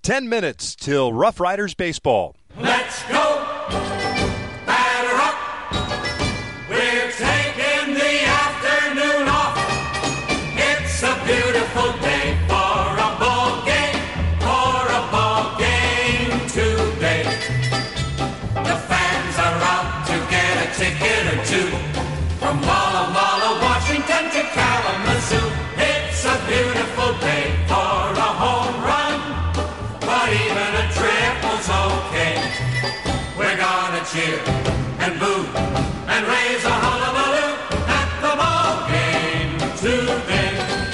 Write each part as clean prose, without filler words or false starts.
10 minutes till Rough Riders baseball. Let's go! Batter up! We're taking the afternoon off. It's a beautiful day for a ball game today. The fans are out to get a ticket or two. From Walla Walla, Washington to Kalamazoo. It's a beautiful day for a home run. But even a triple's okay. We're gonna cheer and boo and raise a hullabaloo at the ball game today.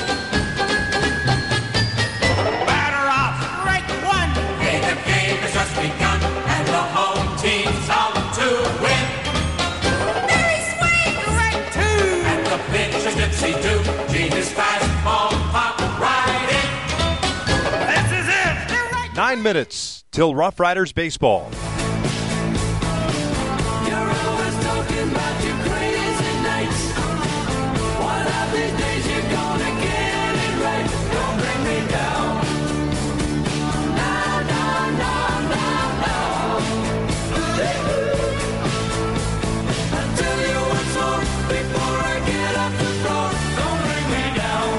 Batter off, strike one. Hey, the game has just begun and the home team's out to win. There he swings, strike two. And the pitch is dipsy-do. Genius fastball pop right in. This is it. 9 minutes till Rough Riders baseball. You're always talking about your crazy nights. One of these days you're gonna get it right. Don't bring me down. No, no, no, no, no. I'll tell you once more before I get off the floor. Don't bring me down.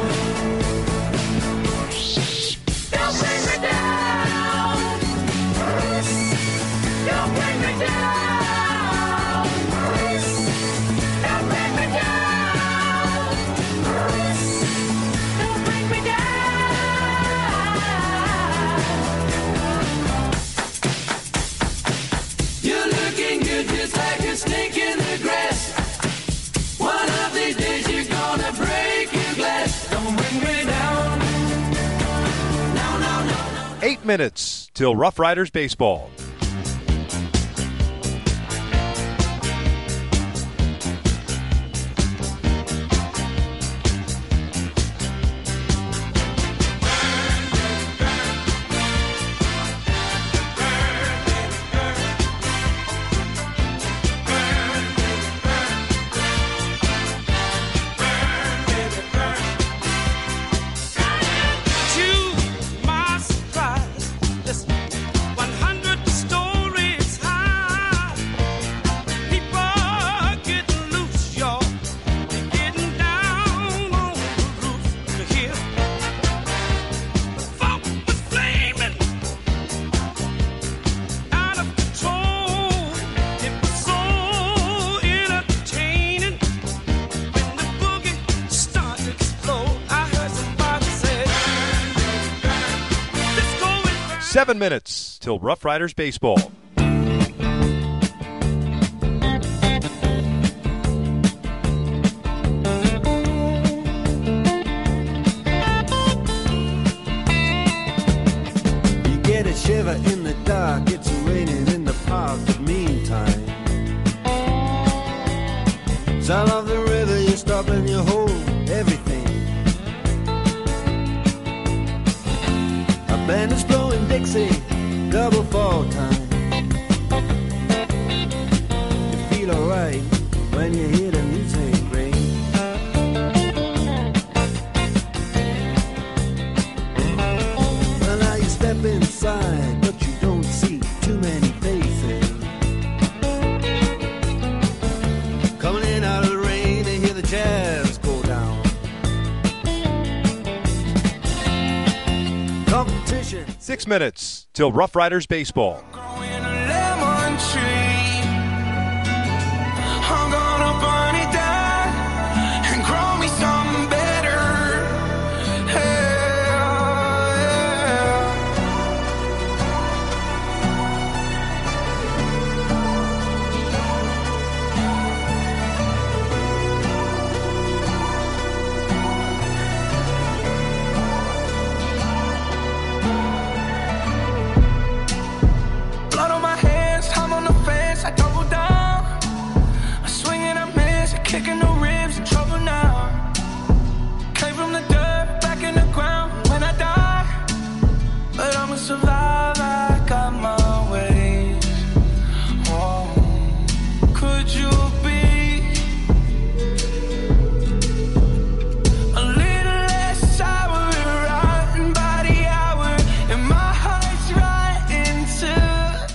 Don't bring me down. Don't bring me down. Don't bring me down. Don't bring me down. You're looking good just like a snake in the grass. One of these days you're gonna break your glass. Don't bring me down. No, no, no, no. 8 minutes till Rough Riders baseball. To my surprise, listen, 100 stories high. People are getting loose, y'all. They're getting down on the roof to hear. The funk was flaming out of control. It was so entertaining when the boogie started to explode. I heard somebody say, "Let's go and burn." 7 minutes till Rough Riders baseball. You get a shiver in the dark, it's raining in the park, but meantime, sound of the river, you stop and you hold everything. A band is blowing Dixie, double fall time. You feel alright when you hear the music ring. Well, now you step inside, but you don't see too many faces. Coming in out of the rain, they hear the jazz go down. Competition. 6 minutes till Rough Riders baseball. Growing a lemon tree. I'm gonna burn it down and grow me something better. Yeah, yeah.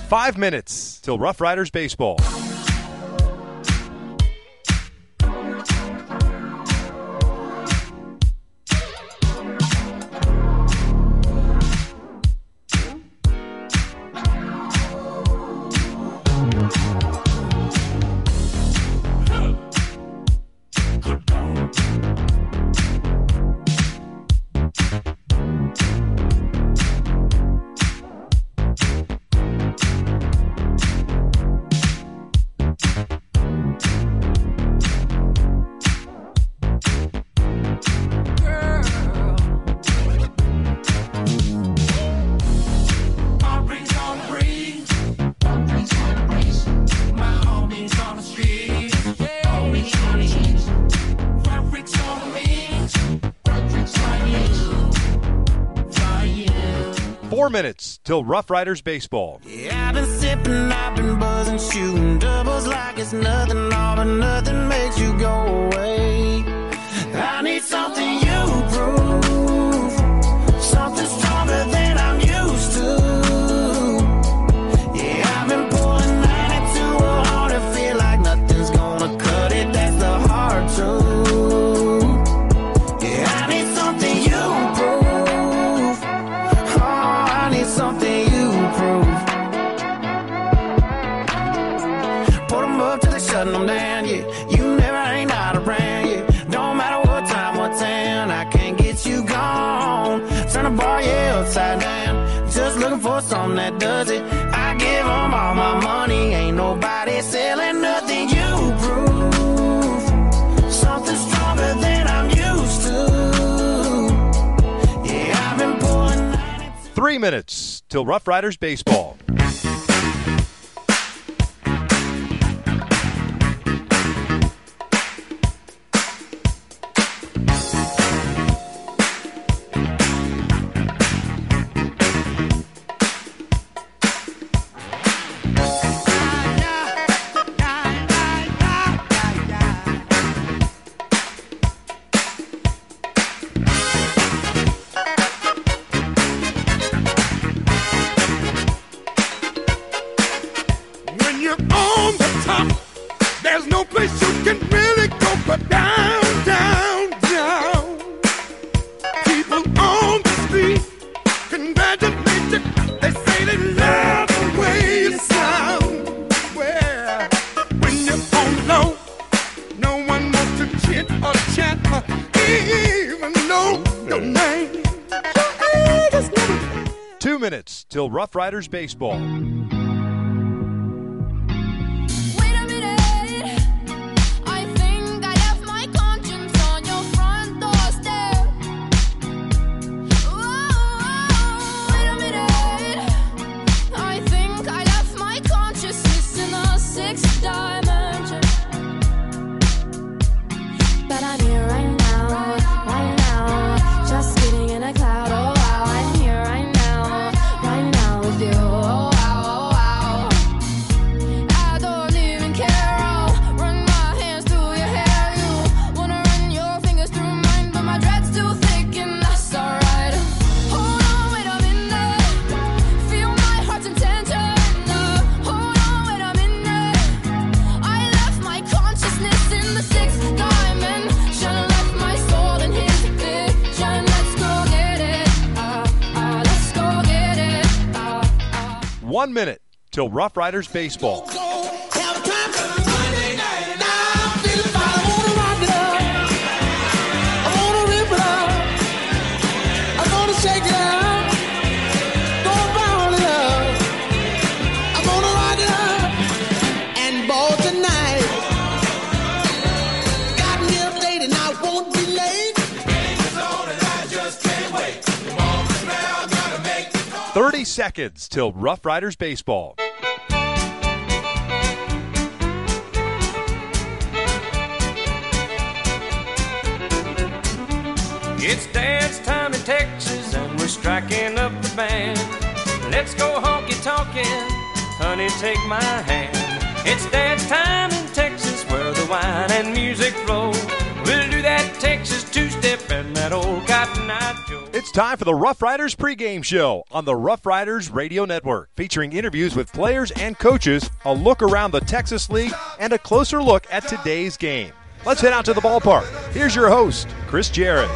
5 minutes till Rough Riders baseball. Minutes till Rough Riders baseball. Yeah, I've been sipping, I've been buzzing, shooting doubles like it's nothing, all but nothing makes you go away. I need something you prove, something stronger than I'm used to. Yeah, I've been pulling 92 hard and feel like nothing's gonna cut it, that's the hard truth. Yeah, I need something you prove. Something you prove. Put them up till they shutting them down, yeah. You never ain't out of brand, yeah. Don't matter what time, what town, I can't get you gone. Turn the bar, yeah, upside down. Just looking for something that does it. I give them all my money, ain't nobody selling nothing. You prove something stronger than I'm used to. Yeah, I've been pulling 3 minutes till Rough Riders baseball. Till Rough Riders baseball. Wait a minute, I think I left my conscience on your front doorstep. Wait a minute, I think I left my consciousness in a sixth dimension. But I'm here right now, just sitting in a cloud. Oh wow, I'm here right now. With you, oh wow, oh wow. I don't even care. I'll run my hands through your hair. You wanna run your fingers through mine, but my dread's too thick, and that's alright. Hold on, wait a minute. Feel my heart's intention. Hold on, wait a minute. I left my consciousness in the sixth dimension. Left my soul in his vision. Let's go get it. Let's go get it. 1 minute till Rough Riders baseball. Tonight, got me up late and I won't be late. 30 seconds till Rough Riders baseball. It's dance time in Texas and we're striking up the band. Let's go honky-tonkin', honey, take my hand. It's dance time in Texas where the wine and music flow. We'll do that Texas two-step and that old Cotton Eye Joe. It's time for the Rough Riders pregame show on the Rough Riders Radio Network, featuring interviews with players and coaches, a look around the Texas League, and a closer look at today's game. Let's head out to the ballpark. Here's your host, Chris Jarrett.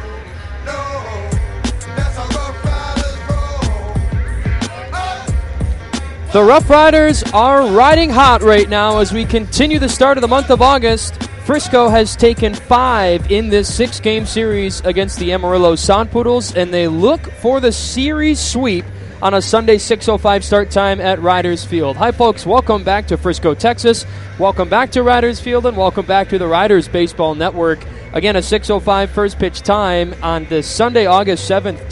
The Rough Riders are riding hot right now as we continue the start of the month of August. Frisco has taken 5 in this 6-game series against the Amarillo Sod Poodles, and they look for the series sweep on a Sunday 6:05 start time at Riders Field. Hi, folks. Welcome back to Frisco, Texas. Welcome back to Riders Field, and welcome back to the Riders Baseball Network. Again, a 6:05 first pitch time on this Sunday, August 7th,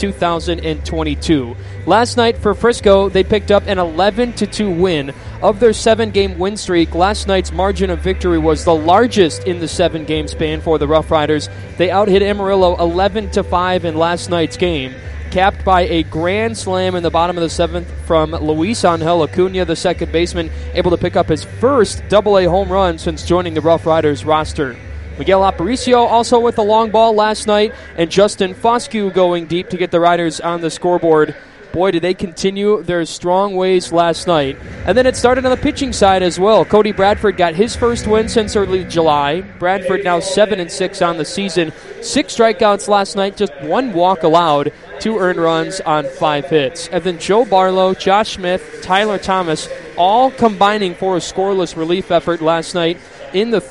2022. Last night for Frisco, they picked up an 11-2 win. Of their 7-game win streak, last night's margin of victory was the largest in the 7-game span for the Rough Riders. They out-hit Amarillo 11-5 in last night's game, capped by a grand slam in the bottom of the 7th from Luis Angel Acuna, the second baseman, able to pick up his first AA home run since joining the Rough Riders roster. Miguel Aparicio also with the long ball last night, and Justin Foscue going deep to get the Riders on the scoreboard. Boy, did they continue their strong ways last night. And then it started on the pitching side as well. Cody Bradford got his first win since early July. Bradford now 7-6 on the season. 6 strikeouts last night, just 1 walk allowed, 2 earned runs on 5 hits. And then Joe Barlow, Josh Smith, Tyler Thomas, all combining for a scoreless relief effort last night in the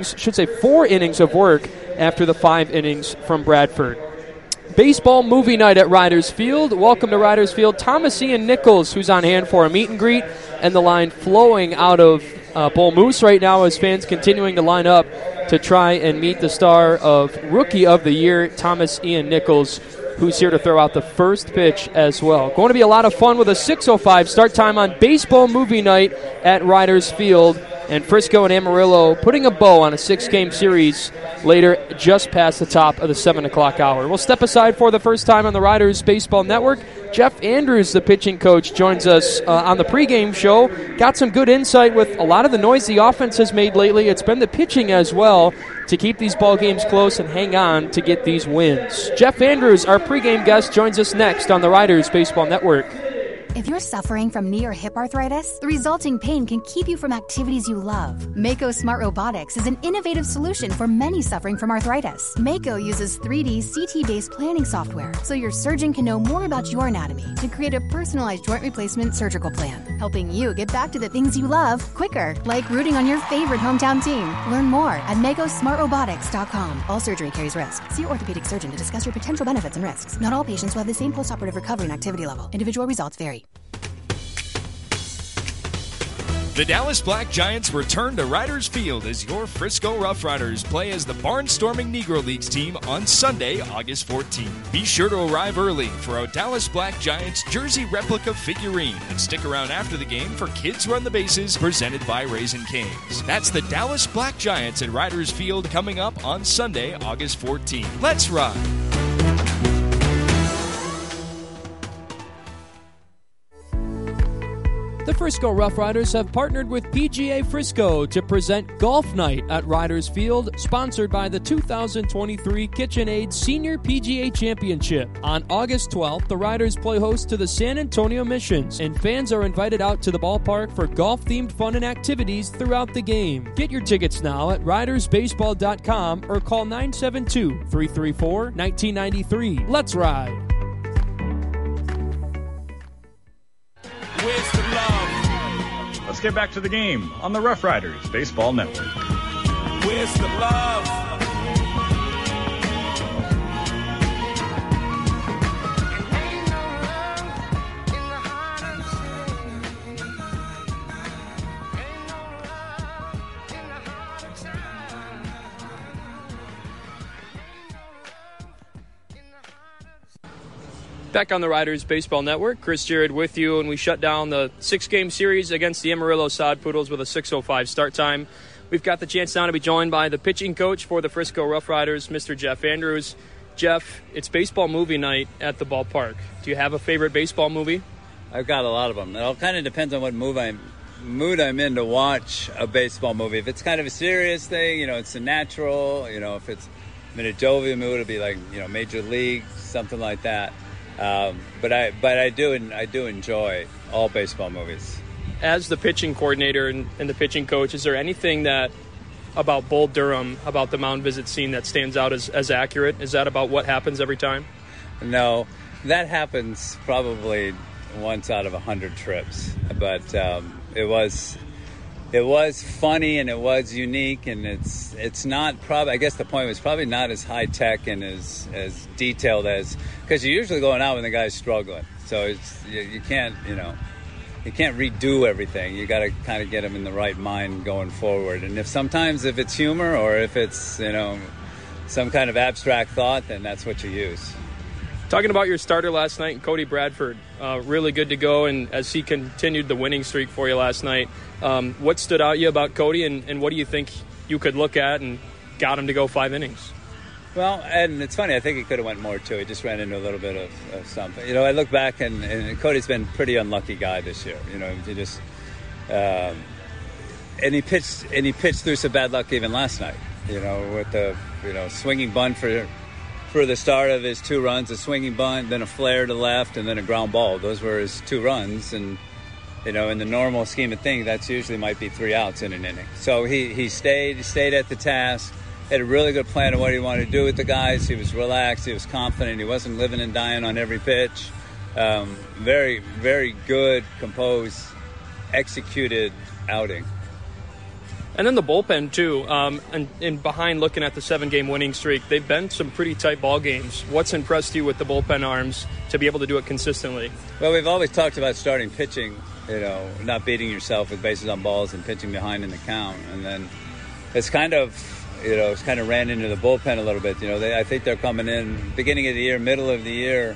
4 innings of work after the 5 innings from Bradford. Baseball movie night at Riders Field. Welcome to Riders Field. Thomas Ian Nichols, who's on hand for a meet and greet, and the line flowing out of Bull Moose right now as fans continuing to line up to try and meet the star of Rookie of the Year, Thomas Ian Nichols, who's here to throw out the first pitch as well. Going to be a lot of fun with a 6:05 start time on Baseball movie night at Riders Field. And Frisco and Amarillo putting a bow on a 6-game series later, just past the top of the 7 o'clock hour. We'll step aside for the first time on the Riders Baseball Network. Jeff Andrews, the pitching coach, joins us on the pregame show. Got some good insight with a lot of the noise the offense has made lately. It's been the pitching as well to keep these ball games close and hang on to get these wins. Jeff Andrews, our pregame guest, joins us next on the Riders Baseball Network. If you're suffering from knee or hip arthritis, the resulting pain can keep you from activities you love. Mako Smart Robotics is an innovative solution for many suffering from arthritis. Mako uses 3D CT-based planning software, so your surgeon can know more about your anatomy to create a personalized joint replacement surgical plan, helping you get back to the things you love quicker, like rooting on your favorite hometown team. Learn more at MakoSmartRobotics.com. All surgery carries risk. See your orthopedic surgeon to discuss your potential benefits and risks. Not all patients will have the same postoperative recovery and activity level. Individual results vary. The Dallas Black Giants return to Riders Field as your Frisco Rough Riders play as the Barnstorming Negro Leagues team on Sunday, August 14th. Be sure to arrive early for a Dallas Black Giants jersey replica figurine and stick around after the game for Kids Run the Bases presented by Raising Cane's. That's the Dallas Black Giants at Riders Field coming up on Sunday, August 14th. Let's ride! The Frisco Rough Riders have partnered with PGA Frisco to present Golf Night at Riders Field, sponsored by the 2023 KitchenAid Senior PGA Championship. On August 12th, the Riders play host to the San Antonio Missions, and fans are invited out to the ballpark for golf-themed fun and activities throughout the game. Get your tickets now at ridersbaseball.com or call 972-334-1993. Let's ride! Where's the love? Let's get back to the game on the Rough Riders Baseball Network. Where's the love? Back on the Riders Baseball Network, Chris Jarrett with you, and we shut down the 6-game series against the Amarillo Sod Poodles with a 6:05 start time. We've got the chance now to be joined by the pitching coach for the Frisco Rough Riders, Mr. Jeff Andrews. Jeff, it's baseball movie night at the ballpark. Do you have a favorite baseball movie? I've got a lot of them. It all kind of depends on what mood I'm in to watch a baseball movie. If it's kind of a serious thing, it's a natural. If it's I'm in a Dovey mood. It'll be like, Major League, something like that. But I do enjoy all baseball movies. As the pitching coordinator and the pitching coach, is there anything that about Bull Durham, about the mound visit scene that stands out as accurate? Is that about what happens every time? No, that happens probably once out of 100 trips. But it was funny and it was unique, and it's not probably. I guess the point was probably not as high tech and as detailed as, because you're usually going out when the guy's struggling. So you can't you can't redo everything. You got to kind of get them in the right mind going forward. And if it's humor or if it's some kind of abstract thought, then that's what you use. Talking about your starter last night, Cody Bradford, really good to go, and as he continued the winning streak for you last night, what stood out to you about Cody, and what do you think you could look at and got him to go 5 innings? Well, and it's funny, I think he could have went more too. He just ran into a little bit of something. I look back, and Cody's been a pretty unlucky guy this year. He just and he pitched through some bad luck even last night. With the swinging bunt for the start of his 2 runs, a swinging bunt, then a flare to left, and then a ground ball. Those were his 2 runs, and in the normal scheme of things, that's usually might be 3 outs in an inning. So he stayed at the task, had a really good plan of what he wanted to do with the guys. He was relaxed, he was confident, he wasn't living and dying on every pitch. Very, very good, composed, executed outing. And then the bullpen, too, and behind looking at the 7-game winning streak, they've been some pretty tight ball games. What's impressed you with the bullpen arms to be able to do it consistently? Well, we've always talked about starting pitching, not beating yourself with bases on balls and pitching behind in the count. And then it's kind of ran into the bullpen a little bit. I think they're coming in, beginning of the year, middle of the year,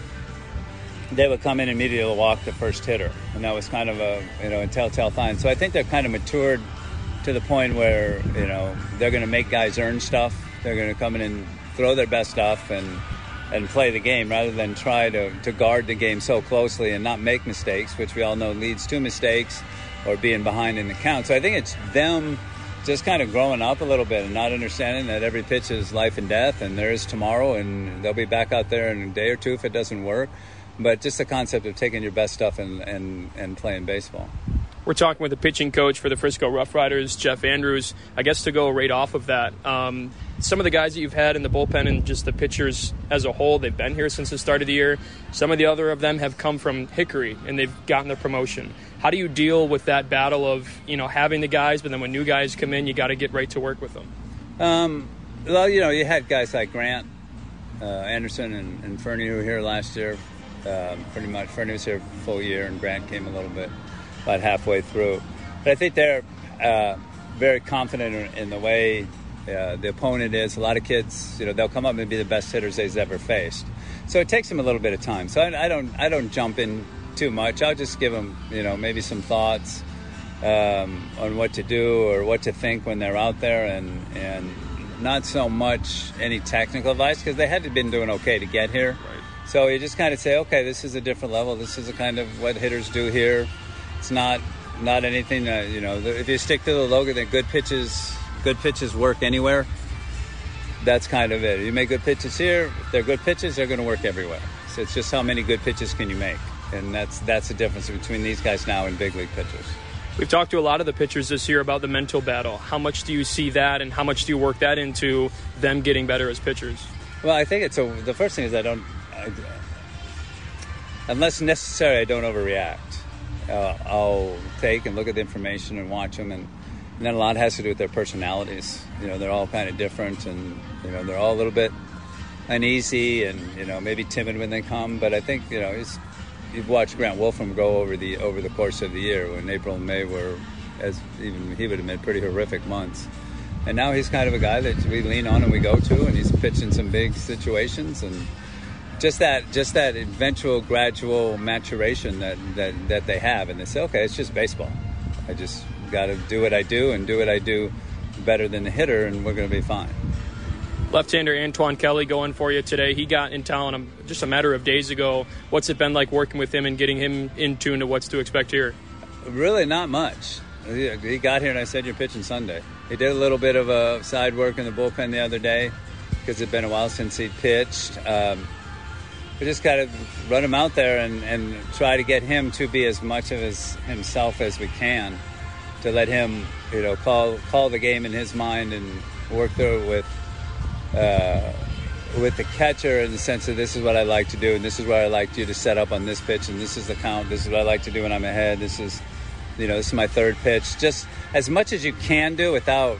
they would come in immediately to walk the first hitter. And that was kind of a telltale sign. So I think they're kind of matured to the point where, they're going to make guys earn stuff. They're going to come in and throw their best stuff and play the game rather than try to guard the game so closely and not make mistakes, which we all know leads to mistakes or being behind in the count. So I think it's them just kind of growing up a little bit and not understanding that every pitch is life and death, and there is tomorrow, and they'll be back out there in a day or two if it doesn't work. But just the concept of taking your best stuff and playing baseball. We're talking with the pitching coach for the Frisco Rough Riders, Jeff Andrews. I guess to go right off of that, some of the guys that you've had in the bullpen and just the pitchers as a whole, they've been here since the start of the year. Some of the other of them have come from Hickory, and they've gotten the promotion. How do you deal with that battle of, having the guys, but then when new guys come in, you got to get right to work with them? Well, you had guys like Grant, Anderson, and Fernie who were here last year. Pretty much Fernie was here full year, and Grant came a little bit about halfway through. But I think they're very confident in the way the opponent is. A lot of kids, they'll come up and be the best hitters they've ever faced. So it takes them a little bit of time. So I don't jump in too much. I'll just give them, maybe some thoughts on what to do or what to think when they're out there, and not so much any technical advice, because they had been doing okay to get here. Right. So you just kind of say, okay, this is a different level. This is a kind of what hitters do here. It's not anything that, if you stick to the logo that good pitches work anywhere, that's kind of it. You make good pitches here, if they're good pitches, they're going to work everywhere. So it's just how many good pitches can you make. And that's the difference between these guys now and big league pitchers. We've talked to a lot of the pitchers this year about the mental battle. How much do you see that, and how much do you work that into them getting better as pitchers? Well, I think the first thing is unless necessary, I don't overreact. I'll take and look at the information and watch them, and then a lot has to do with their personalities. They're all kind of different, and they're all a little bit uneasy and maybe timid when they come. But I think you've watched Grant Wolfram grow over the course of the year, when April and May were, as even he would admit, pretty horrific months. And now he's kind of a guy that we lean on and we go to, and he's pitching some big situations, and just that eventual gradual maturation that they have, and they say, okay, it's just baseball. I just got to do what I do and do what I do better than the hitter, and we're going to be fine. Left-hander Antoine Kelly going for you today. He got in town just a matter of days ago. What's it been like working with him and getting him in tune to what's to expect here? Really not much. He got here and I said, you're pitching Sunday. He did a little bit of a side work in the bullpen the other day. because it's been a while since he pitched. We just got to run him out there and try to get him to be as much of himself as we can, to let him, call the game in his mind and work through it with the catcher, in the sense of, this is what I like to do, and this is what I like you to set up on this pitch, and this is the count. This is what I like to do when I'm ahead. This is my third pitch. Just as much as you can do without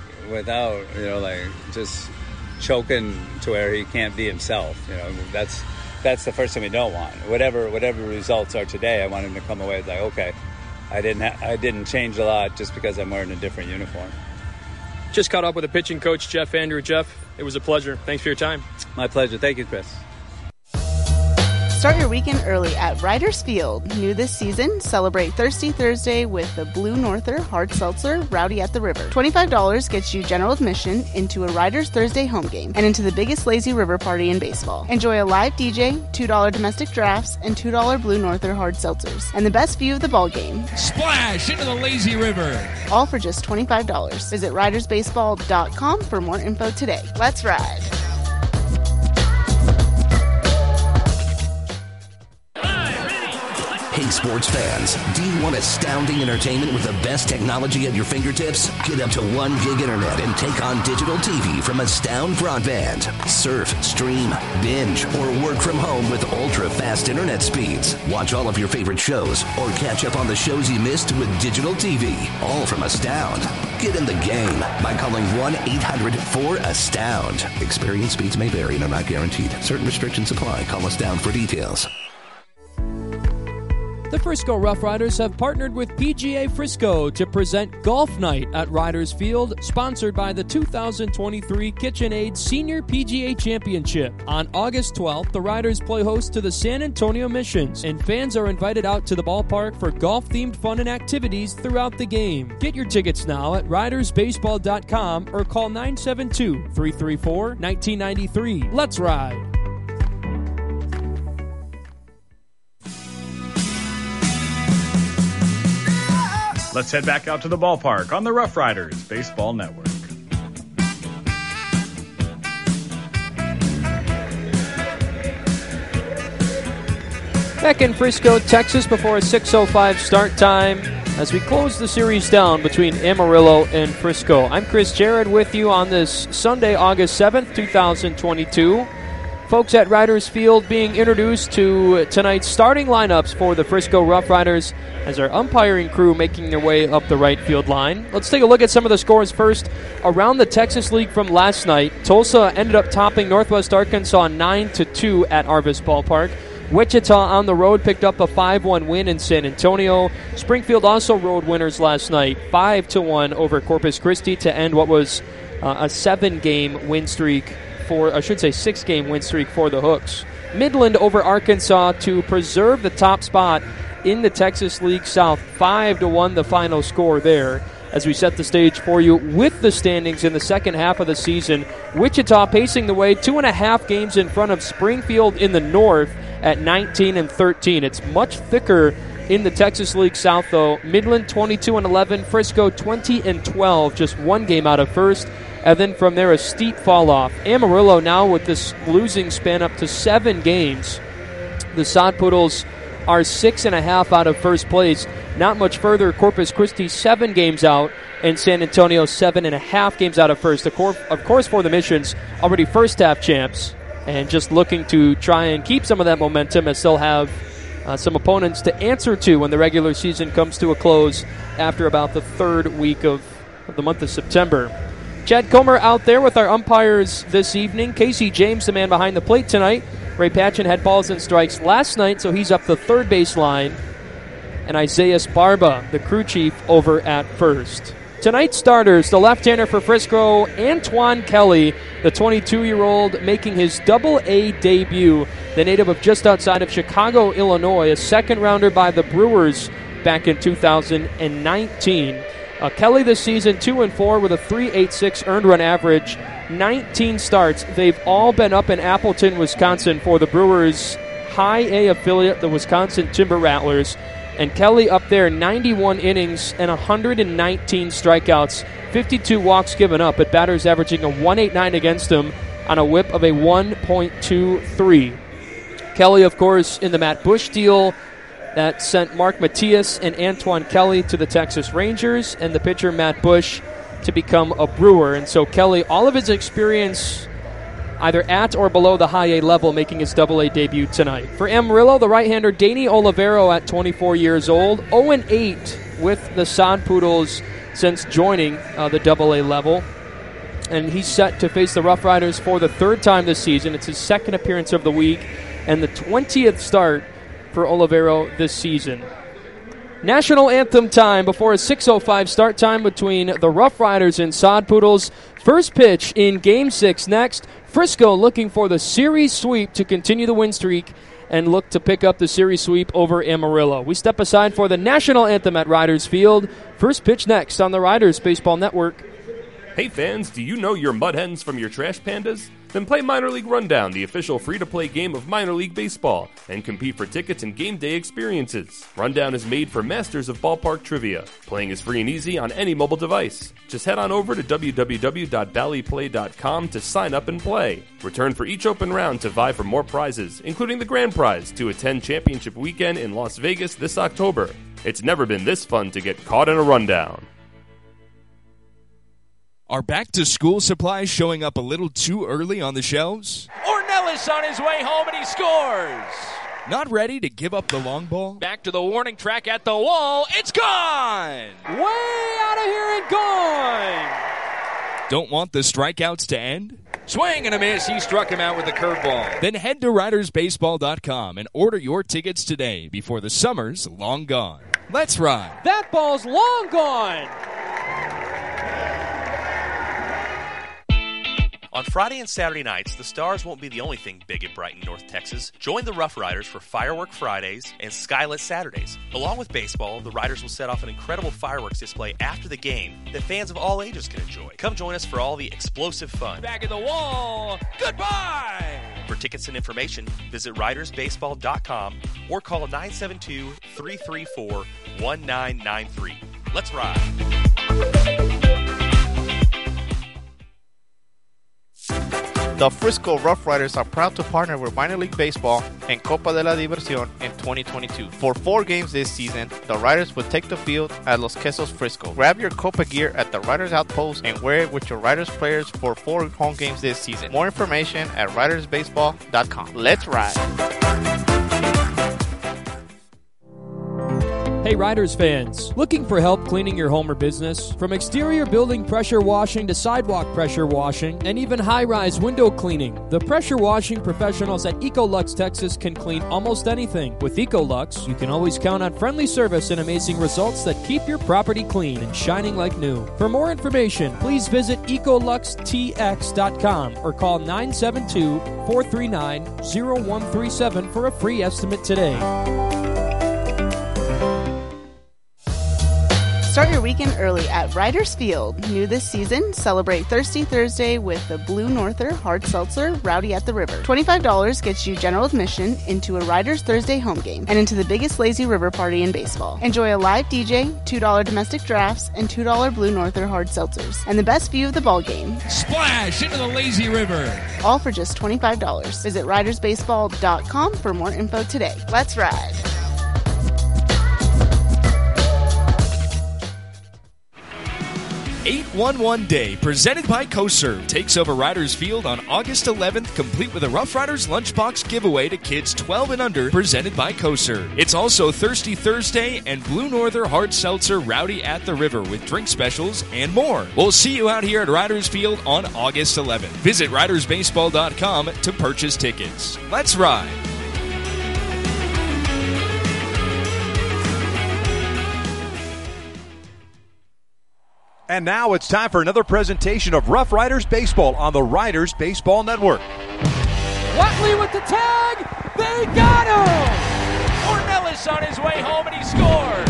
just choking to where he can't be himself. That's the first thing we don't want. Whatever results are today, I want him to come away like, okay, I didn't change a lot just because I'm wearing a different uniform. Just caught up with the pitching coach, Jeff Andrew. Jeff, it was a pleasure. Thanks for your time. My pleasure. Thank you, Chris. Start your weekend early at Riders Field. New this season, celebrate Thirsty Thursday with the Blue Norther Hard Seltzer Rowdy at the River. $25 gets you general admission into a Riders Thursday home game and into the biggest lazy river party in baseball. Enjoy a live DJ, $2 domestic drafts, and $2 Blue Norther Hard Seltzers, and the best view of the ball game. Splash into the lazy river. All for just $25. Visit ridersbaseball.com for more info today. Let's ride. Hey, sports fans, do you want astounding entertainment with the best technology at your fingertips? Get up to 1 gig internet and take on digital TV from Astound Broadband. Surf, stream, binge, or work from home with ultra-fast internet speeds. Watch all of your favorite shows or catch up on the shows you missed with digital TV. All from Astound. Get in the game by calling 1-800-4ASTOUND. Experience speeds may vary and are not guaranteed. Certain restrictions apply. Call Astound for details. The Frisco Rough Riders have partnered with PGA Frisco to present Golf Night at Riders Field, sponsored by the 2023 KitchenAid Senior PGA Championship. On August 12th, the Riders play host to the San Antonio Missions, and fans are invited out to the ballpark for golf-themed fun and activities throughout the game. Get your tickets now at ridersbaseball.com or call 972-334-1993. Let's ride! Let's head back out to the ballpark on the Rough Riders Baseball Network. Back in Frisco, Texas, before a 6:05 start time as we close the series down between Amarillo and Frisco. I'm Chris Jarrett with you on this Sunday, August 7th, 2022. Folks at Riders Field being introduced to tonight's starting lineups for the Frisco Rough Riders as our umpiring crew making their way up the right field line. Let's take a look at some of the scores first. Around the Texas League from last night, Tulsa ended up topping Northwest Arkansas 9-2 at Arvis Ballpark. Wichita on the road picked up a 5-1 win in San Antonio. Springfield also road winners last night, 5-1 over Corpus Christi to end what was a 7-game win streak for, I should say 6-game win streak for the Hooks. Midland over Arkansas to preserve the top spot in the Texas League South, 5-1 the final score there. As we set the stage for you with the standings in the second half of the season, Wichita pacing the way 2.5 games in front of Springfield in the north at 19-13. It's much thicker in the Texas League South, though. Midland 22-11, Frisco 20-12, just 1 game out of first. And then from there, a steep fall-off. Amarillo now with this losing span up to 7 games. The Sod Poodles are 6.5 out of first place. Not much further, Corpus Christi 7 games out, and San Antonio 7.5 games out of first. Of course, for the Missions, already first-half champs, and just looking to try and keep some of that momentum as they'll have some opponents to answer to when the regular season comes to a close after about the third week of the month of September. Chad Comer out there with our umpires this evening. Casey James, the man behind the plate tonight. Ray Patchen had balls and strikes last night, so he's up the third base line. And Isaiah Barba, the crew chief, over at first. Tonight's starters, the left-hander for Frisco, Antoine Kelly, the 22-year-old, making his Double-A debut. The native of just outside of Chicago, Illinois, a second-rounder by the Brewers back in 2019. Kelly this season 2-4 with a 3.86 earned run average, 19 starts. They've all been up in Appleton, Wisconsin for the Brewers' High A affiliate, the Wisconsin Timber Rattlers. And Kelly up there, 91 innings and 119 strikeouts, 52 walks given up, but batters averaging a 1.89 against him, on a whip of a 1.23. Kelly, of course, in the Matt Bush deal that sent Mark Matias and Antoine Kelly to the Texas Rangers, and the pitcher Matt Bush to become a Brewer. And so Kelly, all of his experience either at or below the high A level, making his Double-A debut tonight. For Amarillo, the right-hander Danny Olivero at 24 years old, 0-8 with the Sod Poodles since joining the Double-A level. And he's set to face the Rough Riders for the third time this season. It's his second appearance of the week and the 20th start for Olivero this season. National anthem time before a 6:05 start time between the Rough Riders and Sod Poodles. First pitch in Game 6 next. Frisco looking for the series sweep to continue the win streak and look to pick up the series sweep over Amarillo. We step aside for the national anthem at Riders Field. First pitch next on the Riders Baseball Network. Hey fans, do you know your mud hens from your trash pandas? Then play Minor League Rundown, the official free-to-play game of Minor League Baseball, and compete for tickets and game day experiences. Rundown is made for masters of ballpark trivia. Playing is free and easy on any mobile device. Just head on over to www.valleyplay.com to sign up and play. Return for each open round to vie for more prizes, including the grand prize to attend Championship Weekend in Las Vegas this October. It's never been this fun to get caught in a rundown. Are back-to-school supplies showing up a little too early on the shelves? Ornelas on his way home and he scores. Not ready to give up the long ball? Back to the warning track at the wall. It's gone. Way out of here and gone. Don't want the strikeouts to end? Swing and a miss. He struck him out with a curveball. Then head to RidersBaseball.com and order your tickets today before the summer's long gone. Let's ride. That ball's long gone. On Friday and Saturday nights, the Stars won't be the only thing big in Brighton, North Texas. Join the Rough Riders for Firework Fridays and Skylit Saturdays. Along with baseball, the Riders will set off an incredible fireworks display after the game that fans of all ages can enjoy. Come join us for all the explosive fun. Back at the wall. Goodbye. For tickets and information, visit RidersBaseball.com or call 972-334-1993. Let's ride. The Frisco Rough Riders are proud to partner with Minor League Baseball and Copa de la Diversión in 2022. For 4 games this season, the Riders will take the field at Los Quesos Frisco. Grab your Copa gear at the Riders Outpost and wear it with your Riders players for 4 home games this season. More information at RidersBaseball.com. Let's ride! Hey Riders fans, looking for help cleaning your home or business? From exterior building pressure washing to sidewalk pressure washing and even high-rise window cleaning, the pressure washing professionals at Ecolux Texas can clean almost anything. With Ecolux, you can always count on friendly service and amazing results that keep your property clean and shining like new. For more information, please visit EcoluxTX.com or call 972-439-0137 for a free estimate today. Start your weekend early at Riders Field. New this season, celebrate Thirsty Thursday with the Blue Norther Hard Seltzer Rowdy at the River. $25 gets you general admission into a Riders Thursday home game and into the biggest lazy river party in baseball. Enjoy a live DJ, $2 domestic drafts, and $2 Blue Norther Hard Seltzers, and the best view of the ball game. Splash into the lazy river. All for just $25. Visit RidersBaseball.com for more info today. Let's ride. 811 Day, presented by CoServe, takes over Riders Field on August 11th, complete with a Rough Riders lunchbox giveaway to kids 12 and under, presented by CoServe. It's also Thirsty Thursday and Blue Norther Hard Seltzer Rowdy at the River with drink specials and more. We'll see you out here at Riders Field on August 11th. Visit RidersBaseball.com to purchase tickets. Let's ride. And now it's time for another presentation of Rough Riders Baseball on the Riders Baseball Network. Watley with the tag. They got him. Ornelas on his way home and he scored.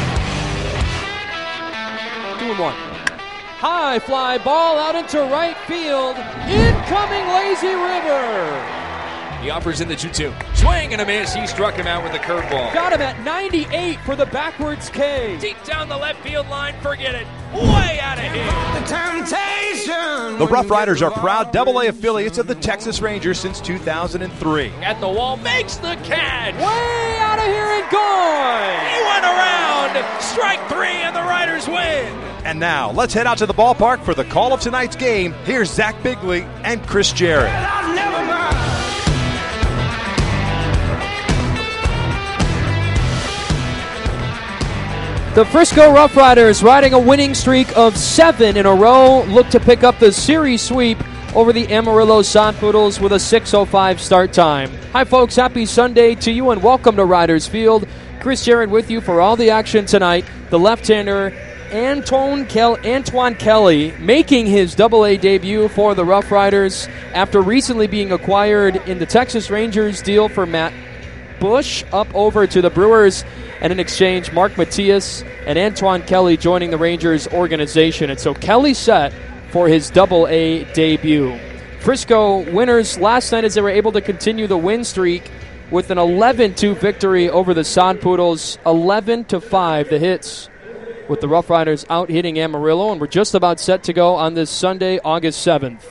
2-1. High fly ball out into right field. Incoming lazy river. He offers in the 2-2. Swing and a miss. He struck him out with a curveball. Got him at 98 for the backwards K. Deep down the left field line. Forget it. Way out of here. The temptation The Rough Riders are proud AA affiliates of the Texas Rangers since 2003. At the wall, makes the catch. Way out of here and gone. He went around. Strike 3 and the Riders win. And now, let's head out to the ballpark for the call of tonight's game. Here's Zach Bigley and Chris Jarrett. The Frisco Rough Riders, riding a winning streak of 7 in a row, look to pick up the series sweep over the Amarillo Sod Poodles with a 6:05 start time. Hi, folks. Happy Sunday to you, and welcome to Riders Field. Chris Jarrett with you for all the action tonight. The left-hander Antoine Kelly making his AA debut for the Rough Riders after recently being acquired in the Texas Rangers deal for Matt Bush up over to the Brewers. And in exchange, Mark Matias and Antoine Kelly joining the Rangers organization. And so Kelly set for his AA debut. Frisco winners last night as they were able to continue the win streak with an 11-2 victory over the Sod Poodles. 11-5 the hits, with the Rough Riders out hitting Amarillo. And we're just about set to go on this Sunday, August 7th.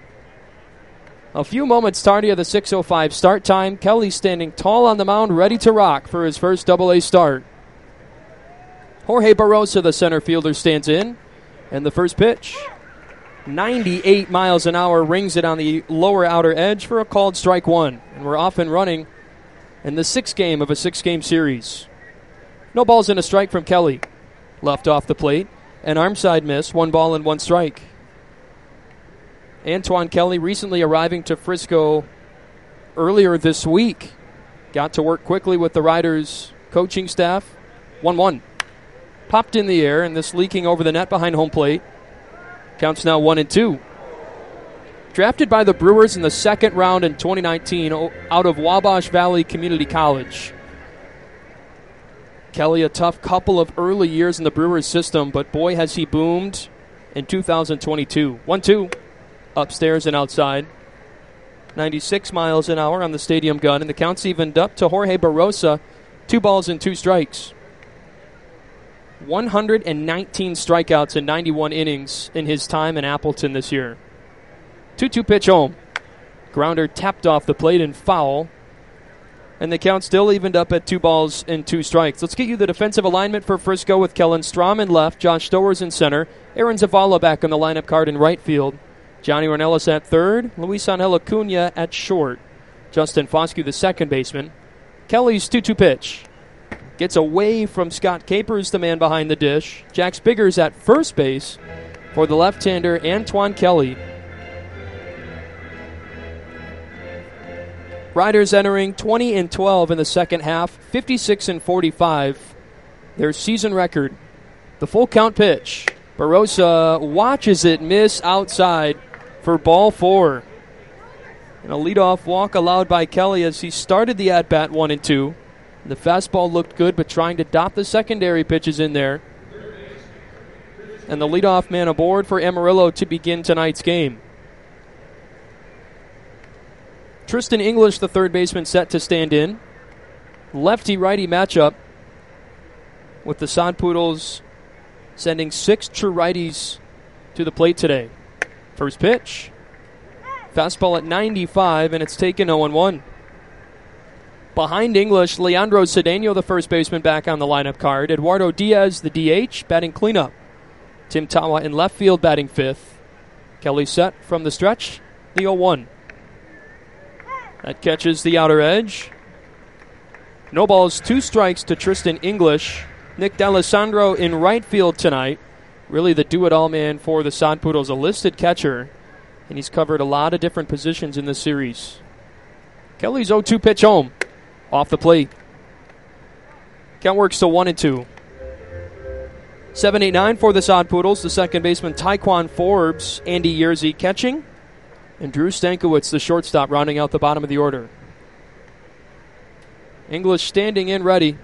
A few moments tardy of the 6:05 start time. Kelly standing tall on the mound, ready to rock for his first AA start. Jorge Barrosa, the center fielder, stands in. And the first pitch, 98 miles an hour, rings it on the lower outer edge for a called strike 1. And we're off and running in the 6th game of a 6-game series. No balls and a strike from Kelly. Left off the plate. An arm side miss, 1 ball and 1 strike. Antoine Kelly recently arriving to Frisco earlier this week. Got to work quickly with the Riders coaching staff. 1-1. Popped in the air, and this leaking over the net behind home plate. Counts now 1-2. Drafted by the Brewers in the 2nd round in 2019 out of Wabash Valley Community College. Kelly, a tough couple of early years in the Brewers system, but boy has he boomed in 2022. 1-2. Upstairs and outside. 96 miles an hour on the stadium gun, and the count's evened up to Jorge Barrosa. 2 balls and 2 strikes. 119 strikeouts in 91 innings in his time in Appleton this year. 2-2 pitch home. Grounder tapped off the plate and foul. And the count still evened up at 2 balls and 2 strikes. Let's get you the defensive alignment for Frisco with Kellen Strom in left, Josh Stowers in center, Aaron Zavala back on the lineup card in right field, Johnny Ornelas at third, Luis Angel Acuna at short, Justin Foscue the second baseman. Kelly's 2-2 pitch. Gets away from Scott Capers, the man behind the dish. Jax Biggers at first base for the left-hander Antoine Kelly. Riders entering 20-12 in the second half, 56-45. Their season record. The full count pitch. Barrosa watches it miss outside for ball 4. And a leadoff walk allowed by Kelly as he started the at-bat 1-2. The fastball looked good, but trying to dot the secondary pitches in there. And the leadoff man aboard for Amarillo to begin tonight's game. Tristan English, the third baseman, set to stand in. Lefty-righty matchup with the Sod Poodles sending 6 true righties to the plate today. First pitch. Fastball at 95, and it's taken 0-1. Behind English, Leandro Cedeno, the first baseman, back on the lineup card. Eduardo Diaz, the DH, batting cleanup. Tim Tawa in left field, batting 5th. Kelly set from the stretch, the 0-1. That catches the outer edge. No balls, 2 strikes to Tristan English. Nick D'Alessandro in right field tonight. Really the do-it-all man for the Sod Poodles, a listed catcher. And he's covered a lot of different positions in this series. Kelly's 0-2 pitch home. Off the plate. Count works to 1-2. 7-8-9 for the Sod Poodles. The second baseman, Tyquan Forbes, Andy Yerzy catching. And Drew Stankiewicz, the shortstop, rounding out the bottom of the order. English standing in ready.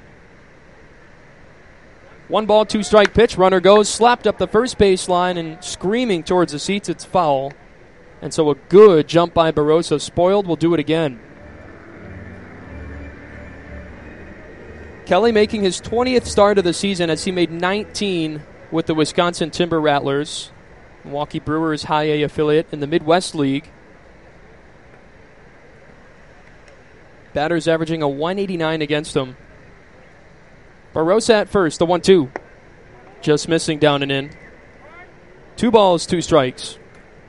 1 ball, 2 strike pitch. Runner goes, slapped up the first baseline and screaming towards the seats. It's foul. And so a good jump by Barrosa. Spoiled will do it again. Kelly making his 20th start of the season as he made 19 with the Wisconsin Timber Rattlers. Milwaukee Brewers High A affiliate in the Midwest League. Batters averaging a 189 against them. Barossa at first, the 1-2. Just missing down and in. 2 balls, 2 strikes.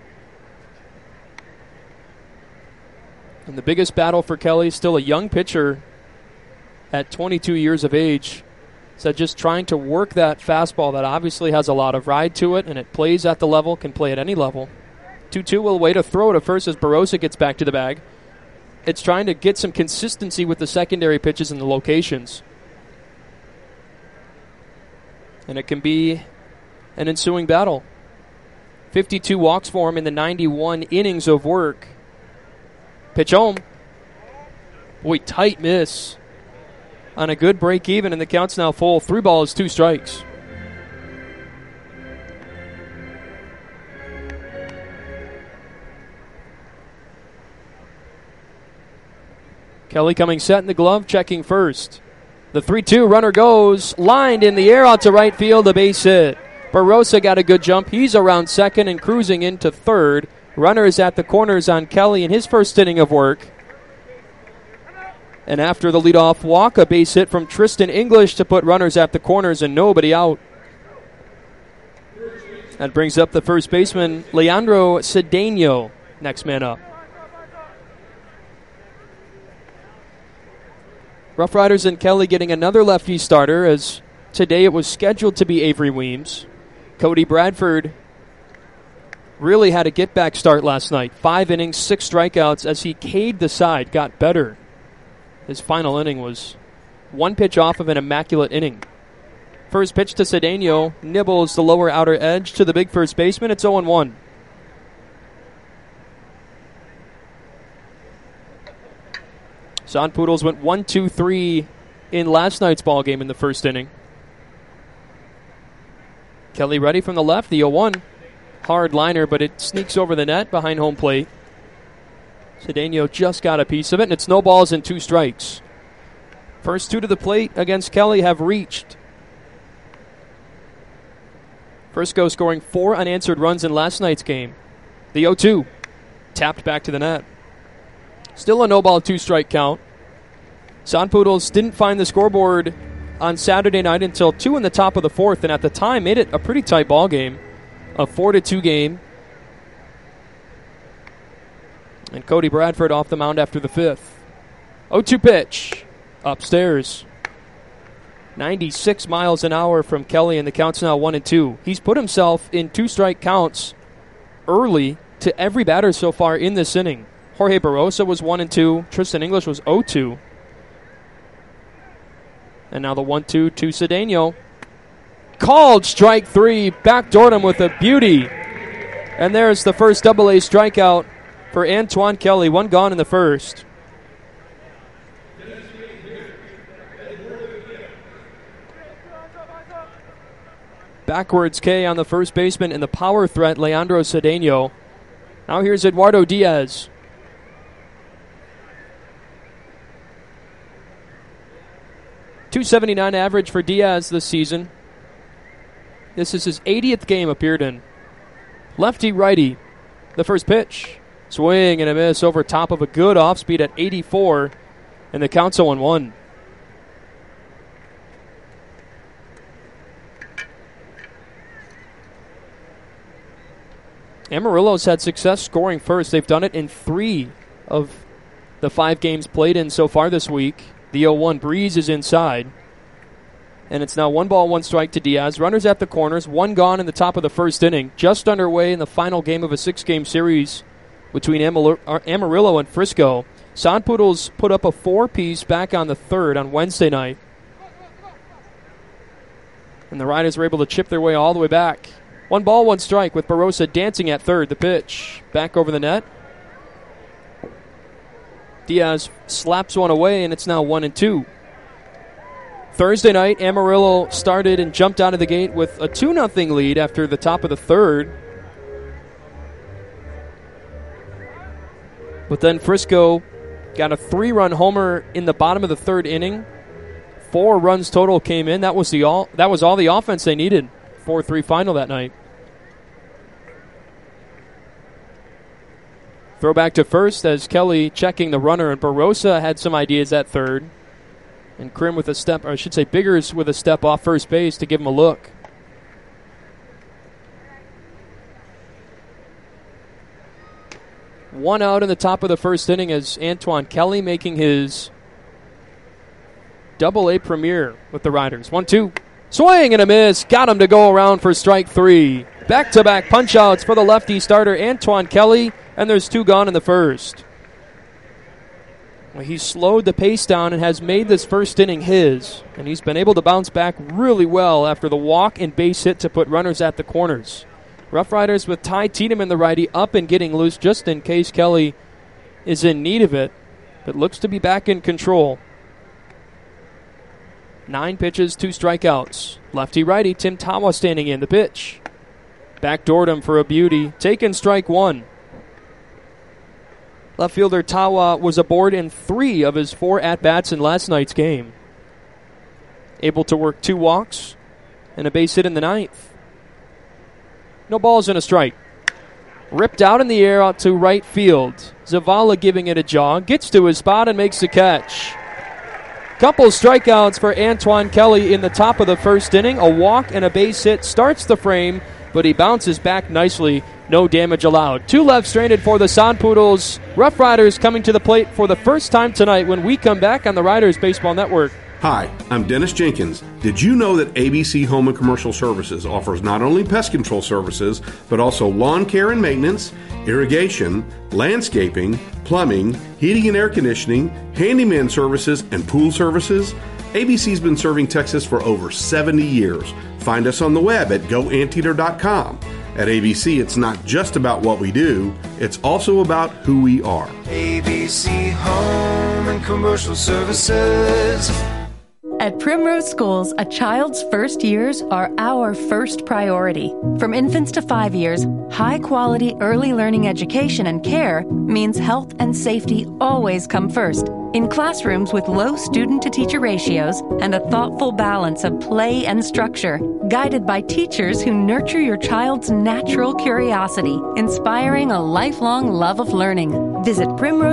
And the biggest battle for Kelly, still a young pitcher at 22 years of age. So just trying to work that fastball that obviously has a lot of ride to it, and it plays at the level, can play at any level. 2-2 will wait a throw to first as Barossa gets back to the bag. It's trying to get some consistency with the secondary pitches and the locations. And it can be an ensuing battle. 52 walks for him in the 91 innings of work. Pitch home. Boy, tight miss. On a good break even, and the count's now full. 3 balls, 2 strikes. Kelly coming set in the glove, checking first. The 3-2 runner goes, lined in the air out to right field, a base hit. Barossa got a good jump. He's around second and cruising into third. Runner is at the corners on Kelly in his first inning of work. And after the leadoff walk, a base hit from Tristan English to put runners at the corners and nobody out. That brings up the first baseman, Leandro Cedeno, next man up. Rough Riders and Kelly getting another lefty starter, as today it was scheduled to be Avery Weems. Cody Bradford really had a get-back start last night. 5 innings, 6 strikeouts as he K'd the side, got better. His final inning was 1 pitch off of an immaculate inning. First pitch to Cedeno, nibbles the lower outer edge to the big first baseman. It's 0-1. San Poodles went 1-2-3 in last night's ball game in the first inning. Kelly ready from the left, the 0-1. Hard liner, but it sneaks over the net behind home plate. Cedeno just got a piece of it, and it's no balls and 2 strikes. First 2 to the plate against Kelly have reached. Frisco scoring 4 unanswered runs in last night's game. The 0-2 tapped back to the net. Still a no ball, 2 strike count. San Poodles didn't find the scoreboard on Saturday night until 2 in the top of the 4th, and at the time made it a pretty tight ball game. A 4-2 game. And Cody Bradford off the mound after the 5th. 0-2 pitch. Upstairs. 96 miles an hour from Kelly, and the count's now 1-2. He's put himself in 2 strike counts early to every batter so far in this inning. Jorge Barossa was 1-2. Tristan English was 0-2. And now the 1-2 to Cedeno. Called strike 3. Backdoored him with a beauty. And there's the first AA strikeout for Antoine Kelly. 1 gone in the first. Backwards K on the first baseman and the power threat, Leandro Cedeno. Now here's Eduardo Diaz. .279 average for Diaz this season. This is his 80th game appeared in. Lefty-righty. The first pitch. Swing and a miss over top of a good off-speed at 84. And the count's 0-1. Amarillo's had success scoring first. They've done it in 3 of the 5 games played in so far this week. The 0-1 breeze is inside. And it's now 1 ball, 1 strike to Diaz. Runners at the corners. 1 gone in the top of the first inning. Just underway in the final game of a 6-game series between Amarillo and Frisco. San Poodles put up a 4-piece back on the 3rd on Wednesday night. And the Riders were able to chip their way all the way back. 1 ball, 1 strike with Barossa dancing at third. The pitch back over the net. Diaz slaps one away, and it's now 1-2. Thursday night, Amarillo started and jumped out of the gate with a 2-0 lead after the top of the 3rd. But then Frisco got a 3-run homer in the bottom of the 3rd inning. 4 runs total came in. That was all the offense they needed. 4-3 final that night. Throw back to first as Kelly checking the runner, and Barossa had some ideas at third. And Krim with a step, or I should say Biggers with a step off first base to give him a look. One out in the top of the first inning as Antoine Kelly making his Double-A premiere with the Riders. 1-2. Swing and a miss. Got him to go around for strike 3. Back-to-back punch-outs for the lefty starter Antoine Kelly, and there's 2 gone in the first. Well, he's slowed the pace down and has made this first inning his, and he's been able to bounce back really well after the walk and base hit to put runners at the corners. Rough Riders with Ty Tiedemann, the righty, up and getting loose just in case Kelly is in need of it, but looks to be back in control. 9 pitches, 2 strikeouts. Lefty-righty, Tim Tawa standing in the pitch. Backdoored him for a beauty. Taken strike 1. Left fielder Tawa was aboard in 3 of his 4 at-bats in last night's game. Able to work 2 walks and a base hit in the 9th. No balls and a strike. Ripped out in the air out to right field. Zavala giving it a jog. Gets to his spot and makes the catch. Couple strikeouts for Antoine Kelly in the top of the first inning. A walk and a base hit starts the frame, but he bounces back nicely. No damage allowed. 2 left stranded for the Sod Poodles. Rough Riders coming to the plate for the first time tonight when we come back on the Riders Baseball Network. Hi, I'm Dennis Jenkins. Did you know that ABC Home and Commercial Services offers not only pest control services, but also lawn care and maintenance, irrigation, landscaping, plumbing, heating and air conditioning, handyman services, and pool services? ABC's been serving Texas for over 70 years. Find us on the web at goanteater.com. At ABC, it's not just about what we do, it's also about who we are. ABC Home and Commercial Services. At Primrose Schools, a child's first years are our first priority. From infants to 5 years, high-quality early learning education and care means health and safety always come first. In classrooms with low student-to-teacher ratios and a thoughtful balance of play and structure, guided by teachers who nurture your child's natural curiosity, inspiring a lifelong love of learning. Visit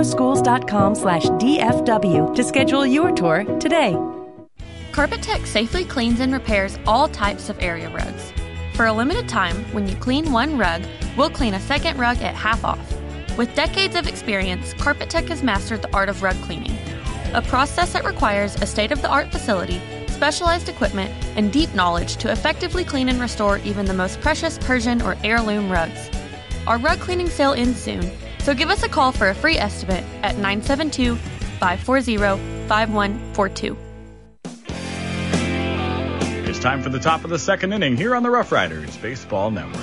primroseschools.com/DFW to schedule your tour today. Carpet Tech safely cleans and repairs all types of area rugs. For a limited time, when you clean one rug, we'll clean a second rug at half off. With decades of experience, Carpet Tech has mastered the art of rug cleaning, a process that requires a state-of-the-art facility, specialized equipment, and deep knowledge to effectively clean and restore even the most precious Persian or heirloom rugs. Our rug cleaning sale ends soon, so give us a call for a free estimate at 972-540-5142. It's time for the top of the second inning here on the Rough Riders Baseball Network.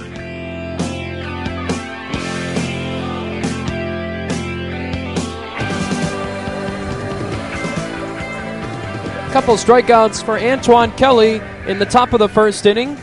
Couple strikeouts for Antoine Kelly in the top of the first inning.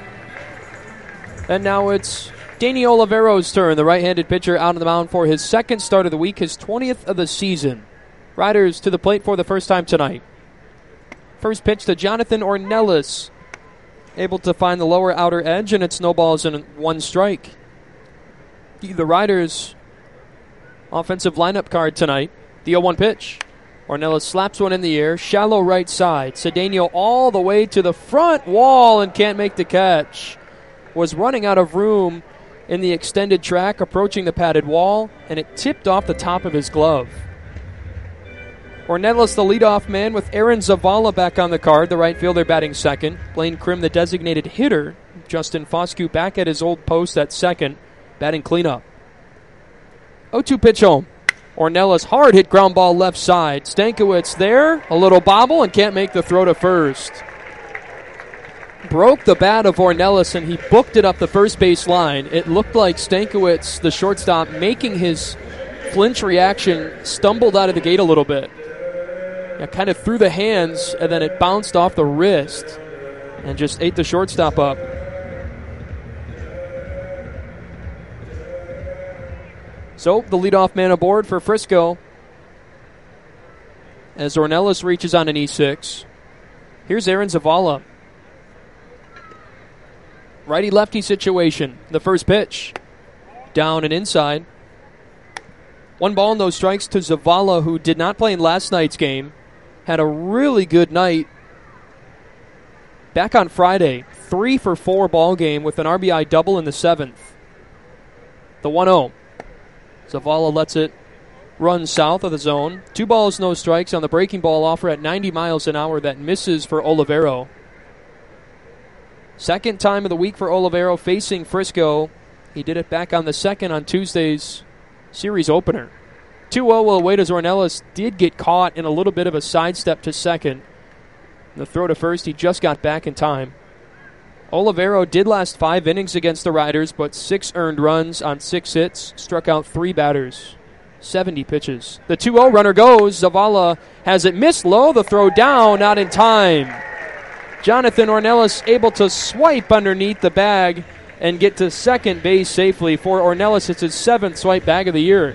And now it's Danny Olivero's turn, the right-handed pitcher out on the mound for his second start of the week, his 20th of the season. Riders to the plate for the first time tonight. First pitch to Jonathan Ornelas. Able to find the lower outer edge, and it's no balls and 1 strike. The Riders' offensive lineup card tonight. The 0-1 pitch. Ornelas slaps one in the air, shallow right side. Cedeno all the way to the front wall and can't make the catch. Was running out of room in the extended track, approaching the padded wall, and it tipped off the top of his glove. Ornelas, the leadoff man, with Aaron Zavala back on the card, the right fielder batting second. Blaine Krim, the designated hitter. Justin Foscue back at his old post at second, batting cleanup. 0-2 pitch home. Ornelas hard hit ground ball left side. Stankiewicz there, a little bobble, and can't make the throw to first. Broke the bat of Ornelas, and he booked it up the first base line. It looked like Stankiewicz, the shortstop, making his flinch reaction, stumbled out of the gate a little bit. Kind of through the hands, and then it bounced off the wrist and just ate the shortstop up. So the leadoff man aboard for Frisco as Ornelas reaches on an E6. Here's Aaron Zavala. Righty-lefty situation. The first pitch. Down and inside. 1 ball, no strikes to Zavala, who did not play in last night's game. Had a really good night back on Friday. 3 for 4 ball game with an RBI double in the 7th. The 1-0. Zavala lets it run south of the zone. 2 balls, no strikes on the breaking ball offer at 90 miles an hour that misses for Olivero. Second time of the week for Olivero facing Frisco. He did it back on the 2nd on Tuesday's series opener. 2-0 will await as Ornelas did get caught in a little bit of a sidestep to second. The throw to first, he just got back in time. Olivero did last 5 innings against the Riders, but 6 earned runs on 6 hits, struck out 3 batters, 70 pitches. The 2-0 runner goes. Zavala has it missed low. The throw down, not in time. Jonathan Ornelas able to swipe underneath the bag and get to second base safely. For Ornelas, it's his 7th swipe bag of the year.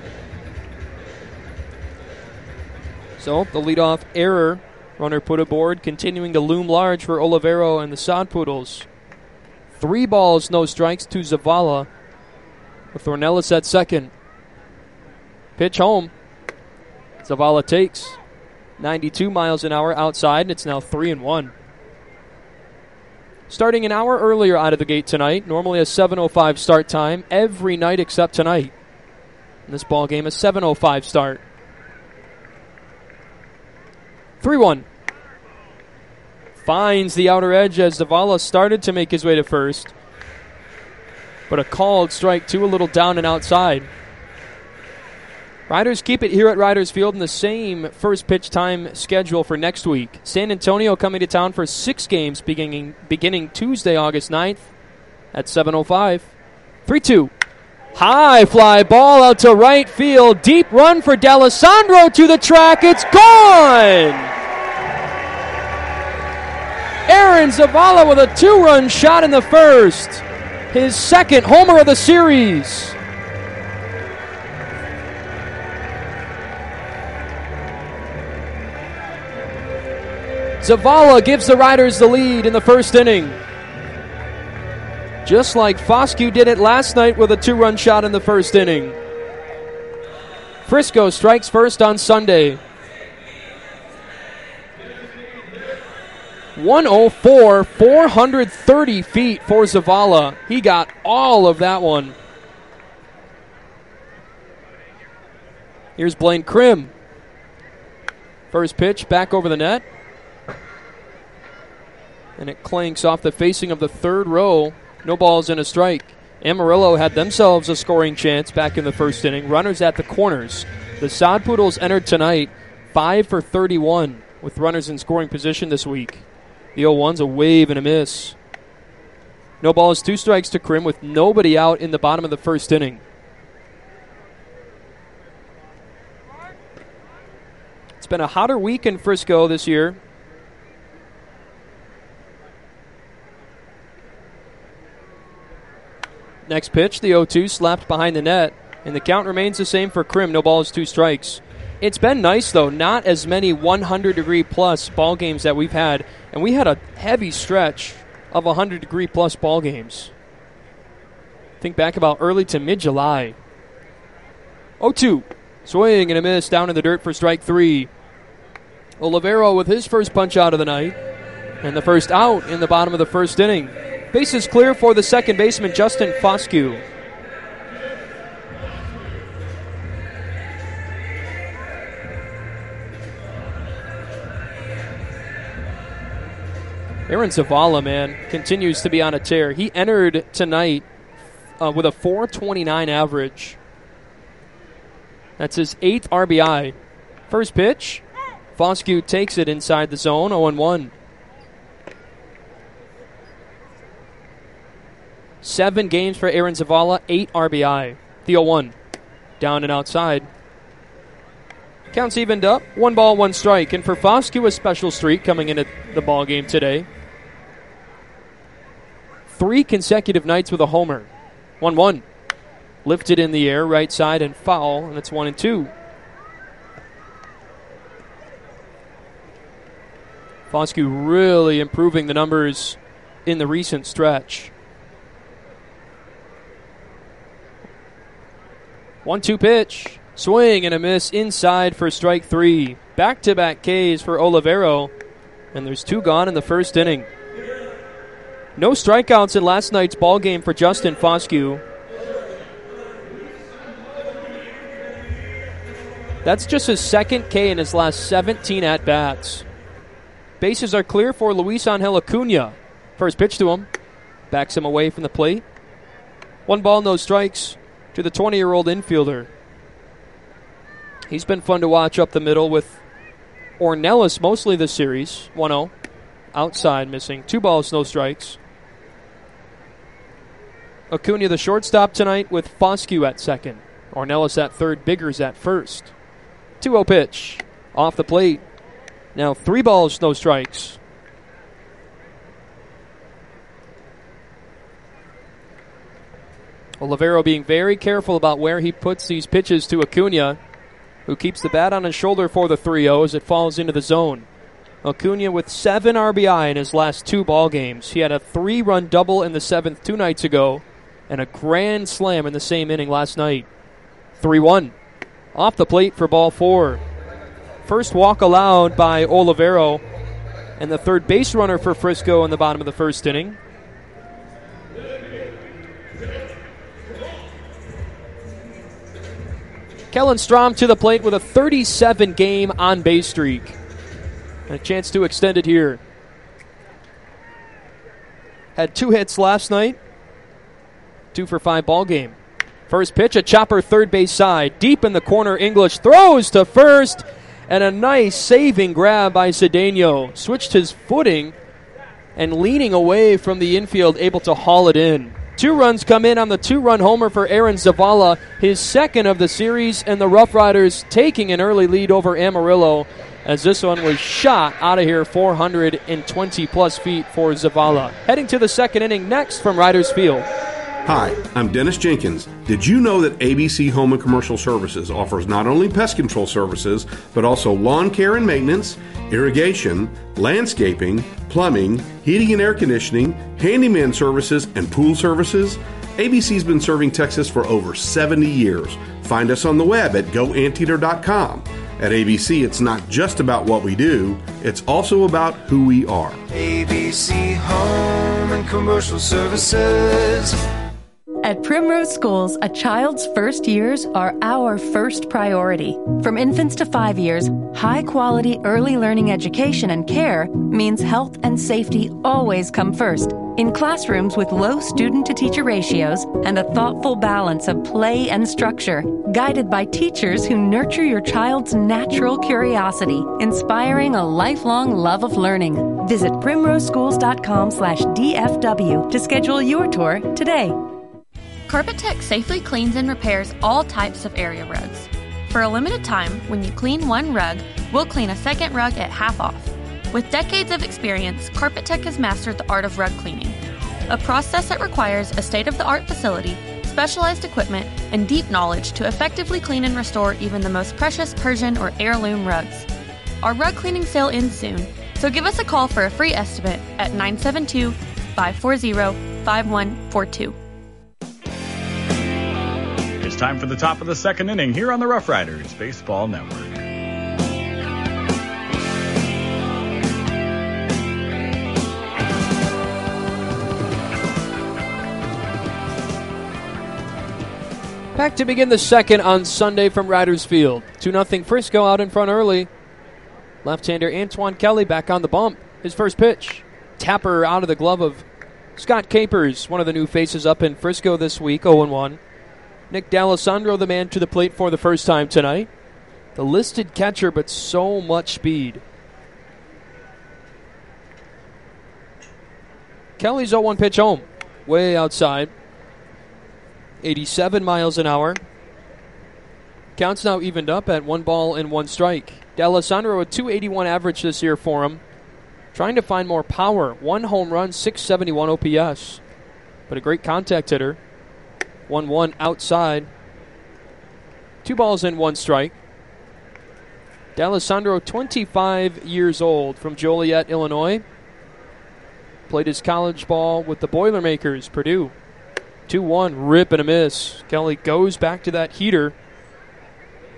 So the leadoff error, runner put aboard, continuing to loom large for Olivero and the Sod Poodles. 3 balls, no strikes to Zavala with Ornelas at second. Pitch home. Zavala takes 92 miles an hour outside, and it's now 3-1. Starting an hour earlier out of the gate tonight, normally a 7:05 start time, every night except tonight. In this ball game, a 7:05 start. 3-1. Finds the outer edge as Zavala started to make his way to first. But a called strike 2, a little down and outside. Riders keep it here at Riders Field in the same first pitch time schedule for next week. San Antonio coming to town for 6 games beginning Tuesday, August 9th at 7:05. 3-2. High fly ball out to right field. Deep run for D'Alessandro to the track. It's gone! Aaron Zavala with a 2-run shot in the first. His 2nd homer of the series. Zavala gives the Riders the lead in the first inning. Just like Foscue did it last night with a 2-run shot in the first inning. Frisco strikes first on Sunday. 104, 430 feet for Zavala. He got all of that one. Here's Blaine Krim. First pitch back over the net. And it clanks off the facing of the third row. No balls and a strike. Amarillo had themselves a scoring chance back in the first inning. Runners at the corners. The Sod Poodles entered tonight 5 for 31 with runners in scoring position this week. The 0-1's a wave and a miss. No balls, 2 strikes to Krim with nobody out in the bottom of the first inning. It's been a hotter week in Frisco this year. Next pitch, the 0-2 slapped behind the net, and the count remains the same for Krim. No balls, 2 strikes. It's been nice, though. Not as many 100-degree-plus ball games that we've had, and we had a heavy stretch of 100-degree-plus ball games. Think back about early to mid-July. 0-2, swing and a miss down in the dirt for strike 3. Olivero with his first punch out of the night, and the first out in the bottom of the first inning. Bases clear for the second baseman, Justin Foscue. Aaron Zavala, man, continues to be on a tear. He entered tonight with a .429 average. That's his 8th RBI. First pitch, Foscue takes it inside the zone, 0-1. 7 games for Aaron Zavala, 8 RBI. The 0-1, down and outside. Counts evened up, 1 ball, 1 strike. And for Foscue, a special streak coming into the ball game today. 3 consecutive nights with a homer. 1-1. Lifted in the air, right side, and foul, and it's 1-2. Foscue really improving the numbers in the recent stretch. 1-2 pitch. Swing and a miss inside for strike 3. Back-to-back Ks for Olivero, and there's 2 gone in the first inning. No strikeouts in last night's ball game for Justin Foscue. That's just his second K in his last 17 at-bats. Bases are clear for Luis Angel Acuna. First pitch to him. Backs him away from the plate. 1 ball, no strikes to the 20-year-old infielder. He's been fun to watch up the middle with Ornelas mostly this series. 1-0. Outside missing. 2 balls, no strikes. Acuna the shortstop tonight with Foscue at second. Ornelas at third. Biggers at first. 2-0 pitch. Off the plate. Now 3 balls, no strikes. Olivero being very careful about where he puts these pitches to Acuna, who keeps the bat on his shoulder for the 3-0 as it falls into the zone. Acuna with 7 RBI in his last 2 ball games. He had a 3-run double in the 7th 2 nights ago and a grand slam in the same inning last night. 3-1. Off the plate for ball 4. First walk allowed by Olivero, and the third base runner for Frisco in the bottom of the first inning. Kellen Strom to the plate with a 37-game on-base streak. And a chance to extend it here. Had 2 hits last night. 2 for 5 ball game. First pitch, a chopper third base side. Deep in the corner, English throws to first. And a nice saving grab by Cedeno. Switched his footing and leaning away from the infield, able to haul it in. 2 runs come in on the 2-run homer for Aaron Zavala, his second of the series, and the Rough Riders taking an early lead over Amarillo as this one was shot out of here 420-plus feet for Zavala. Heading to the second inning next from Riders Field. Hi, I'm Dennis Jenkins. Did you know that ABC Home and Commercial Services offers not only pest control services, but also lawn care and maintenance, irrigation, landscaping, plumbing, heating and air conditioning, handyman services, and pool services? ABC's been serving Texas for over 70 years. Find us on the web at goanteater.com. At ABC, it's not just about what we do, it's also about who we are. ABC Home and Commercial Services. At Primrose Schools, a child's first years are our first priority. From infants to 5 years, high-quality early learning education and care means health and safety always come first. In classrooms with low student-to-teacher ratios and a thoughtful balance of play and structure, guided by teachers who nurture your child's natural curiosity, inspiring a lifelong love of learning. Visit primroseschools.com/DFW to schedule your tour today. Carpet Tech safely cleans and repairs all types of area rugs. For a limited time, when you clean 1 rug, we'll clean a second rug at half off. With decades of experience, Carpet Tech has mastered the art of rug cleaning, a process that requires a state-of-the-art facility, specialized equipment, and deep knowledge to effectively clean and restore even the most precious Persian or heirloom rugs. Our rug cleaning sale ends soon, so give us a call for a free estimate at 972-540-5142. It's time for the top of the second inning here on the Rough Riders Baseball Network. Back to begin the second on Sunday from Riders Field. 2-0 Frisco out in front early. Left-hander Antoine Kelly back on the bump. His first pitch. Tapper out of the glove of Scott Capers, one of the new faces up in Frisco this week, 0-1. Nick D'Alessandro, the man to the plate for the first time tonight. The listed catcher, but so much speed. Kelly's 0-1 pitch home. Way outside. 87 miles an hour. Count's now evened up at 1 ball and 1 strike. D'Alessandro, a 281 average this year for him. Trying to find more power. 1 home run, 671 OPS. But a great contact hitter. 1-1 outside. 2 balls and 1 strike. D'Alessandro, 25 years old, from Joliet, Illinois. Played his college ball with the Boilermakers, Purdue. 2-1, rip and a miss. Kelly goes back to that heater.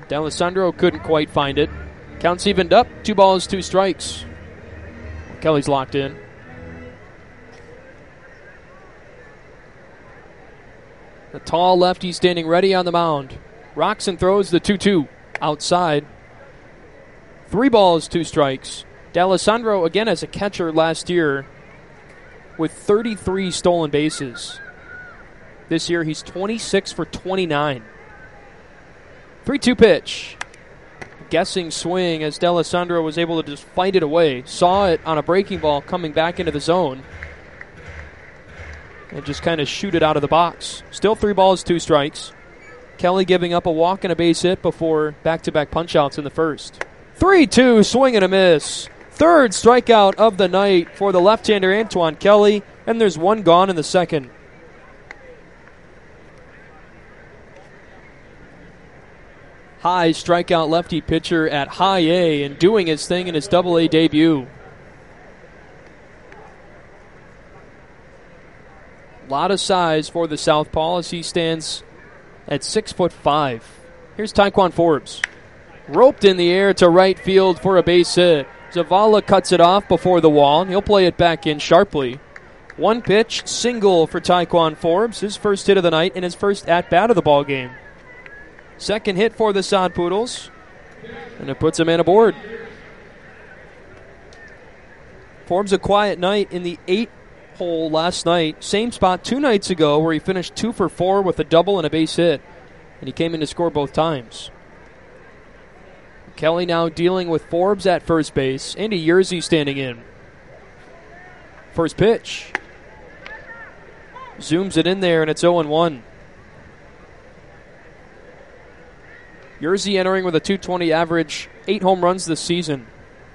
D'Alessandro couldn't quite find it. Counts evened up. 2 balls, 2 strikes. Kelly's locked in. The tall lefty standing ready on the mound. Rocks and throws the 2-2 outside. 3 balls, 2 strikes. D'Alessandro, again as a catcher last year, with 33 stolen bases. This year he's 26 for 29. 3-2 pitch. Guessing swing as D'Alessandro was able to just fight it away. Saw it on a breaking ball coming back into the zone. And just kind of shoot it out of the box. Still 3 balls, 2 strikes. Kelly giving up a walk and a base hit before back-to-back punch-outs in the first. 3-2, swing and a miss. 3rd strikeout of the night for the left-hander Antoine Kelly, and there's 1 gone in the second. High strikeout lefty pitcher at high A and doing his thing in his Double-A debut. A lot of size for the southpaw as he stands at 6'5". Here's Taekwon Forbes. Roped in the air to right field for a base hit. Zavala cuts it off before the wall, and he'll play it back in sharply. 1 pitch, single for Taekwon Forbes, his first hit of the night and his first at-bat of the ball game. Second hit for the Sod Poodles, and it puts him in aboard. Forbes a quiet night in the 8th hole last night. Same spot 2 nights ago where he finished 2 for 4 with a double and a base hit, and he came in to score both times. Kelly now dealing with Forbes at first base. Andy Yerzy standing in. First pitch. Zooms it in there, and it's 0-1. Yerzy entering with a .220 average, 8 home runs this season.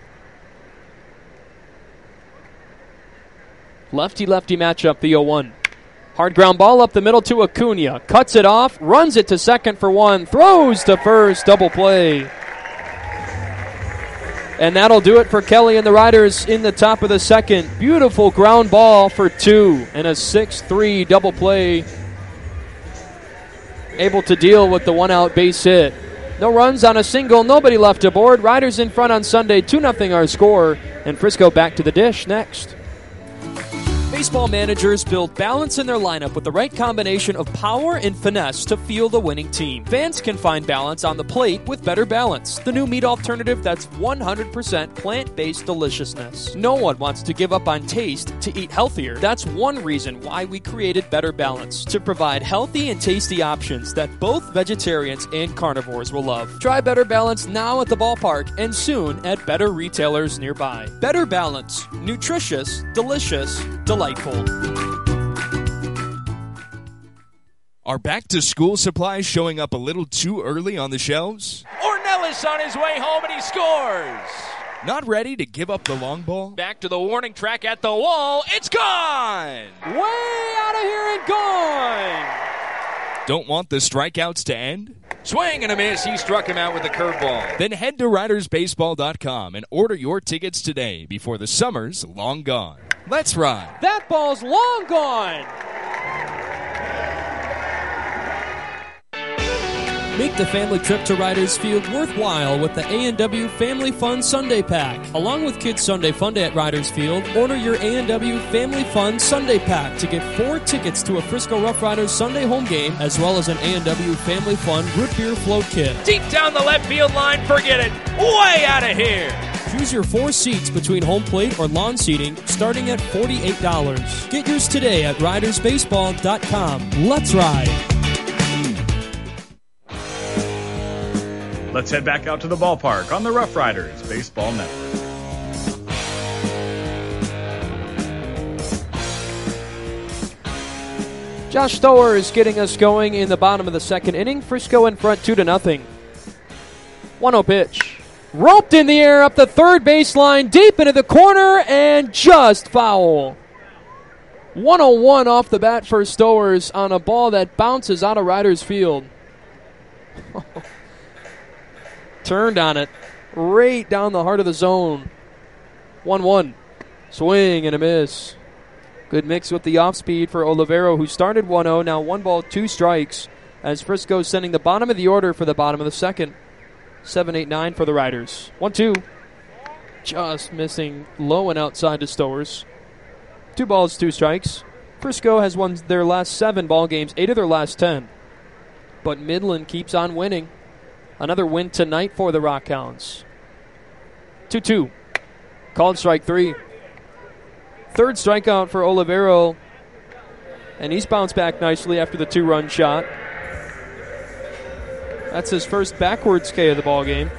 Lefty-lefty matchup, the 0-1. Hard ground ball up the middle to Acuna. Cuts it off, runs it to second for 1, throws to first, double play. And that'll do it for Kelly and the Riders in the top of the second. Beautiful ground ball for 2 and a 6-3 double play. Able to deal with the 1-out base hit. No runs on a single, nobody left aboard. Riders in front on Sunday, 2-0 our score. And Frisco back to the dish next. Baseball managers build balance in their lineup with the right combination of power and finesse to field a winning team. Fans can find balance on the plate with Better Balance, the new meat alternative that's 100% plant-based deliciousness. No one wants to give up on taste to eat healthier. That's one reason why we created Better Balance, to provide healthy and tasty options that both vegetarians and carnivores will love. Try Better Balance now at the ballpark and soon at better retailers nearby. Better Balance, nutritious, delicious, delightful. Are back-to-school supplies showing up a little too early on the shelves? Ornelas on his way home, and he scores. Not ready to give up the long ball? Back to the warning track at the wall. It's gone! Way out of here and gone! Don't want the strikeouts to end? Swing and a miss. He struck him out with a curveball. Then head to RidersBaseball.com and order your tickets today before the summer's long gone. Let's ride. That ball's long gone. Make the family trip to Riders Field worthwhile with the A&W Family Fun Sunday Pack. Along with Kids Sunday Fun Day at Riders Field, order your A&W Family Fun Sunday Pack to get 4 tickets to a Frisco Rough Riders Sunday home game, as well as an A&W Family Fun Root Beer Float Kit. Deep down the left field line, forget it. Way out of here. Choose your 4 seats between home plate or lawn seating, starting at $48. Get yours today at RidersBaseball.com. Let's ride. Let's head back out to the ballpark on the Rough Riders Baseball Network. Josh Stower is getting us going in the bottom of the second inning. Frisco in front 2-0. 1-0 pitch. Roped in the air up the third baseline, deep into the corner, and just foul. 101 off the bat for Stowers on a ball that bounces out of Riders Field. Turned on it right down the heart of the zone. 1-1. Swing and a miss. Good mix with the off speed for Olivero, who started 1-0, now 1 ball, 2 strikes, as Frisco sending the bottom of the order for the bottom of the second. 7-8-9 for the Riders. 1-2. Just missing low and outside to Stowers. 2 balls, 2 strikes. Frisco has won their last 7 ball games, 8 of their last 10. But Midland keeps on winning. Another win tonight for the Rockhounds. 2-2. Called strike 3. Third strikeout for Olivero. And he's bounced back nicely after the 2-run shot. That's his first backwards K of the ball game.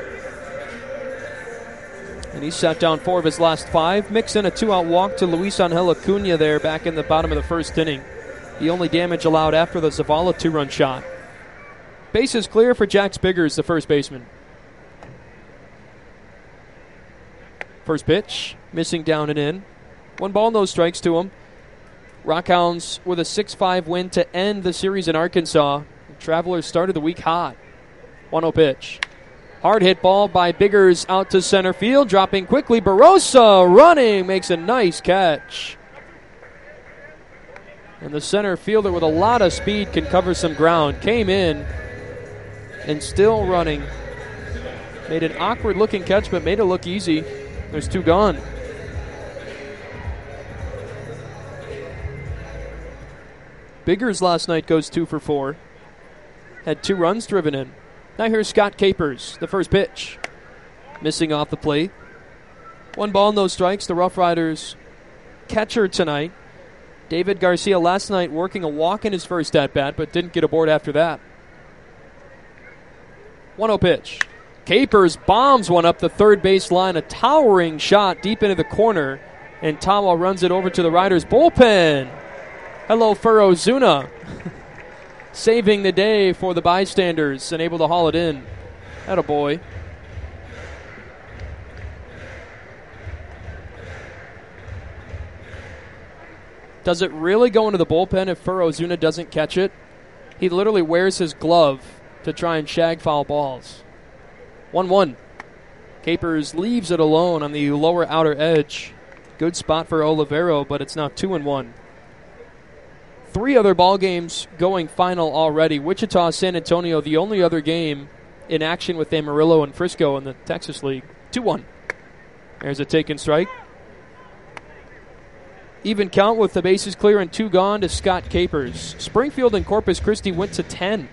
And he's shut down 4 of his last 5. Mix in a 2-out walk to Luis Angel Acuna there back in the bottom of the first inning. The only damage allowed after the Zavala 2-run shot. Base is clear for Jax Biggers, the first baseman. First pitch, missing down and in. 1 ball, no strikes to him. Rockhounds with a 6-5 win to end the series in Arkansas. Travelers started the week hot. 1-0 pitch. Hard hit ball by Biggers out to center field. Dropping quickly. Barossa running. Makes a nice catch. And the center fielder with a lot of speed can cover some ground. Came in and still running. Made an awkward looking catch but made it look easy. There's 2 gone. Biggers last night goes 2 for 4. Had 2 runs driven in. Now here's Scott Capers, the first pitch. Missing off the plate. 1 ball, no strikes. The Rough Riders catcher tonight. David Garcia last night working a walk in his first at-bat, but didn't get aboard after that. 1-0 pitch. Capers bombs one up the third base line. A towering shot deep into the corner. And Tawa runs it over to the Riders' bullpen. Hello, Furo Zuna. Saving the day for the bystanders and able to haul it in. Attaboy. Does it really go into the bullpen if Furo Zuna doesn't catch it? He literally wears his glove to try and shag foul balls. 1-1. Capers leaves it alone on the lower outer edge. Good spot for Olivero, but it's now 2-1. 3 other ball games going final already. Wichita, San Antonio, the only other game in action with Amarillo and Frisco in the Texas League. 2-1. There's a taken strike. Even count with the bases clear and 2 gone to Scott Capers. Springfield and Corpus Christi went to 10.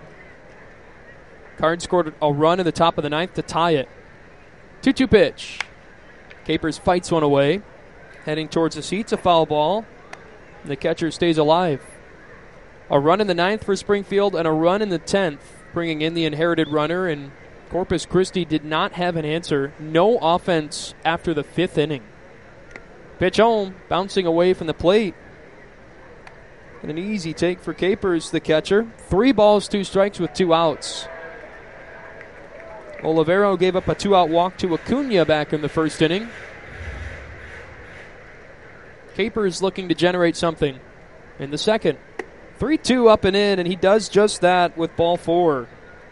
Card scored a run in the top of the 9th to tie it. 2-2 pitch. Capers fights one away. Heading towards the seats, a foul ball. The catcher stays alive. A run in the 9th for Springfield and a run in the 10th, bringing in the inherited runner, and Corpus Christi did not have an answer. No offense after the 5th inning. Pitch home, bouncing away from the plate. And an easy take for Capers, the catcher. 3 balls, 2 strikes with 2 outs. Olivero gave up a 2-out walk to Acuna back in the first inning. Capers looking to generate something in the second. 3-2 up and in, and he does just that with ball 4.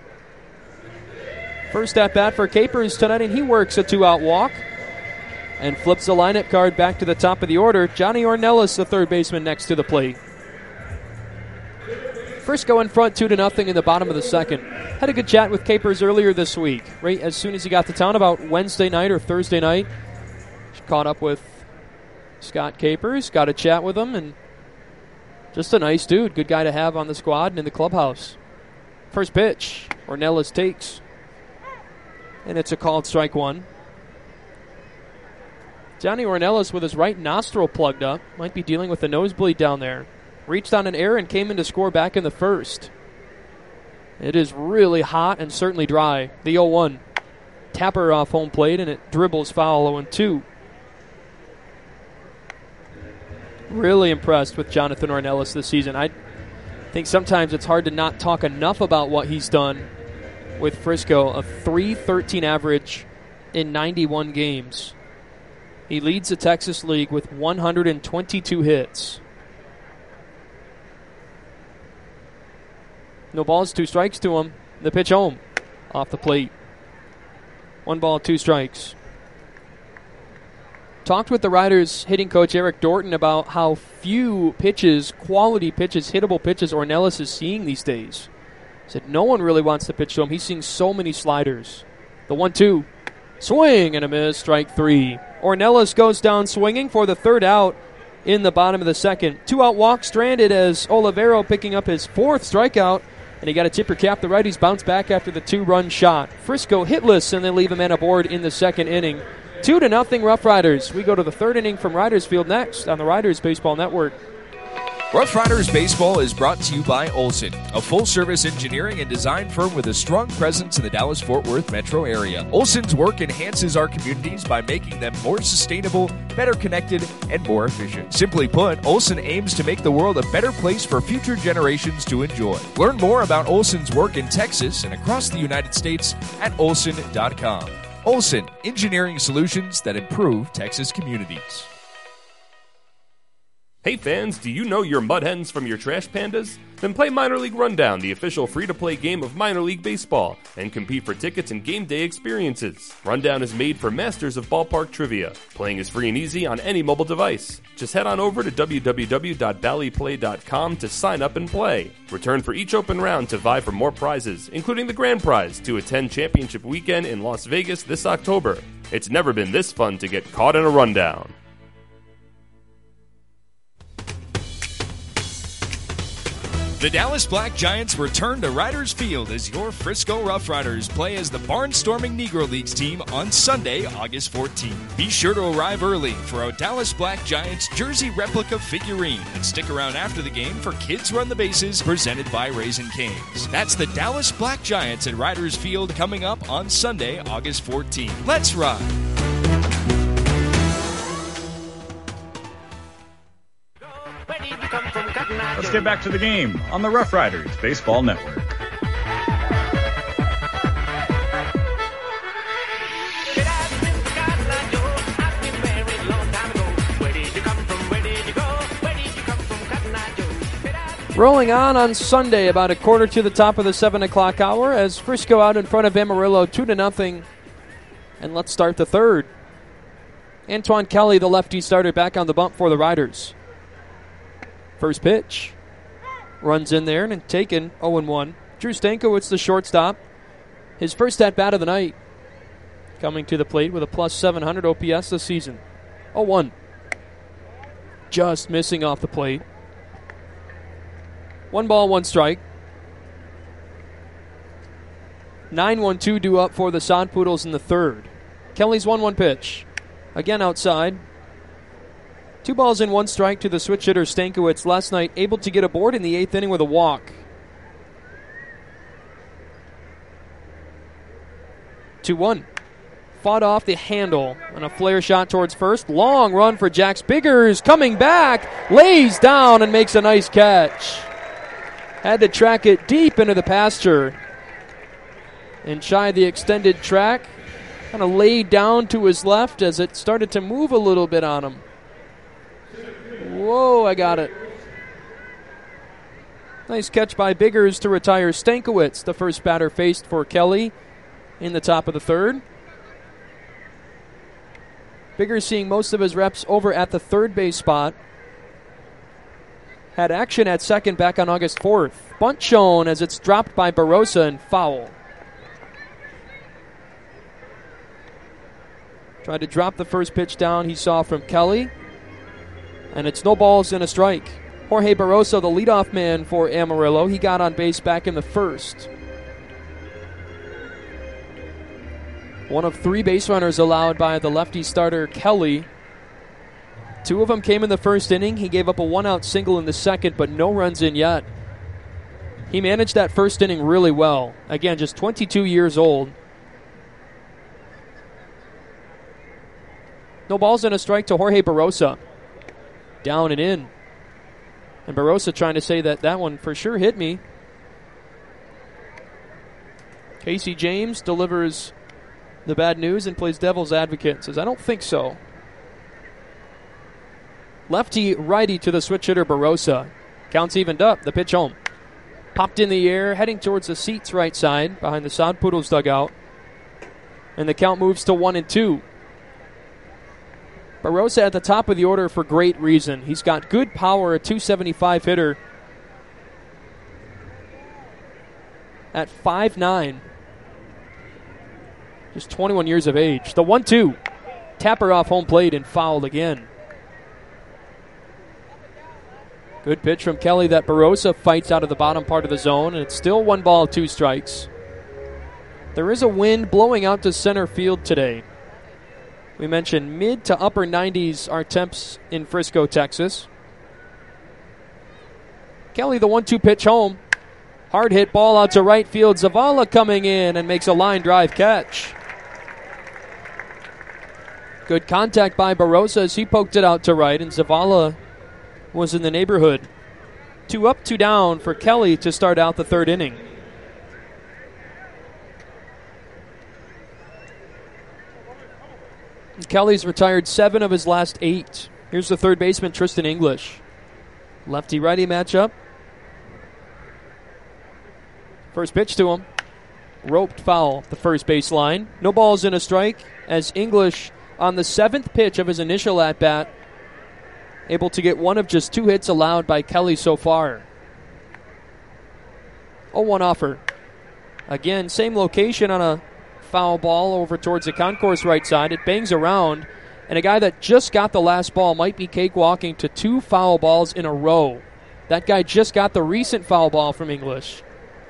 First at bat for Capers tonight, and he works a 2-out walk and flips the lineup card back to the top of the order. Johnny Ornelas, the third baseman, next to the plate. Frisco in front 2-0 in the bottom of the second. Had a good chat with Capers earlier this week. Right as soon as he got to town, about Wednesday night or Thursday night, caught up with Scott Capers, got a chat with him, and just a nice dude. Good guy to have on the squad and in the clubhouse. First pitch, Ornelas takes, and it's a called strike 1. Johnny Ornelas with his right nostril plugged up. Might be dealing with a nosebleed down there. Reached on an error and came in to score back in the first. It is really hot and certainly dry. The 0-1. Tapper off home plate, and it dribbles foul 0-2. Really impressed with Jonathan Ornelas this season. I think sometimes it's hard to not talk enough about what he's done with Frisco. A .313 average in 91 games. He leads the Texas League with 122 hits. No balls, 2 strikes to him. The pitch home. Off the plate. 1 ball, 2 strikes. Talked with the Riders hitting coach Eric Dorton about how few pitches, quality pitches, hittable pitches Ornelas is seeing these days. Said no one really wants to pitch to him. He's seeing so many sliders. The 1-2. Swing and a miss. Strike 3. Ornelas goes down swinging for the third out in the bottom of the second. 2-out walk stranded as Olivero picking up his 4th strikeout. And he got a tip your cap. The righties bounce back after the 2-run shot. Frisco hitless, and they leave a man aboard in the second inning. 2-0 Rough Riders. We go to the third inning from Riders Field next on the Riders Baseball Network. Rough Riders Baseball is brought to you by Olson, a full-service engineering and design firm with a strong presence in the Dallas-Fort Worth metro area. Olson's work enhances our communities by making them more sustainable, better connected, and more efficient. Simply put, Olson aims to make the world a better place for future generations to enjoy. Learn more about Olson's work in Texas and across the United States at olson.com. Olson, engineering solutions that improve Texas communities. Hey fans, do you know your mud hens from your trash pandas? Then play Minor League Rundown, the official free-to-play game of minor league baseball, and compete for tickets and game day experiences. Rundown is made for masters of ballpark trivia. Playing is free and easy on any mobile device. Just head on over to www.valleyplay.com to sign up and play. Return for each open round to vie for more prizes, including the grand prize to attend Championship Weekend in Las Vegas this October. It's never been this fun to get caught in a rundown. The Dallas Black Giants return to Riders Field as your Frisco Rough Riders play as the barnstorming Negro Leagues team on Sunday, August 14th. Be sure to arrive early for a Dallas Black Giants jersey replica figurine and stick around after the game for Kids Run the Bases presented by Raising Cane's. That's the Dallas Black Giants at Riders Field coming up on Sunday, August 14th. Let's ride! Let's get back to the game on the Rough Riders Baseball Network. Rolling on Sunday, about a quarter to the top of the 7 o'clock hour, as Frisco out in front of Amarillo 2-0. And let's start the third. Antoine Kelly, the lefty starter, back on the bump for the Riders. First pitch. Runs in there and taken 0-1. Drew Stankiewicz, the shortstop. His first at-bat of the night. Coming to the plate with a plus 700 OPS this season. 0-1. Just missing off the plate. 1 ball, 1 strike. 9-1-2 due up for the Sod Poodles in the third. Kelly's 1-1 pitch. Again outside. 2 balls and 1 strike to the switch hitter Stankiewicz last night, able to get aboard in the 8th inning with a walk. 2-1. Fought off the handle on a flare shot towards first. Long run for Jax Biggers, coming back, lays down and makes a nice catch. Had to track it deep into the pasture. And shy the extended track, kind of laid down to his left as it started to move a little bit on him. Whoa, I got it. Nice catch by Biggers to retire Stankiewicz, the first batter faced for Kelly in the top of the third. Biggers seeing most of his reps over at the third base spot. Had action at second back on August 4th. Bunt shown as it's dropped by Barossa and foul. Tried to drop the first pitch down he saw from Kelly. And it's no balls and a strike. Jorge Barossa, the leadoff man for Amarillo. He got on base back in the first. One of 3 base runners allowed by the lefty starter Kelly. 2 of them came in the first inning. He gave up a 1-out single in the second, but no runs in yet. He managed that first inning really well. Again, just 22 years old. No balls and a strike to Jorge Barossa. Down and in. And Barossa trying to say that one for sure hit me. Casey James delivers the bad news and plays devil's advocate. Says, I don't think so. Lefty, righty to the switch hitter Barossa. Counts evened up. The pitch home. Popped in the air, heading towards the seats right side behind the Sod Poodles dugout. And the count moves to 1-2. Barossa at the top of the order for great reason. He's got good power, a .275 hitter. at 5'9". Just 21 years of age. The 1-2. Tapper off home plate and fouled again. Good pitch from Kelly that Barossa fights out of the bottom part of the zone, and it's still 1 ball, 2 strikes. There is a wind blowing out to center field today. We mentioned mid to upper 90s are temps in Frisco, Texas. Kelly, the 1-2 pitch home. Hard hit ball out to right field. Zavala coming in and makes a line drive catch. Good contact by Barossa as he poked it out to right, and Zavala was in the neighborhood. 2 up, 2 down for Kelly to start out the 3rd inning. Kelly's retired 7 of his last 8. Here's the third baseman, Tristan English. Lefty-righty matchup. First pitch to him. Roped foul the first baseline. No balls in a strike as English on the 7th pitch of his initial at-bat able to get one of just 2 hits allowed by Kelly so far. 0-1 offer. Again, same location on a foul ball over towards the concourse right side. It bangs around, and a guy that just got the last ball might be cakewalking to 2 foul balls in a row. That guy just got the recent foul ball from English.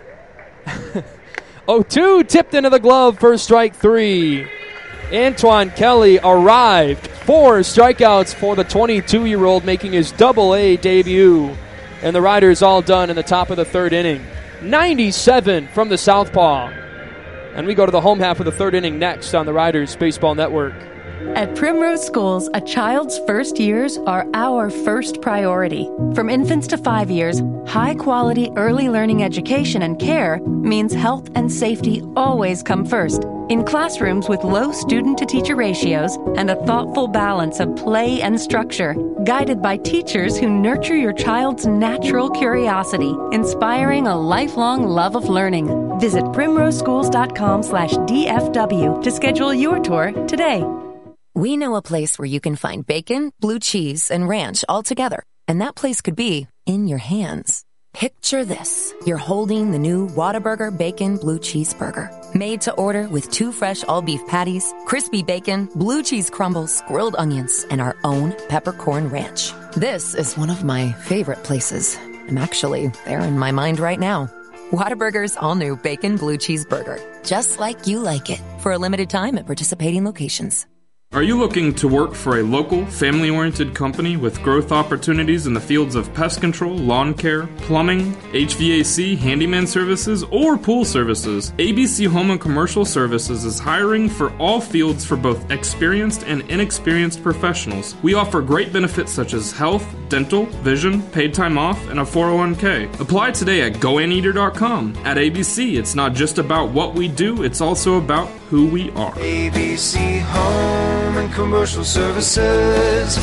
0-2, tipped into the glove for strike 3. Antoine Kelly arrived. 4 strikeouts for the 22-year-old, making his Double-A debut. And the Riders all done in the top of the 3rd inning. 97 from the southpaw. And we go to the home half of the 3rd inning next on the Riders Baseball Network. At Primrose Schools, a child's first years are our first priority. From infants to 5 years, high-quality early learning education and care means health and safety always come first. In classrooms with low student-to-teacher ratios and a thoughtful balance of play and structure, guided by teachers who nurture your child's natural curiosity, inspiring a lifelong love of learning. Visit primroseschools.com/DFW to schedule your tour today. We know a place where you can find bacon, blue cheese, and ranch all together. And that place could be in your hands. Picture this. You're holding the new Whataburger Bacon Blue Cheeseburger. Made to order with 2 fresh all-beef patties, crispy bacon, blue cheese crumbles, grilled onions, and our own peppercorn ranch. This is one of my favorite places. I'm actually there in my mind right now. Whataburger's all-new Bacon Blue Cheeseburger. Just like you like it. For a limited time at participating locations. Are you looking to work for a local, family-oriented company with growth opportunities in the fields of pest control, lawn care, plumbing, HVAC, handyman services, or pool services? ABC Home and Commercial Services is hiring for all fields for both experienced and inexperienced professionals. We offer great benefits such as health, dental, vision, paid time off, and a 401k. Apply today at goanteater.com. At ABC, it's not just about what we do, it's also about who we are. ABC Home and Commercial Services.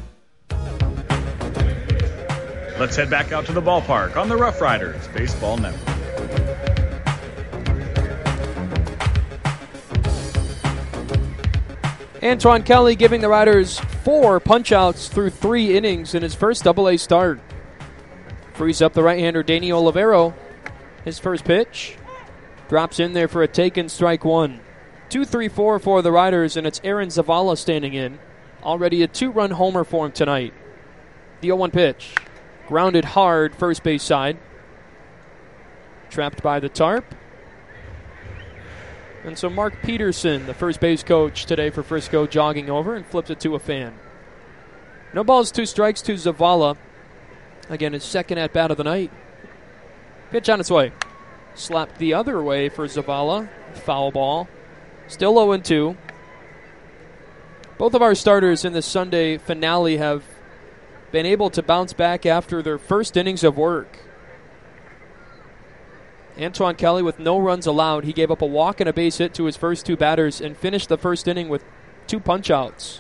Let's head back out to the ballpark on the Rough Riders Baseball Network. Antoine Kelly giving the Riders 4 punch-outs through 3 innings in his first Double-A start. Frees up the right-hander Danny Olivero. His first pitch drops in there for a taken strike 1. 2-3-4 for the Riders, and it's Aaron Zavala standing in. Already a 2-run homer for him tonight. The 0-1 pitch. Grounded hard, first base side. Trapped by the tarp. And so Mark Peterson, the first base coach today for Frisco, jogging over and flips it to a fan. No balls, 2 strikes to Zavala. Again, his second at-bat of the night. Pitch on its way. Slapped the other way for Zavala. Foul ball. Still 0-2. Both of our starters in this Sunday finale have been able to bounce back after their first innings of work. Antoine Kelly with no runs allowed. He gave up a walk and a base hit to his first 2 batters and finished the first inning with 2 punch-outs.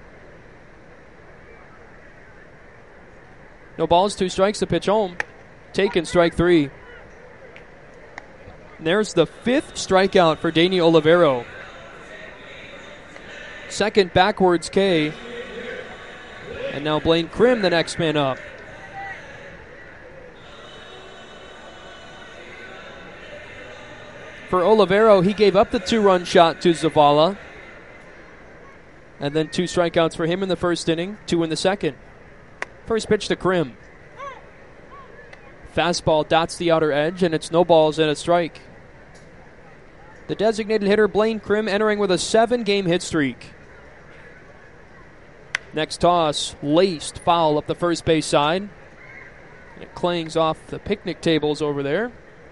No balls, 2 strikes to pitch home. Taken strike 3. And there's the 5th strikeout for Danny Olivero. Second backwards K. And now Blaine Krim, the next man up. For Olivero, he gave up the 2-run shot to Zavala. And then 2 strikeouts for him in the first inning, 2 in the second. First pitch to Krim. Fastball dots the outer edge, and it's no balls and a strike. The designated hitter, Blaine Krim, entering with a 7-game hit streak. Next toss, laced foul up the first base side. And it clangs off the picnic tables over there.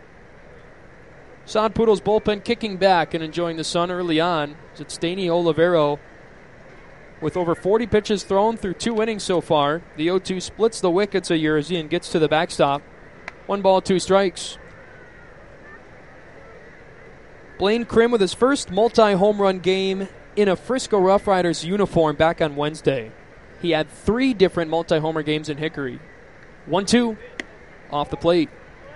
Sod Poodles bullpen kicking back and enjoying the sun early on. It's Danny Olivero with over 40 pitches thrown through 2 innings so far. The 0-2 splits the wickets of Yerzy and gets to the backstop. 1 ball, 2 strikes. Blaine Krim with his first multi-home run game in a Frisco Rough Riders uniform back on Wednesday. He had 3 different multi-homer games in Hickory. 1-2 off the plate.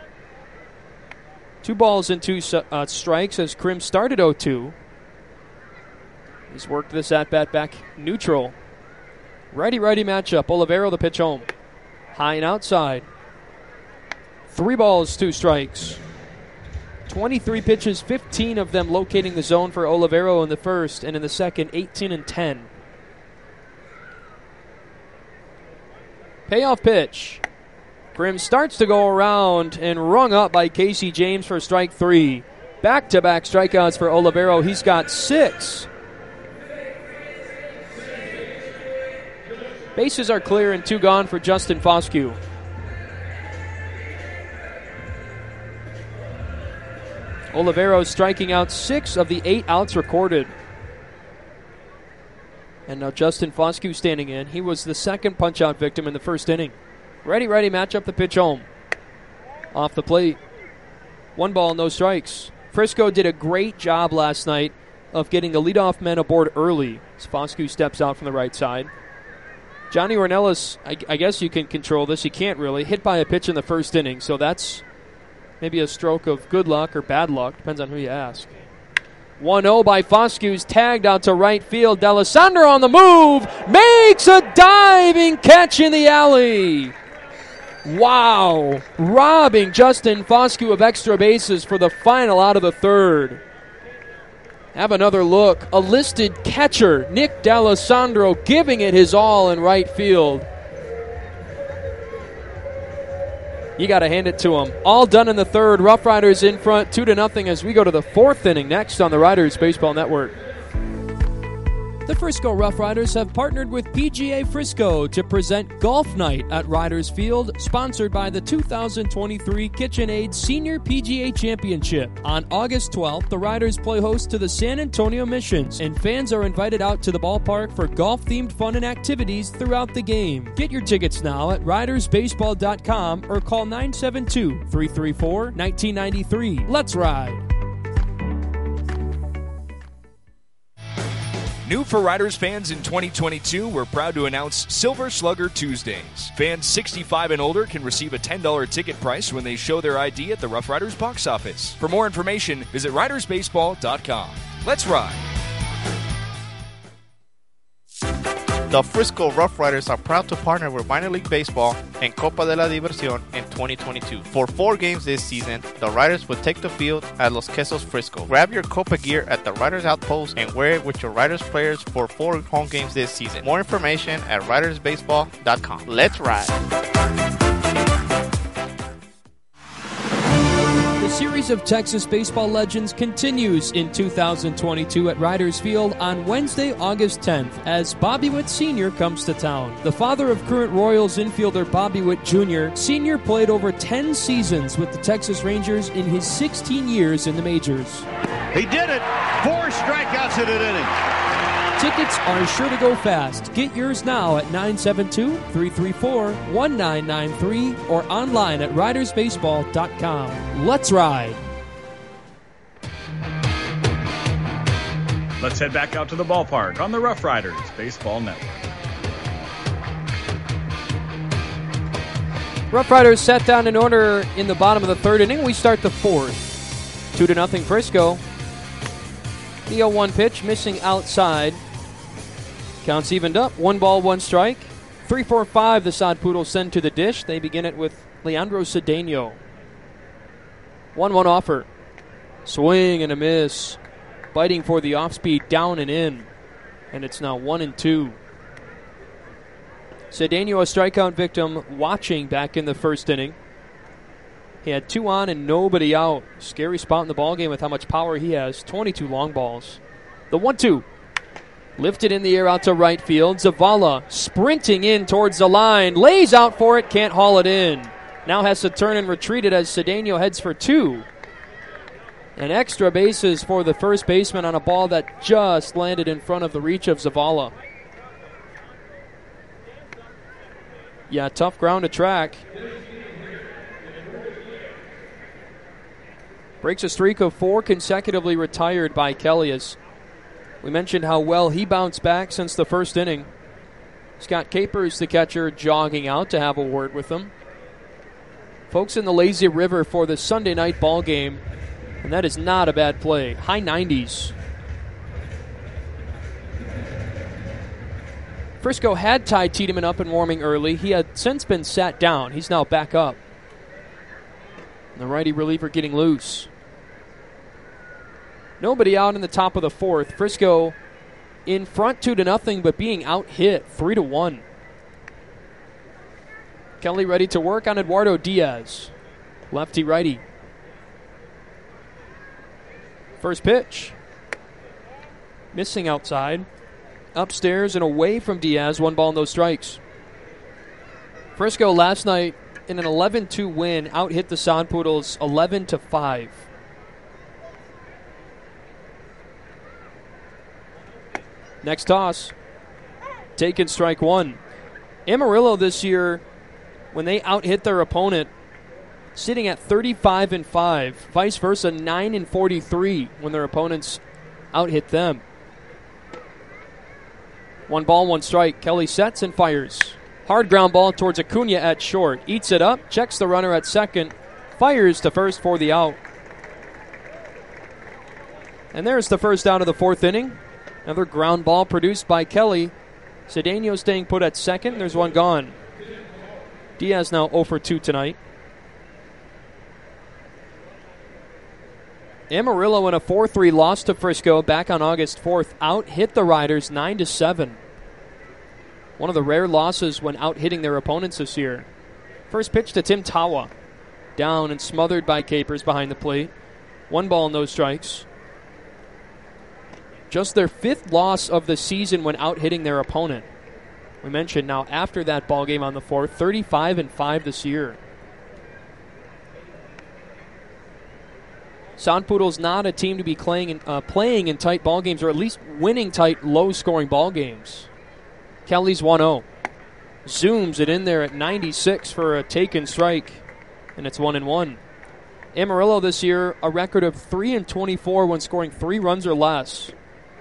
2 balls and 2 strikes as Krim started 0-2. He's worked this at-bat back neutral. Righty-righty matchup. Olivero the pitch home. High and outside. 3 balls, 2 strikes. 23 pitches, 15 of them locating the zone for Olivero in the first, and in the second, 18 and 10. Payoff pitch. Krim starts to go around and rung up by Casey James for strike 3. Back-to-back strikeouts for Olivero. He's got 6. Bases are clear and 2 gone for Justin Foscue. Olivero striking out 6 of the 8 outs recorded. And now Justin Foscue standing in. He was the second punch-out victim in the first inning. Righty-righty matchup, the pitch home. Off the plate. 1 ball, no strikes. Frisco did a great job last night of getting the leadoff men aboard early as Foscue steps out from the right side. Johnny Ornelas, I guess you can control this. You can't really. Hit by a pitch in the first inning, so that's maybe a stroke of good luck or bad luck. Depends on who you ask. 1-0 by Foscue's tagged out to right field. D'Alessandro on the move. Makes a diving catch in the alley. Wow. Robbing Justin Foscue of extra bases for the final out of the third. Have another look. A listed catcher, Nick D'Alessandro, giving it his all in right field. You got to hand it to him. All done in the third. Rough Riders in front, 2-0 as we go to the 4th inning next on the Riders Baseball Network. The Frisco Rough Riders have partnered with PGA Frisco to present Golf Night at Riders Field, sponsored by the 2023 KitchenAid Senior PGA Championship. On August 12th, the Riders play host to the San Antonio Missions, and fans are invited out to the ballpark for golf-themed fun and activities throughout the game. Get your tickets now at ridersbaseball.com or call 972-334-1993. Let's ride! New for Riders fans in 2022, we're proud to announce Silver Slugger Tuesdays. Fans 65 and older can receive a $10 ticket price when they show their ID at the Rough Riders box office. For more information, visit ridersbaseball.com. Let's ride! The Frisco Rough Riders are proud to partner with Minor League Baseball and Copa de la Diversión in 2022. For 4 games this season, the Riders will take the field at Los Quesos Frisco. Grab your Copa gear at the Riders Outpost and wear it with your Riders players for 4 home games this season. More information at ridersbaseball.com. Let's ride! The series of Texas baseball legends continues in 2022 at Riders Field on Wednesday, August 10th, as Bobby Witt Sr. comes to town. The father of current Royals infielder Bobby Witt Jr., Sr. played over 10 seasons with the Texas Rangers in his 16 years in the majors. He did it! 4 strikeouts in an inning. Tickets are sure to go fast. Get yours now at 972-334-1993 or online at ridersbaseball.com. Let's ride! Let's head back out to the ballpark on the Rough Riders Baseball Network. Rough Riders sat down in order in the bottom of the 3rd inning. We start the 4th. 2-0 Frisco. The 0-1 pitch missing outside. Counts evened up. 1 ball, 1 strike. 3-4-5 the Sod Poodles send to the dish. They begin it with Leandro Cedeno. 1-1 offer. Swing and a miss. Biting for the off-speed, down and in. And it's now 1-2. Cedeno, a strikeout victim, watching back in the first inning. He had 2 on and nobody out. Scary spot in the ballgame with how much power he has. 22 long balls. The 1-2. Lifted in the air out to right field. Zavala sprinting in towards the line. Lays out for it. Can't haul it in. Now has to turn and retreat it as Cedeno heads for 2. And extra bases for the first baseman on a ball that just landed in front of the reach of Zavala. Yeah, tough ground to track. Breaks a streak of 4 consecutively retired by Kelly. As we mentioned how well he bounced back since the first inning. Scott Capers, the catcher, jogging out to have a word with him. Folks in the Lazy River for the Sunday night ball game, and that is not a bad play. High 90s. Frisco had Ty Tiedemann up and warming early. He had since been sat down. He's now back up. And the righty reliever getting loose. Nobody out in the top of the 4th. Frisco in front 2-0, but being out hit 3-1. Kelly ready to work on Eduardo Diaz. Lefty righty. First pitch. Missing outside. Upstairs and away from Diaz. 1 ball, no strikes. Frisco last night in an 11-2 win out hit the Sod Poodles 11-5. Next toss. Taken strike 1. Amarillo this year, when they out hit their opponent, sitting at 35-5. Vice versa, 9-43 when their opponents out hit them. 1 ball, 1 strike. Kelly sets and fires. Hard ground ball towards Acuna at short. Eats it up, checks the runner at second, fires to first for the out. And there's the first out of the 4th inning. Another ground ball produced by Kelly. Cedeno staying put at second. There's 1 gone. Diaz now 0 for 2 tonight. Amarillo in a 4-3 loss to Frisco back on August 4th. Out hit the Riders 9-7. One of the rare losses when out hitting their opponents this year. First pitch to Tim Tawa. Down and smothered by Capers behind the plate. 1 ball, no strikes. Just their 5th loss of the season when out hitting their opponent. We mentioned now after that ball game on the 4th, 35-5 this year. Sod Poodles not a team to be playing in tight ball games, or at least winning tight, low-scoring ball games. Kelly's 1-0. Zooms it in there at 96 for a taken strike, and it's 1-1. Amarillo this year, a record of 3-24 when scoring 3 runs or less.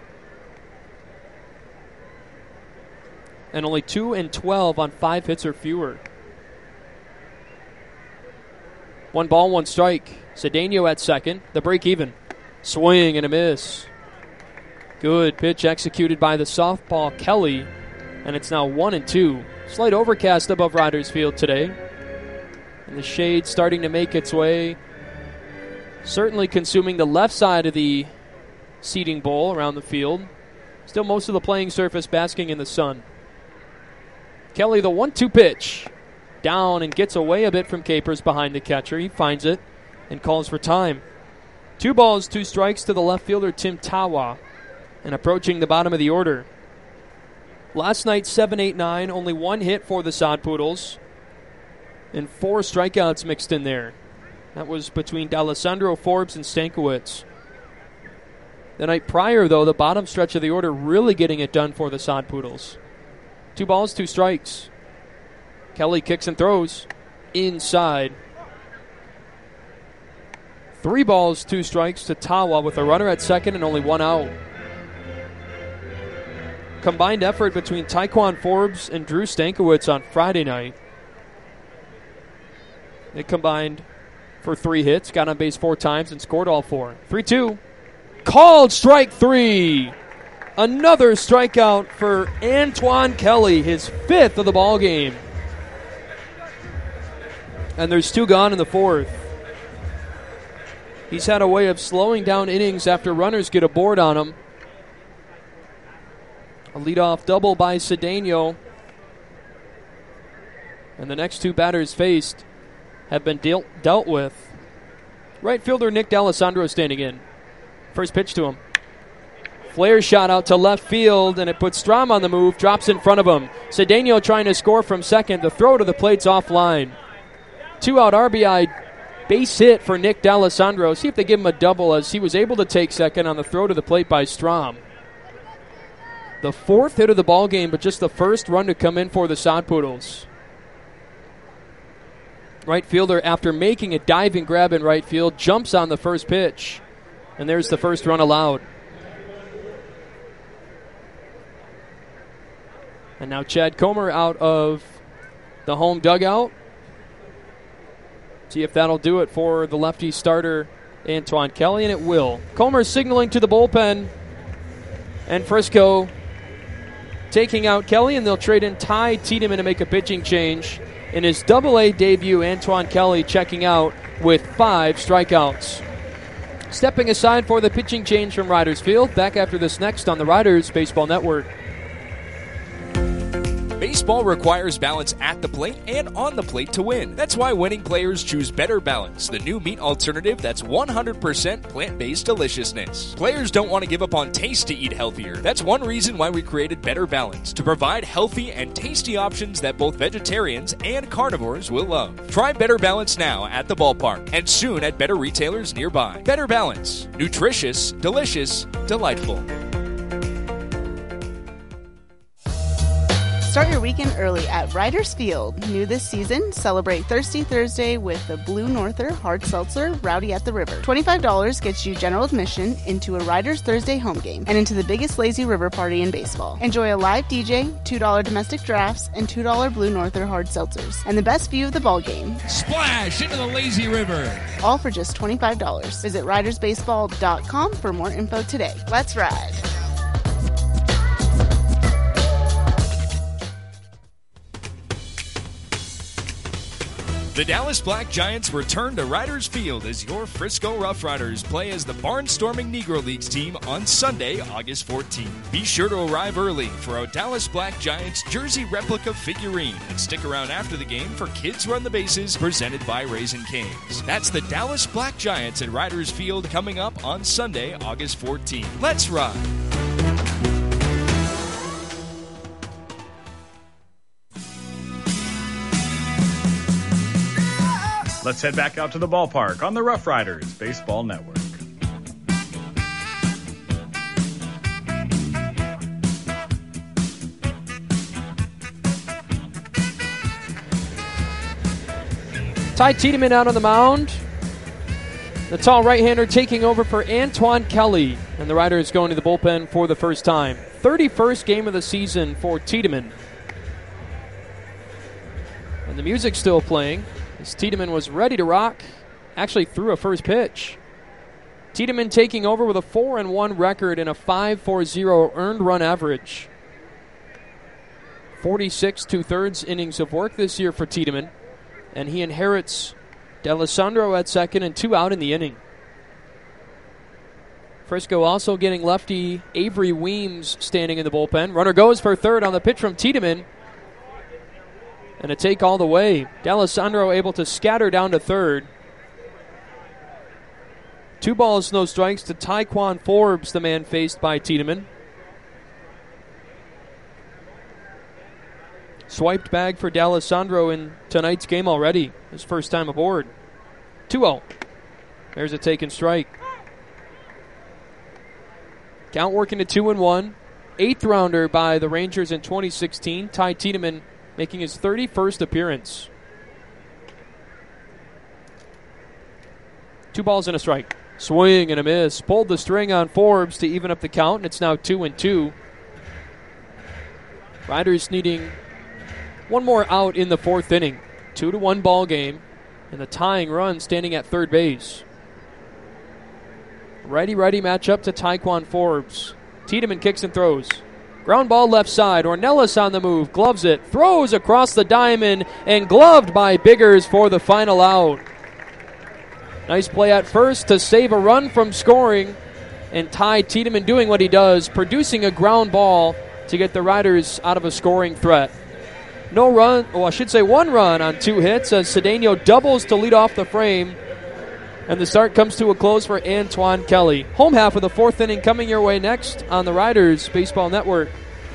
And only 2-12 on 5 hits or fewer. 1 ball, 1 strike. Cedeno at second. The break even. Swing and a miss. Good pitch executed by the softball Kelly. And it's now 1-2. Slight overcast above Riders Field today. And the shade starting to make its way. Certainly consuming the left side of the seating bowl around the field. Still most of the playing surface basking in the sun. Kelly, the 1-2 pitch. Down and gets away a bit from Capers behind the catcher. He finds it and calls for time. 2 balls, 2 strikes to the left fielder, Tim Tawa. And approaching the bottom of the order. Last night, 7-8-9, only 1 hit for the Sod Poodles. And 4 strikeouts mixed in there. That was between D'Alessandro, Forbes, and Stankiewicz. The night prior, though, the bottom stretch of the order really getting it done for the Sod Poodles. 2 balls, 2 strikes. Kelly kicks and throws. Inside. 3 balls, 2 strikes to Tawa with a runner at second and only 1 out. Combined effort between Taekwon Forbes and Drew Stankiewicz on Friday night. They combined for 3 hits, got on base 4 times, and scored all 4. 3-2. Called strike 3. Another strikeout for Antoine Kelly, his 5th of the ball game. And there's 2 gone in the 4th. He's had a way of slowing down innings after runners get aboard on him. A leadoff double by Cedeno. And the next two batters faced have been dealt with. Right fielder Nick D'Alessandro standing in. First pitch to him. Flare shot out to left field, and it puts Strom on the move, drops in front of him. Cedeno trying to score from second. The throw to the plate's offline. 2-out RBI base hit for Nick D'Alessandro. See if they give him a double, as he was able to take second on the throw to the plate by Strom. The fourth hit of the ball game, but just the first run to come in for the Sod Poodles. Right fielder, after making a diving grab in right field, jumps on the first pitch. And there's the first run allowed. And now Chad Comer out of the home dugout. See if that'll do it for the lefty starter, Antoine Kelly, and it will. Comer signaling to the bullpen. And Frisco taking out Kelly, and they'll trade in Ty Tiedemann to make a pitching change. In his Double-A debut, Antoine Kelly checking out with 5 strikeouts. Stepping aside for the pitching change from Riders Field. Back after this next on the Riders Baseball Network. Baseball requires balance at the plate and on the plate to win. That's why winning players choose Better Balance, the new meat alternative that's 100% plant-based deliciousness. Players don't want to give up on taste to eat healthier. That's one reason why we created Better Balance, to provide healthy and tasty options that both vegetarians and carnivores will love. Try Better Balance now at the ballpark and soon at better retailers nearby. Better Balance. Nutritious, delicious, delightful. Start your weekend early at Riders Field. New this season, celebrate Thirsty Thursday with the Blue Norther Hard Seltzer Rowdy at the River. $25 gets you general admission into a Riders Thursday home game and into the biggest lazy river party in baseball. Enjoy a live DJ, $2 domestic drafts, and $2 Blue Norther Hard Seltzers, and the best view of the ball game. Splash into the lazy river. All for just $25. Visit ridersbaseball.com for more info today. Let's ride. The Dallas Black Giants return to Riders Field as your Frisco Rough Riders play as the Barnstorming Negro Leagues team on Sunday, August 14th. Be sure to arrive early for a Dallas Black Giants jersey replica figurine and stick around after the game for Kids Run the Bases presented by Raising Cane's. That's the Dallas Black Giants at Riders Field coming up on Sunday, August 14th. Let's ride! Let's head back out to the ballpark on the Rough Riders Baseball Network. Ty Tiedemann out on the mound. The tall right-hander taking over for Antoine Kelly. And the Riders going to the bullpen for the first time. 31st game of the season for Tiedemann. And the music's still playing. As Tiedemann was ready to rock, actually threw a first pitch. Tiedemann taking over with a 4-1 record and a 5.40 earned run average. 46 2/3 innings of work this year for Tiedemann, and he inherits D'Alessandro at second and 2 out in the inning. Frisco also getting lefty Avery Weems standing in the bullpen. Runner goes for third on the pitch from Tiedemann. And a take all the way. D'Alessandro able to scatter down to third. 2 balls, no strikes to Tyquan Forbes, the man faced by Tiedemann. Swiped bag for D'Alessandro in tonight's game already. His first time aboard. 2-0. There's a take and strike. Count working to 2-1. 8th rounder by the Rangers in 2016. Ty Tiedemann making his 31st appearance. 2 balls and a strike. Swing and a miss. Pulled the string on Forbes to even up the count, and it's now 2-2. Riders needing one more out in the 4th inning. 2-1 ball game, and the tying run standing at third base. Righty-righty matchup to Tyquan Forbes. Tiedemann kicks and throws. Ground ball left side. Ornelas on the move. Gloves it. Throws across the diamond. And gloved by Biggers for the final out. Nice play at first to save a run from scoring, and Ty Tiedemann doing what he does, producing a ground ball to get the Riders out of a scoring threat. No run, well, I should say one run on 2 hits as Cedeno doubles to lead off the frame, and the start comes to a close for Antoine Kelly. Home half of the 4th inning coming your way next on the Riders Baseball Network.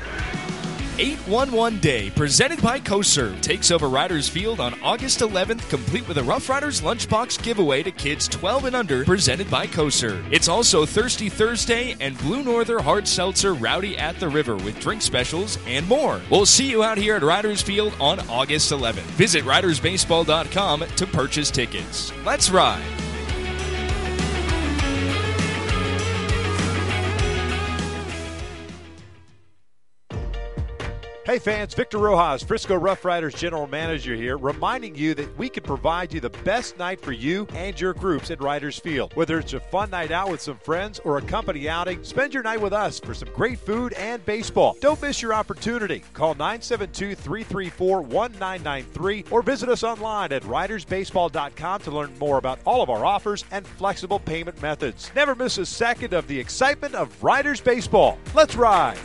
811 Day, presented by CoServe, takes over Riders Field on August 11th, complete with a Rough Riders lunchbox giveaway to kids 12 and under, presented by CoServe. It's also Thirsty Thursday and Blue Norther Hard Seltzer Rowdy at the River with drink specials and more. We'll see you out here at Riders Field on August 11th. Visit ridersbaseball.com to purchase tickets. Let's ride! Hey fans, Victor Rojas, Frisco Rough Riders General Manager here, reminding you that we can provide you the best night for you and your groups at Riders Field. Whether it's a fun night out with some friends or a company outing, spend your night with us for some great food and baseball. Don't miss your opportunity. Call 972-334-1993 or visit us online at ridersbaseball.com to learn more about all of our offers and flexible payment methods. Never miss a second of the excitement of Riders Baseball. Let's ride!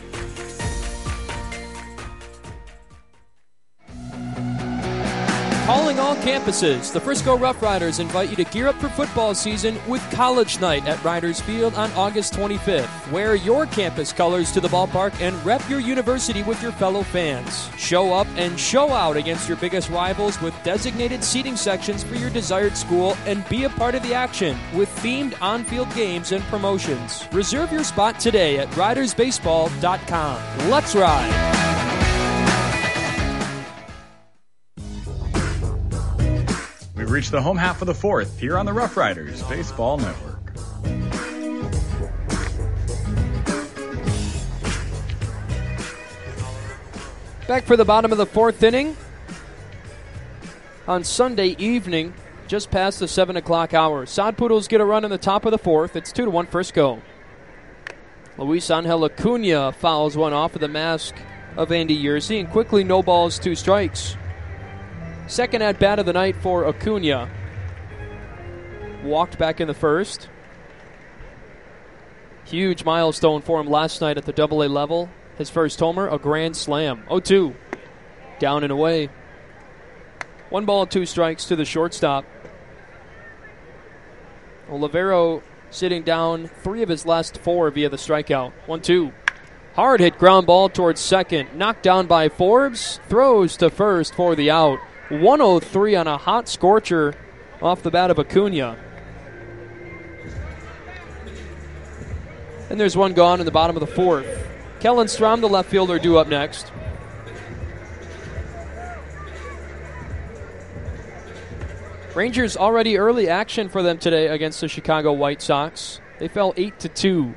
Calling all campuses, the Frisco Rough Riders invite you to gear up for football season with College Night at Riders Field on August 25th. Wear your campus colors to the ballpark and rep your university with your fellow fans. Show up and show out against your biggest rivals with designated seating sections for your desired school and be a part of the action with themed on-field games and promotions. Reserve your spot today at ridersbaseball.com. Let's ride! We've reached the home half of the 4th here on the Rough Riders Baseball Network. Back for the bottom of the 4th inning on Sunday evening, just past the 7 o'clock hour. Sod Poodles get a run in the top of the 4th. It's 2-1 Frisco. Luis Angel Acuna fouls one off of the mask of Andy Yersey and quickly no balls, 2 strikes. Second at bat of the night for Acuna. Walked back in the first. Huge milestone for him last night at the AA level. His first homer, a grand slam. 0-2. Down and away. 1 ball, 2 strikes to the shortstop. Olivero sitting down 3 of his last 4 via the strikeout. 1-2. Hard hit ground ball towards second. Knocked down by Forbes. Throws to first for the out. 103 on a hot scorcher off the bat of Acuna. And there's one gone in the bottom of the 4th. Kellen Strom, the left fielder, due up next. Rangers already early action for them today against the Chicago White Sox. They fell 8-2.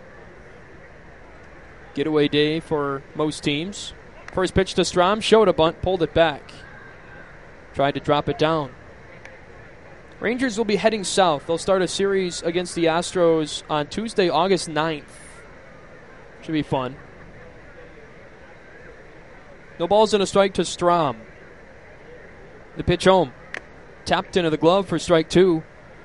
Getaway day for most teams. First pitch to Strom, showed a bunt, pulled it back. Tried to drop it down. Rangers will be heading south. They'll start a series against the Astros on Tuesday, August 9th. Should be fun. No balls and a strike to Strom. The pitch home. Tapped into the glove for strike 2.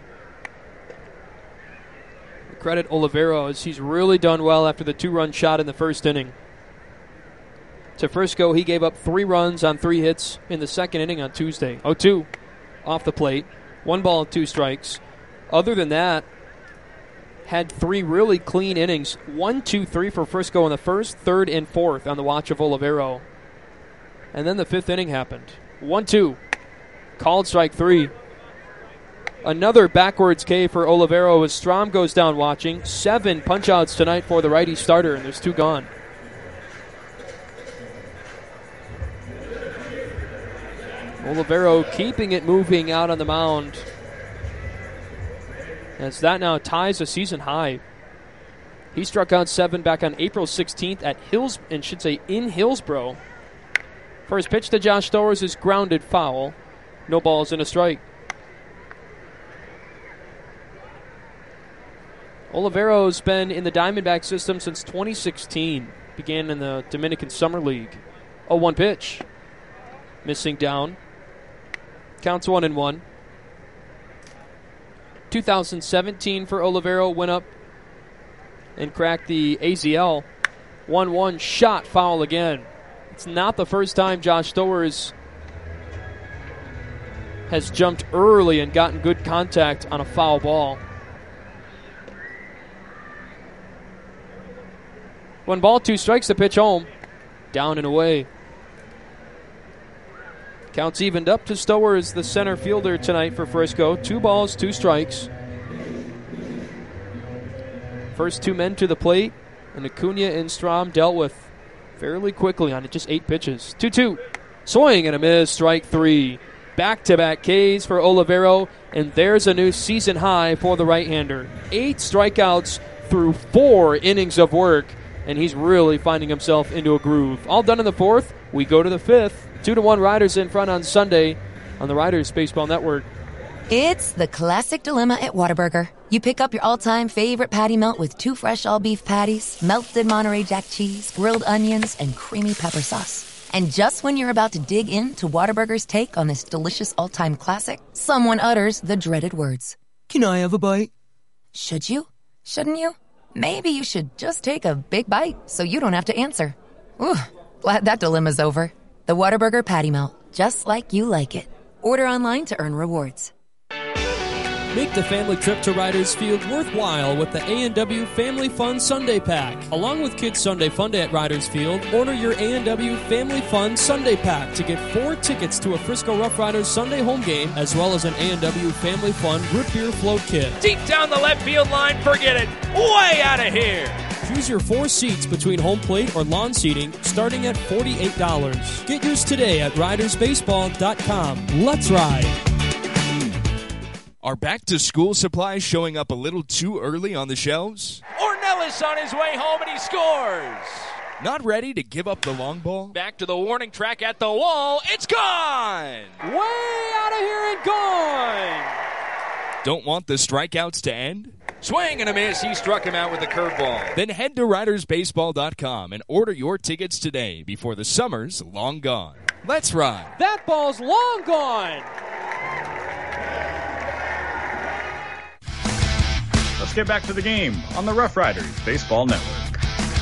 Credit Olivero as he's really done well after the 2-run shot in the first inning. To Frisco, he gave up 3 runs on 3 hits in the second inning on Tuesday. 0-2 off the plate. 1 ball, 2 strikes. Other than that, had 3 really clean innings. 1, 2, 3 for Frisco in the first, third, and fourth on the watch of Olivero. And then the 5th inning happened. 1-2. Called strike 3. Another backwards K for Olivero as Strom goes down watching. 7 punch-outs tonight for the righty starter, and there's 2 gone. Olivero keeping it moving out on the mound. As that now ties a season high. He struck out 7 back on April 16th at in Hillsboro. First pitch to Josh Stowers is grounded foul. No balls and a strike. Olivero's been in the Diamondback system since 2016. Began in the Dominican Summer League. 0-1 pitch. Missing down. Counts 1-1. 2017 for Olivero, went up and cracked the AZL. 1-1 shot foul again. It's not the first time Josh Stowers has jumped early and gotten good contact on a foul ball. 1 ball, 2 strikes, the pitch home. Down and away. Counts evened up to Stowers, the center fielder tonight for Frisco. 2 balls, 2 strikes. First 2 men to the plate, and Acuna and Strom dealt with fairly quickly on it, just 8 pitches. 2-2. Swing and a miss, strike 3. Back-to-back Ks for Olivero, and there's a new season high for the right-hander. 8 strikeouts through 4 innings of work, and he's really finding himself into a groove. All done in the 4th. We go to the 5th. 2-1 Riders in front on Sunday on the Riders Baseball Network. It's the classic dilemma at Whataburger. You pick up your all-time favorite patty melt with 2 fresh all-beef patties, melted Monterey Jack cheese, grilled onions, and creamy pepper sauce. And just when you're about to dig into Whataburger's take on this delicious all-time classic, someone utters the dreaded words. Can I have a bite? Should you? Shouldn't you? Maybe you should just take a big bite so you don't have to answer. Ooh, glad that dilemma's over. The Whataburger Patty Melt, just like you like it. Order online to earn rewards. Make the family trip to Riders Field worthwhile with the A&W Family Fun Sunday Pack. Along with Kids Sunday Fun Day at Riders Field, order your A&W Family Fun Sunday Pack to get 4 tickets to a Frisco Rough Riders Sunday home game, as well as an A&W Family Fun Root Beer Float Kit. Deep down the left field line, forget it. Way out of here. Choose your 4 seats between home plate or lawn seating, starting at $48. Get yours today at ridersbaseball.com. Let's ride. Are back-to-school supplies showing up a little too early on the shelves? Ornelas on his way home, and he scores. Not ready to give up the long ball? Back to the warning track at the wall. It's gone. Way out of here and gone. Don't want the strikeouts to end? Swing and a miss. He struck him out with a curveball. Then head to ridersbaseball.com and order your tickets today before the summer's long gone. Let's ride. That ball's long gone. Let's get back to the game on the Rough Riders Baseball Network.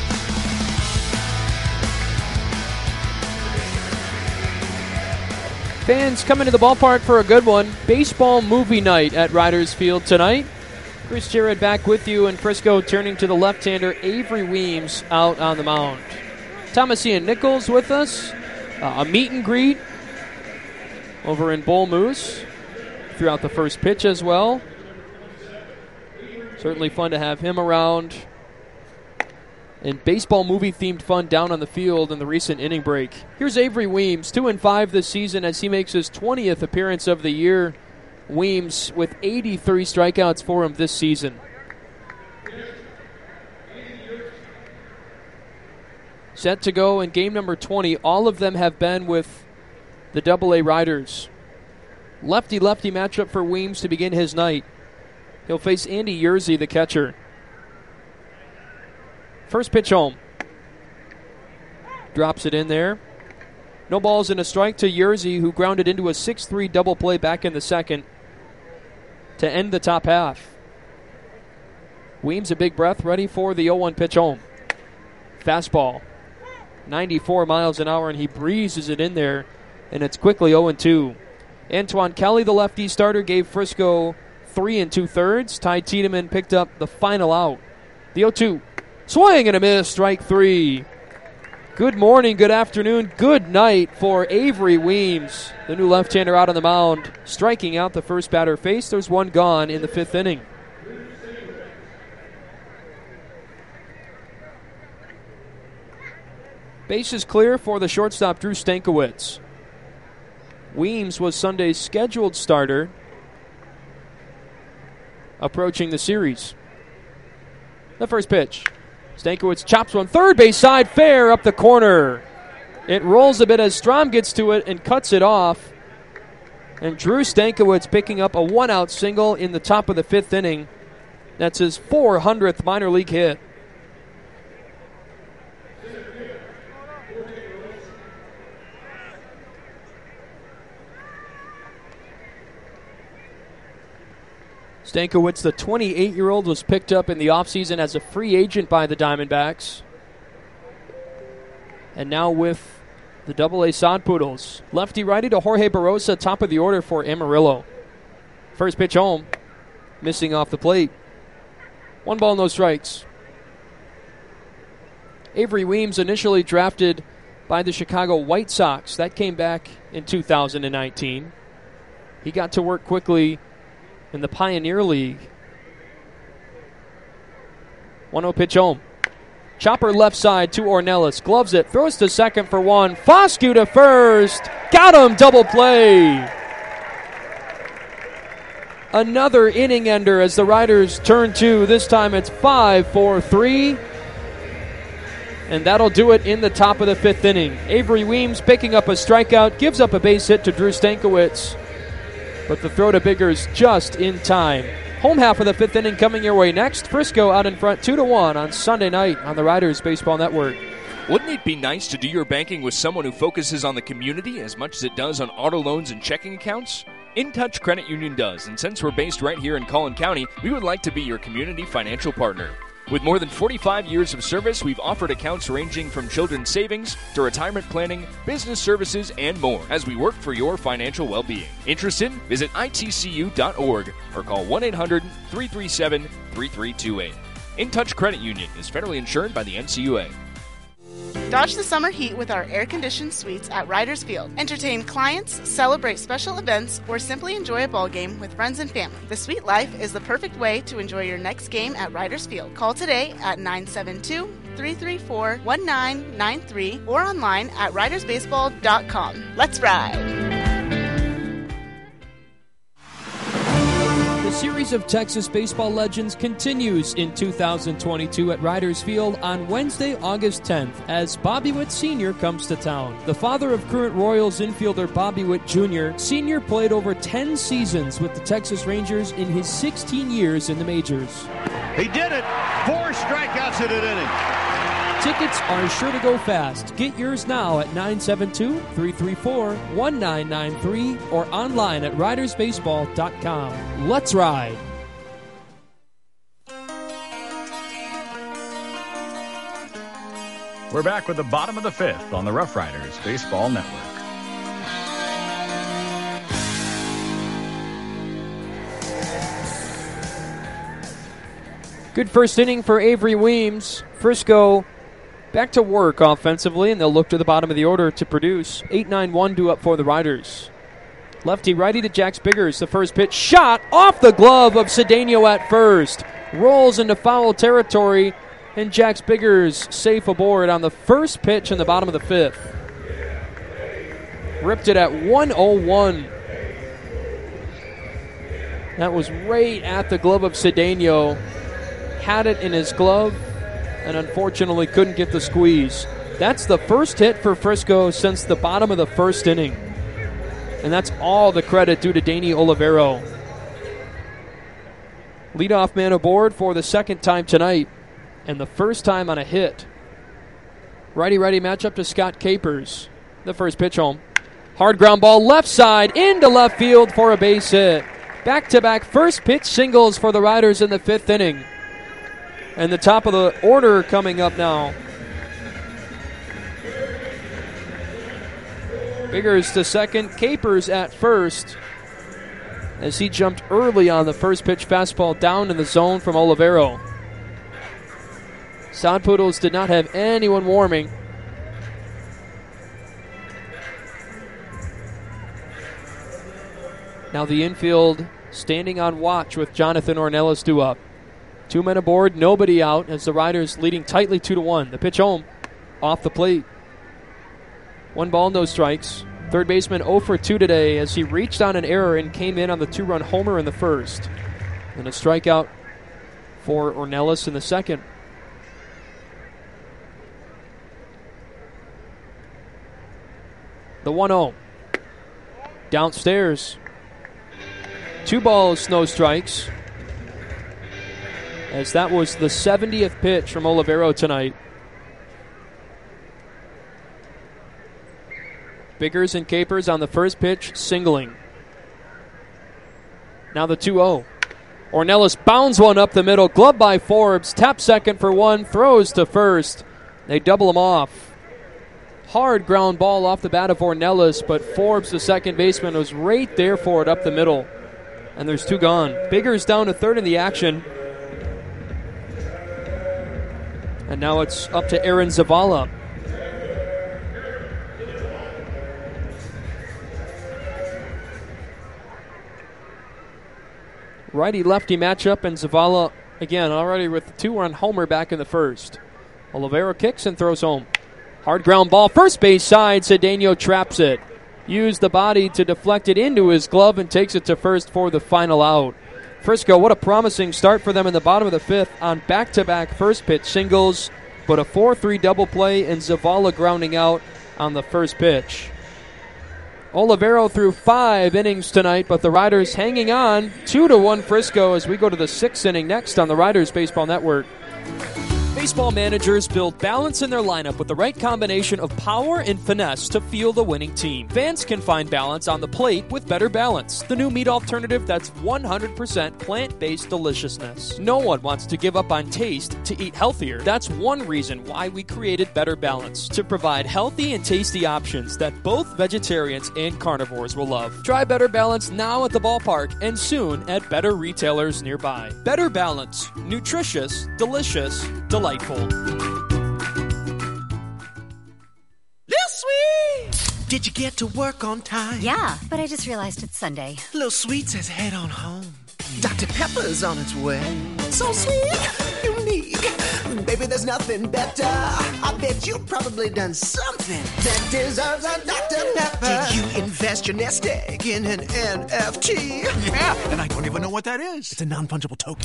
Fans coming to the ballpark for a good one. Baseball movie night at Riders Field tonight. Chris Jarrett back with you, and Frisco turning to the left-hander Avery Weems out on the mound. Thomas Ian Nichols with us. A meet and greet over in Bull Moose throughout the first pitch as well. Certainly fun to have him around. And baseball movie-themed fun down on the field in the recent inning break. Here's Avery Weems, 2-5 this season as he makes his 20th appearance of the year. Weems with 83 strikeouts for him this season. Set to go in game number 20. All of them have been with the AA Riders. Lefty-lefty matchup for Weems to begin his night. He'll face Andy Yerzy, the catcher. First pitch home. Drops it in there. No balls and a strike to Yerzy, who grounded into a 6-3 double play back in the second to end the top half. Weems a big breath, ready for the 0-1 pitch home. Fastball. 94 miles an hour, and he breezes it in there, and it's quickly 0-2. Antoine Kelly, the lefty starter, gave Frisco 3 2/3. Ty Tiedemann picked up the final out. The 0-2. Swing and a miss, strike 3. Good morning, good afternoon, good night for Avery Weems, the new left-hander out on the mound, striking out the first batter faced. There's one gone in the 5th inning. Base is clear for the shortstop, Drew Stankiewicz. Weems was Sunday's scheduled starter, approaching the series. The first pitch. Stankiewicz chops one third base side, fair up the corner. It rolls a bit as Strom gets to it and cuts it off. And Drew Stankiewicz picking up a 1-out single in the top of the 5th inning. That's his 400th minor league hit. Stankiewicz, the 28-year-old, was picked up in the offseason as a free agent by the Diamondbacks. And now with the Double-A Sod Poodles. Lefty-righty to Jorge Barrosa, top of the order for Amarillo. First pitch home, missing off the plate. 1 ball, no strikes. Avery Weems, initially drafted by the Chicago White Sox. That came back in 2019. He got to work quickly in the Pioneer League. 1-0 pitch home. Chopper left side to Ornelas. Gloves it. Throws to second for 1. Foscue to first. Got him. Double play. Another inning ender as the Riders turn 2. This time it's 5-4-3. And that'll do it in the top of the 5th inning. Avery Weems picking up a strikeout. Gives up a base hit to Drew Stankiewicz. But the throw to Biggers just in time. Home half of the 5th inning coming your way next. Frisco out in front 2-1 on Sunday night on the Riders Baseball Network. Wouldn't it be nice to do your banking with someone who focuses on the community as much as it does on auto loans and checking accounts? InTouch Credit Union does, and since we're based right here in Collin County, we would like to be your community financial partner. With more than 45 years of service, we've offered accounts ranging from children's savings to retirement planning, business services, and more as we work for your financial well-being. Interested? Visit itcu.org or call 1-800-337-3328. InTouch Credit Union is federally insured by the NCUA. Dodge the summer heat with our air-conditioned suites at Riders Field. Entertain clients, celebrate special events, or simply enjoy a ball game with friends and family. The suite life is the perfect way to enjoy your next game at Riders Field. Call today at 972-334-1993 or online at ridersbaseball.com. Let's ride! The series of Texas baseball legends continues in 2022 at Riders Field on Wednesday, August 10th, as Bobby Witt Sr. comes to town. The father of current Royals infielder Bobby Witt Jr., Sr. played over 10 seasons with the Texas Rangers in his 16 years in the majors. He did it! 4 strikeouts in an inning. Tickets are sure to go fast. Get yours now at 972-334-1993 or online at ridersbaseball.com. Let's ride! We're back with the bottom of the 5th on the Rough Riders Baseball Network. Good first inning for Avery Weems. Frisco back to work offensively, and they'll look to the bottom of the order to produce. 8-9-1 due up for the Riders. Lefty-righty to Jax Biggers. The first pitch shot off the glove of Cedeno at first. Rolls into foul territory, and Jax Biggers safe aboard on the first pitch in the bottom of the 5th. Ripped it at 101. That was right at the glove of Cedeno. Had it in his glove, and unfortunately couldn't get the squeeze. That's the first hit for Frisco since the bottom of the 1st inning. And that's all the credit due to Danny Olivero. Leadoff man aboard for the 2nd time tonight, and the 1st time on a hit. Righty-righty matchup to Scott Capers. The first pitch home. Hard ground ball left side into left field for a base hit. Back-to-back first pitch singles for the Riders in the 5th inning. And the top of the order coming up now. Biggers to second, Capers at first, as he jumped early on the first pitch fastball down in the zone from Olivero. Sod Poodles did not have anyone warming. Now the infield standing on watch with Jonathan Ornelas due up. 2 men aboard, nobody out, as the Riders leading tightly 2-1. The pitch home, off the plate. 1 ball, no strikes. Third baseman 0 for 2 today as he reached on an error and came in on the 2-run homer in the 1st. And a strikeout for Ornelas in the 2nd. The 1-0. Downstairs. 2 balls, no strikes. As that was the 70th pitch from Olivero tonight. Biggers and Capers on the first pitch, singling. Now the 2-0. Ornelas bounds one up the middle, gloved by Forbes, taps second for one, throws to first. They double him off. Hard ground ball off the bat of Ornelas, but Forbes, the second baseman, was right there for it up the middle. And there's two gone. Biggers down to third in the action. And now it's up to Aaron Zavala. Righty-lefty matchup, and Zavala, again, already with the two-run homer back in the first. Olivero kicks and throws home. Hard ground ball, first base side. Cedeno traps it. Used the body to deflect it into his glove and takes it to first for the final out. Frisco, what a promising start for them in the bottom of the fifth on back-to-back first pitch singles, but a 4-3 double play and Zavala grounding out on the first pitch. Olivero threw 5 innings tonight, but the Riders hanging on 2-1 Frisco as we go to the 6th inning next on the Riders Baseball Network. Baseball managers build balance in their lineup with the right combination of power and finesse to field a winning team. Fans can find balance on the plate with Better Balance, the new meat alternative that's 100% plant-based deliciousness. No one wants to give up on taste to eat healthier. That's one reason why we created Better Balance, to provide healthy and tasty options that both vegetarians and carnivores will love. Try Better Balance now at the ballpark and soon at better retailers nearby. Better Balance. Nutritious, delicious, delightful. Little Sweet! Did you get to work on time? Yeah, but I just realized it's Sunday. Little Sweet says head on home. Dr. Pepper's on its way. So sweet, unique. Baby, there's nothing better. I bet you've probably done something that deserves a Dr. Pepper. Did you invest your nest egg in an NFT? Yeah, and I don't even know what that is. It's a non-fungible token.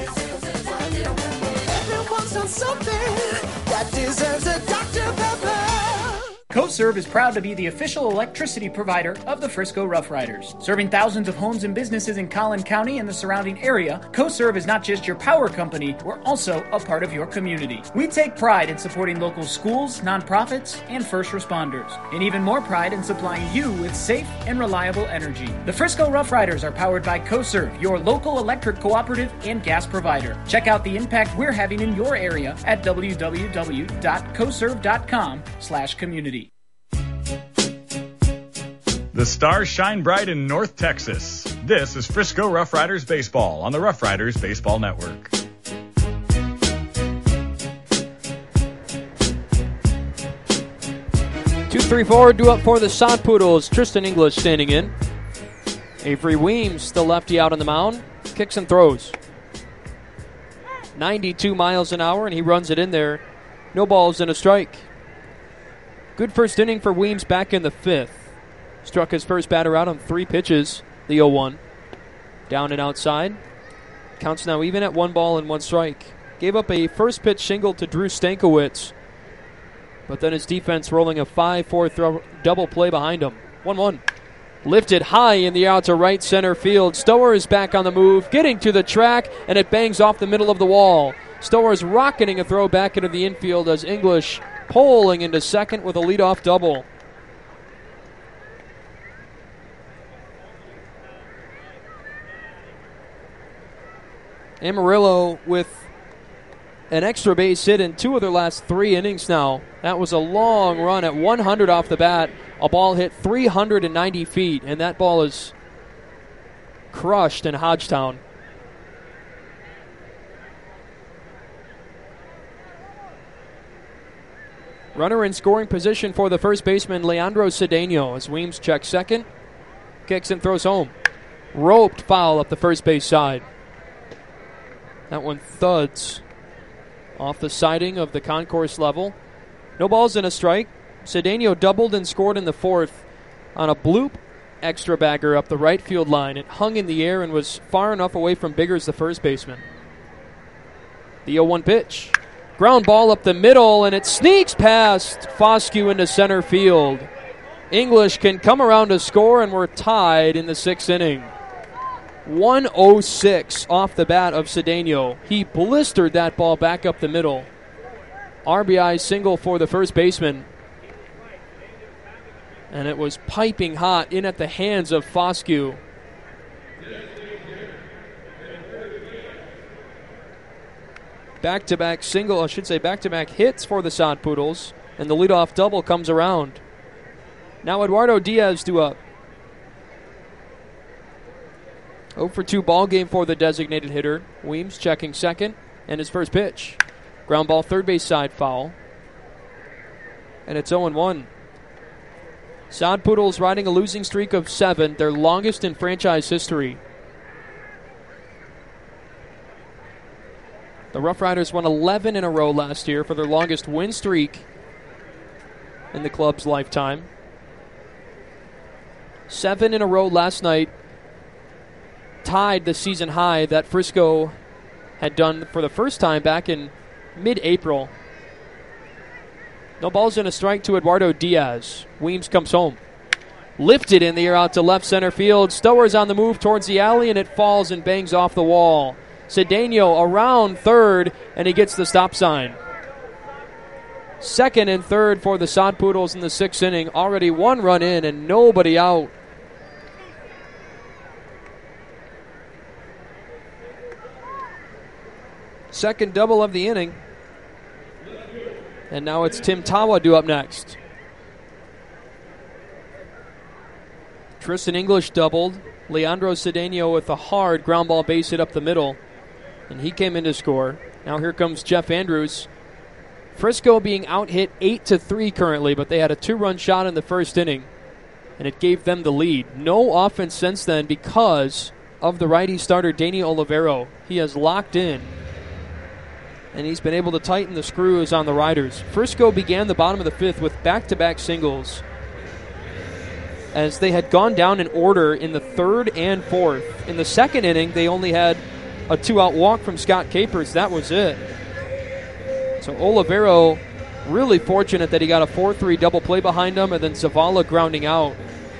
Everyone's on something that deserves a Dr. Pepper. CoServe is proud to be the official electricity provider of the Frisco Rough Riders. Serving thousands of homes and businesses in Collin County and the surrounding area, CoServe is not just your power company, we're also a part of your community. We take pride in supporting local schools, nonprofits, and first responders, and even more pride in supplying you with safe and reliable energy. The Frisco Rough Riders are powered by CoServe, your local electric cooperative and gas provider. Check out the impact we're having in your area at www.coserve.com/community. The stars shine bright in North Texas. This is Frisco Rough Riders Baseball on the Rough Riders Baseball Network. Two, three, four, due up for the Sod Poodles. Tristan English standing in. Avery Weems, the lefty out on the mound, kicks and throws. 92 miles an hour, and he runs it in there. No balls and a strike. Good first inning for Weems back in the fifth. Struck his first batter out on 3 pitches, the 0-1. Down and outside. Counts now even at 1 ball and 1 strike. Gave up a first pitch single to Drew Stankiewicz, but then his defense rolling a 5-4 double play behind him. 1-1. Lifted high in the out to right center field. Stower is back on the move, getting to the track, and it bangs off the middle of the wall. Stower is rocketing a throw back into the infield as English poling into second with a leadoff double. Amarillo with an extra base hit in 2 of their last 3 innings now. That was a long run at 100 off the bat. A ball hit 390 feet, and that ball is crushed in Hodgetown. Runner in scoring position for the first baseman, Leandro Cedeno, as Weems checks second, kicks and throws home. Roped foul up the first base side. That one thuds off the siding of the concourse level. No balls and a strike. Cedeno doubled and scored in the fourth on a bloop extra bagger up the right field line. It hung in the air and was far enough away from Biggers, the first baseman. The 0-1 pitch. Ground ball up the middle, and it sneaks past Foscue into center field. English can come around to score, and we're tied in the 6th inning. 106 off the bat of Cedeno. He blistered that ball back up the middle. RBI single for the first baseman. And it was piping hot in at the hands of Foscue. back-to-back back-to-back hits for the Sod Poodles, and the leadoff double comes around. Now Eduardo Diaz due up. 0 for 2 ball game for the designated hitter. Weems checking second, and his first pitch. Ground ball, third base side foul. And it's 0-1. Sod Poodles riding a losing streak of 7, their longest in franchise history. The Rough Riders won 11 in a row last year for their longest win streak in the club's lifetime. 7 in a row last night tied the season high that Frisco had done for the first time back in mid-April. No balls and a strike to Eduardo Diaz. Weems comes home. Lifted in the air out to left center field. Stower's on the move towards the alley, and it falls and bangs off the wall. Cedeno around third, and he gets the stop sign. Second and third for the Sod Poodles in the 6th inning. Already 1 run in and nobody out. Second double of the inning. And now it's Tim Tawa due up next. Tristan English doubled. Leandro Cedeno with a hard ground ball base hit up the middle. And he came in to score. Now here comes Jeff Andrews. Frisco being out-hit 8-3 currently, but they had a 2-run shot in the first inning, and it gave them the lead. No offense since then because of the righty starter, Danny Olivero. He has locked in, and he's been able to tighten the screws on the Riders. Frisco began the bottom of the 5th with back-to-back singles, as they had gone down in order in the 3rd and 4th. In the 2nd inning, they only had a 2-out walk from Scott Capers. That was it. So Olivero really fortunate that he got a 4-3 double play behind him, and then Zavala grounding out.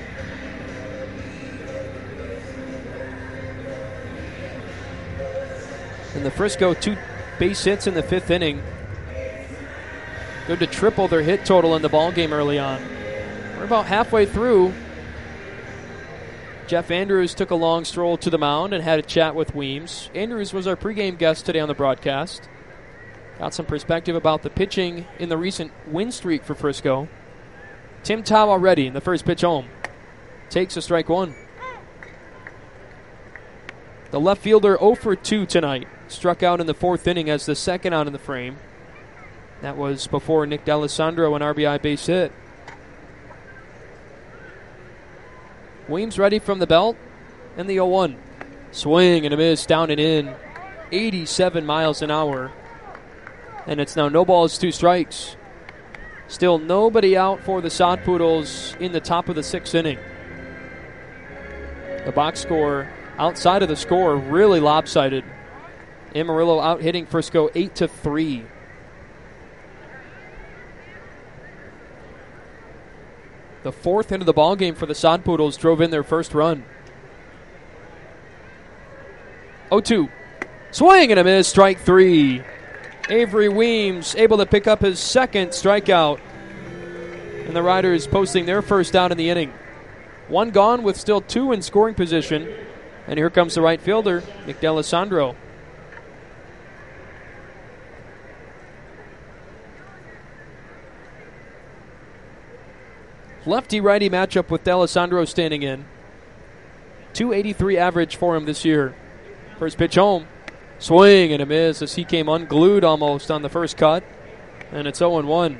And the Frisco 2 base hits in the 5th inning. Good to triple their hit total in the ballgame early on. We're about halfway through. Jeff Andrews took a long stroll to the mound and had a chat with Weems. Andrews was our pregame guest today on the broadcast. Got some perspective about the pitching in the recent win streak for Frisco. Tim Tawa ready in the first pitch home. Takes a strike 1. The left fielder 0 for 2 tonight. Struck out in the 4th inning as the second out in the frame. That was before Nick D'Alessandro, an RBI base hit. Weems ready from the belt. And the 0-1. Swing and a miss, down and in. 87 miles an hour. And it's now no balls, 2 strikes. Still nobody out for the Sod Poodles in the top of the 6th inning. The box score outside of the score really lopsided. Amarillo out hitting Frisco 8-3. The 4th hit of the ball game for the Sod Poodles drove in their first run. 0-2. Swing and a miss, strike 3. Avery Weems able to pick up his second strikeout. And the Riders posting their first out in the inning. 1 gone with still 2 in scoring position. And here comes the right fielder, Nick D'Alessandro. Lefty-righty matchup with D'Alessandro standing in. .283 average for him this year. First pitch home. Swing and a miss as he came unglued almost on the first cut. And it's 0-1.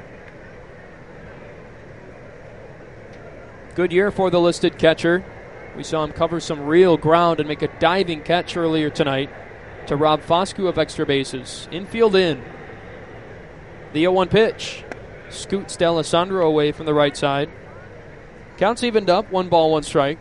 Good year for the listed catcher. We saw him cover some real ground and make a diving catch earlier tonight to rob Foscue of extra bases. Infield in. The 0-1 pitch. Scoots D'Alessandro away from the right side. Counts evened up. 1 ball, 1 strike.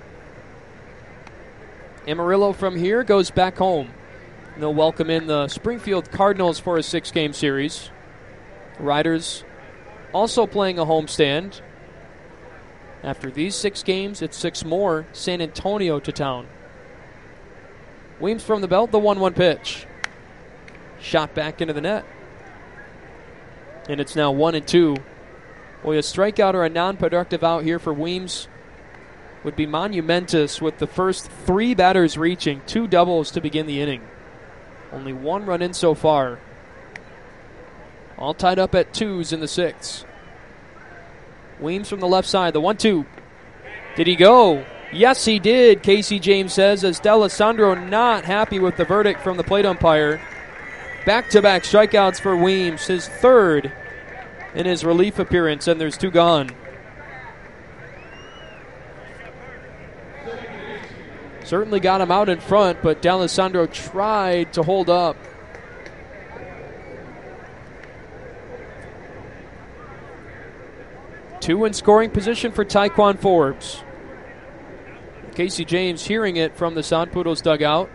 Amarillo from here goes back home. And they'll welcome in the Springfield Cardinals for a 6-game series. Riders also playing a homestand. After these 6 games, it's 6 more. San Antonio to town. Weems from the belt, the 1-1 pitch. Shot back into the net. And it's now 1-2. Boy, a strikeout or a non-productive out here for Weems would be monumentous with the first 3 batters reaching 2 doubles to begin the inning. Only one run in so far. All tied up at 2s in the 6th. Weems from the left side, the 1-2. Did he go? Yes, he did, Casey James says, as D'Alessandro not happy with the verdict from the plate umpire. Back-to-back strikeouts for Weems, his third in his relief appearance, and there's 2 gone. Certainly got him out in front, but D'Alessandro tried to hold up. Two in scoring position for Tyquan Forbes. Casey James hearing it from the San Poodles dugout.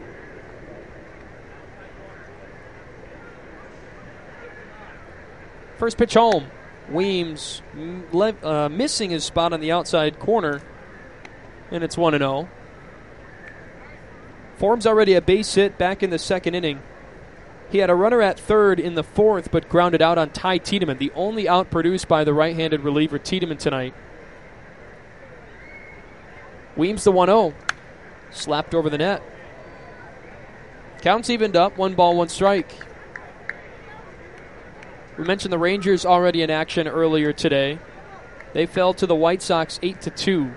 First pitch home. Weems missing his spot on the outside corner, and it's 1-0. Forbes already a base hit back in the second inning. He had a runner at third in the 4th, but grounded out on Ty Tiedemann, the only out produced by the right-handed reliever Tiedemann tonight. Weems the 1-0. Slapped over the net. Counts evened up, 1 ball, 1 strike. We mentioned the Rangers already in action earlier today. They fell to the White Sox 8-2.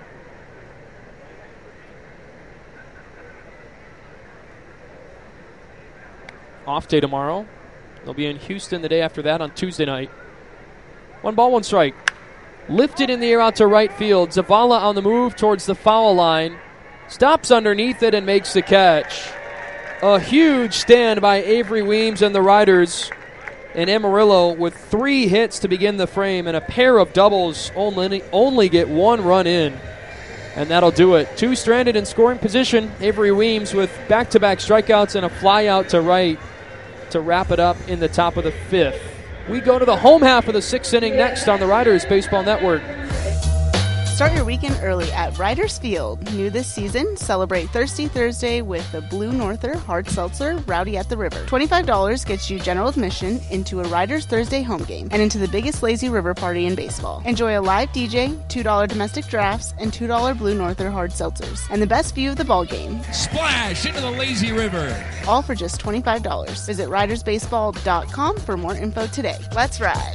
Off day tomorrow. They'll be in Houston the day after that on Tuesday night. 1 ball, 1 strike. Lifted in the air out to right field. Zavala on the move towards the foul line. Stops underneath it and makes the catch. A huge stand by Avery Weems and the Riders. And Amarillo with 3 hits to begin the frame and a pair of doubles only get 1 run in. And that'll do it. 2 stranded in scoring position. Avery Weems with back-to-back strikeouts and a fly out to right to wrap it up in the top of the 5th. We go to the home half of the 6th inning next on the Riders Baseball Network. Start your weekend early at Riders Field. New this season, celebrate Thirsty Thursday with the Blue Norther Hard Seltzer Rowdy at the River. $25 gets you general admission into a Riders Thursday home game and into the biggest lazy river party in baseball. Enjoy a live DJ, $2 domestic drafts, and $2 Blue Norther Hard Seltzers, and the best view of the ball game. Splash into the lazy river. All for just $25. Visit ridersbaseball.com for more info today. Let's ride.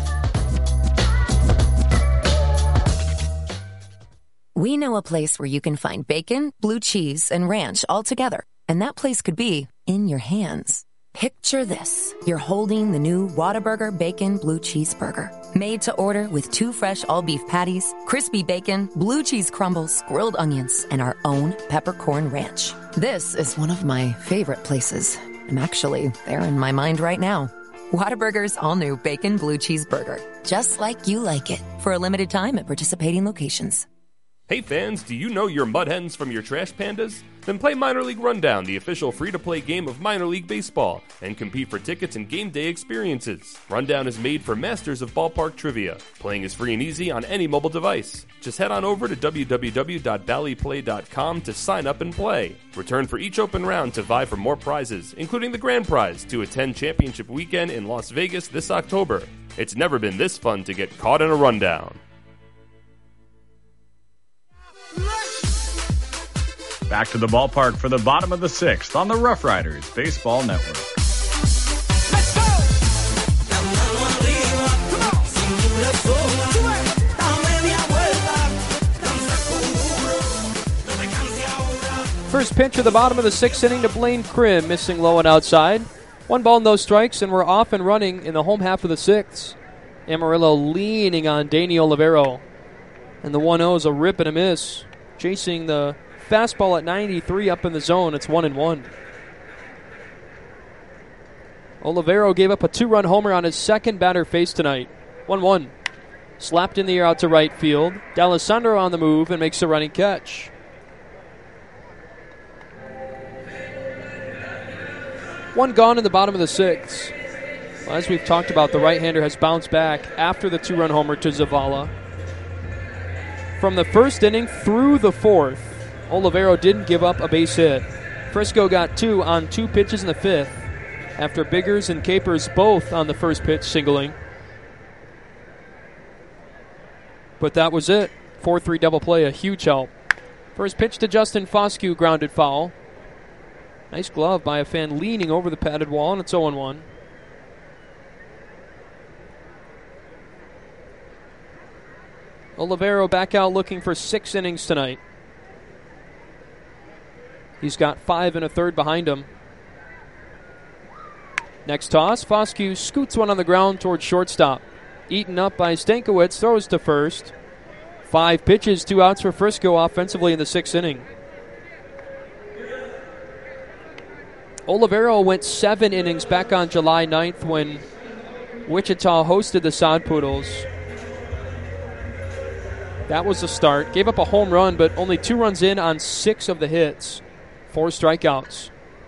We know a place where you can find bacon, blue cheese, and ranch all together. And that place could be in your hands. Picture this. You're holding the new Whataburger Bacon Blue Cheese Burger. Made to order with 2 fresh all-beef patties, crispy bacon, blue cheese crumbles, grilled onions, and our own peppercorn ranch. This is one of my favorite places. I'm actually there in my mind right now. Whataburger's all-new Bacon Blue Cheese Burger. Just like you like it. For a limited time at participating locations. Hey fans, do you know your mud hens from your trash pandas? Then play Minor League Rundown, the official free-to-play game of minor league baseball, and compete for tickets and game day experiences. Rundown is made for masters of ballpark trivia. Playing is free and easy on any mobile device. Just head on over to www.valleyplay.com to sign up and play. Return for each open round to vie for more prizes, including the grand prize to attend Championship Weekend in Las Vegas this October. It's never been this fun to get caught in a rundown. Back to the ballpark for the bottom of the 6th on the Rough Riders Baseball Network. First pitch of the bottom of the 6th inning to Blaine Krim, missing low and outside. 1 ball, no strikes, and we're off and running in the home half of the 6th. Amarillo leaning on Danny Olivero. And the 1-0 is a rip and a miss. Chasing the fastball at 93 up in the zone. It's 1-1. Olivero gave up a 2-run homer on his second batter faced tonight. 1-1. Slapped in the air out to right field. D'Alessandro on the move and makes a running catch. One gone in the bottom of the 6th. Well, as we've talked about, the right-hander has bounced back after the 2-run homer to Zavala. From the first inning through the 4th, Olivero didn't give up a base hit. Frisco got 2 on 2 pitches in the 5th, after Biggers and Capers both on the first pitch singling. But that was it. 4-3 double play, a huge help. First pitch to Justin Foscue, grounded foul. Nice glove by a fan leaning over the padded wall, and it's 0-1. Olivero back out looking for 6 innings tonight. He's got 5 1/3 behind him. Next toss, Foscue scoots one on the ground towards shortstop. Eaten up by Stankiewicz, throws to first. 5 pitches, 2 outs for Frisco offensively in the 6th inning. Olivero went 7 innings back on July 9th when Wichita hosted the Sod Poodles. That was the start. Gave up a home run, but only 2 runs in on 6 of the hits. 4 strikeouts.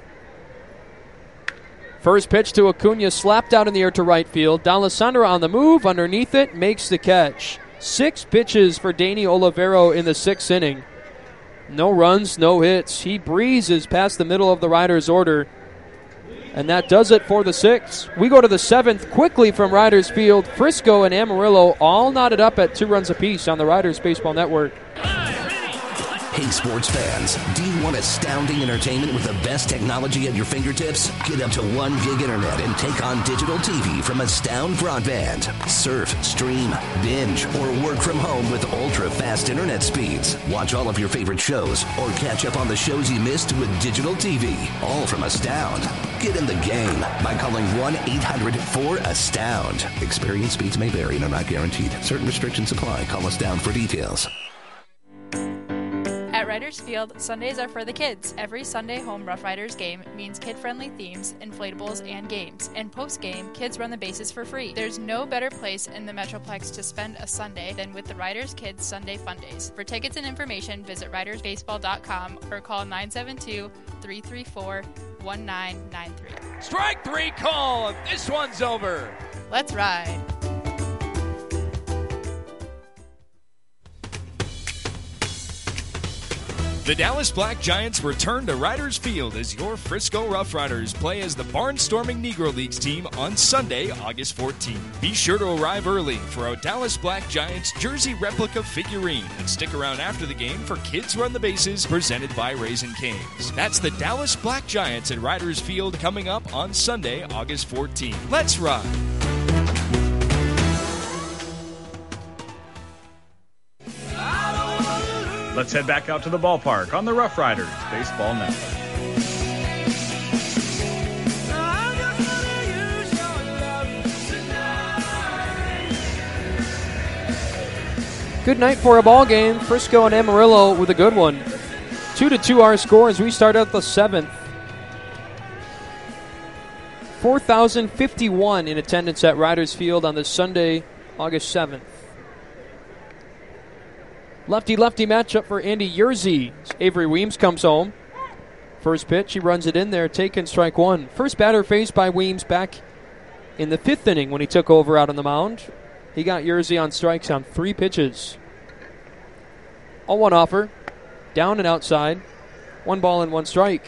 First pitch to Acuna, slapped out in the air to right field. D'Alessandro on the move, underneath it, makes the catch. 6 pitches for Danny Olivero in the 6th inning. No runs, no hits. He breezes past the middle of the Riders' order. And that does it for the 6th. We go to the 7th quickly from Riders Field. Frisco and Amarillo all knotted up at 2 runs apiece on the Riders Baseball Network. Hey, sports fans, do you want astounding entertainment with the best technology at your fingertips? Get up to 1 gig internet and take on digital TV from Astound Broadband. Surf, stream, binge, or work from home with ultra-fast internet speeds. Watch all of your favorite shows or catch up on the shows you missed with digital TV. All from Astound. Get in the game by calling 1-800-4ASTOUND. Experience speeds may vary and are not guaranteed. Certain restrictions apply. Call Astound for details. At Riders Field, Sundays are for the kids. Every Sunday home Rough Riders game means kid-friendly themes, inflatables, and games. And post-game, kids run the bases for free. There's no better place in the Metroplex to spend a Sunday than with the Riders Kids Sunday Fun Days. For tickets and information, visit ridersbaseball.com or call 972-334-1993. Strike 3 call. This one's over. Let's ride. The Dallas Black Giants return to Riders Field as your Frisco Rough Riders play as the Barnstorming Negro Leagues team on Sunday, August 14th. Be sure to arrive early for a Dallas Black Giants jersey replica figurine and stick around after the game for Kids Run the Bases presented by Raisin Canes. That's the Dallas Black Giants at Riders Field coming up on Sunday, August 14th. Let's ride! Let's head back out to the ballpark on the Rough Riders Baseball Network. Good night for a ball game. Frisco and Amarillo with a good one. 2-2 our score as we start out the 7th. 4,051 in attendance at Riders Field on this Sunday, August 7th. Lefty-lefty matchup for Andy Yerzy. Avery Weems comes home. First pitch, he runs it in there, taken strike 1. First batter faced by Weems back in the 5th inning when he took over out on the mound. He got Yerzy on strikes on 3 pitches. 0-1 offer. Down and outside. 1 ball and 1 strike.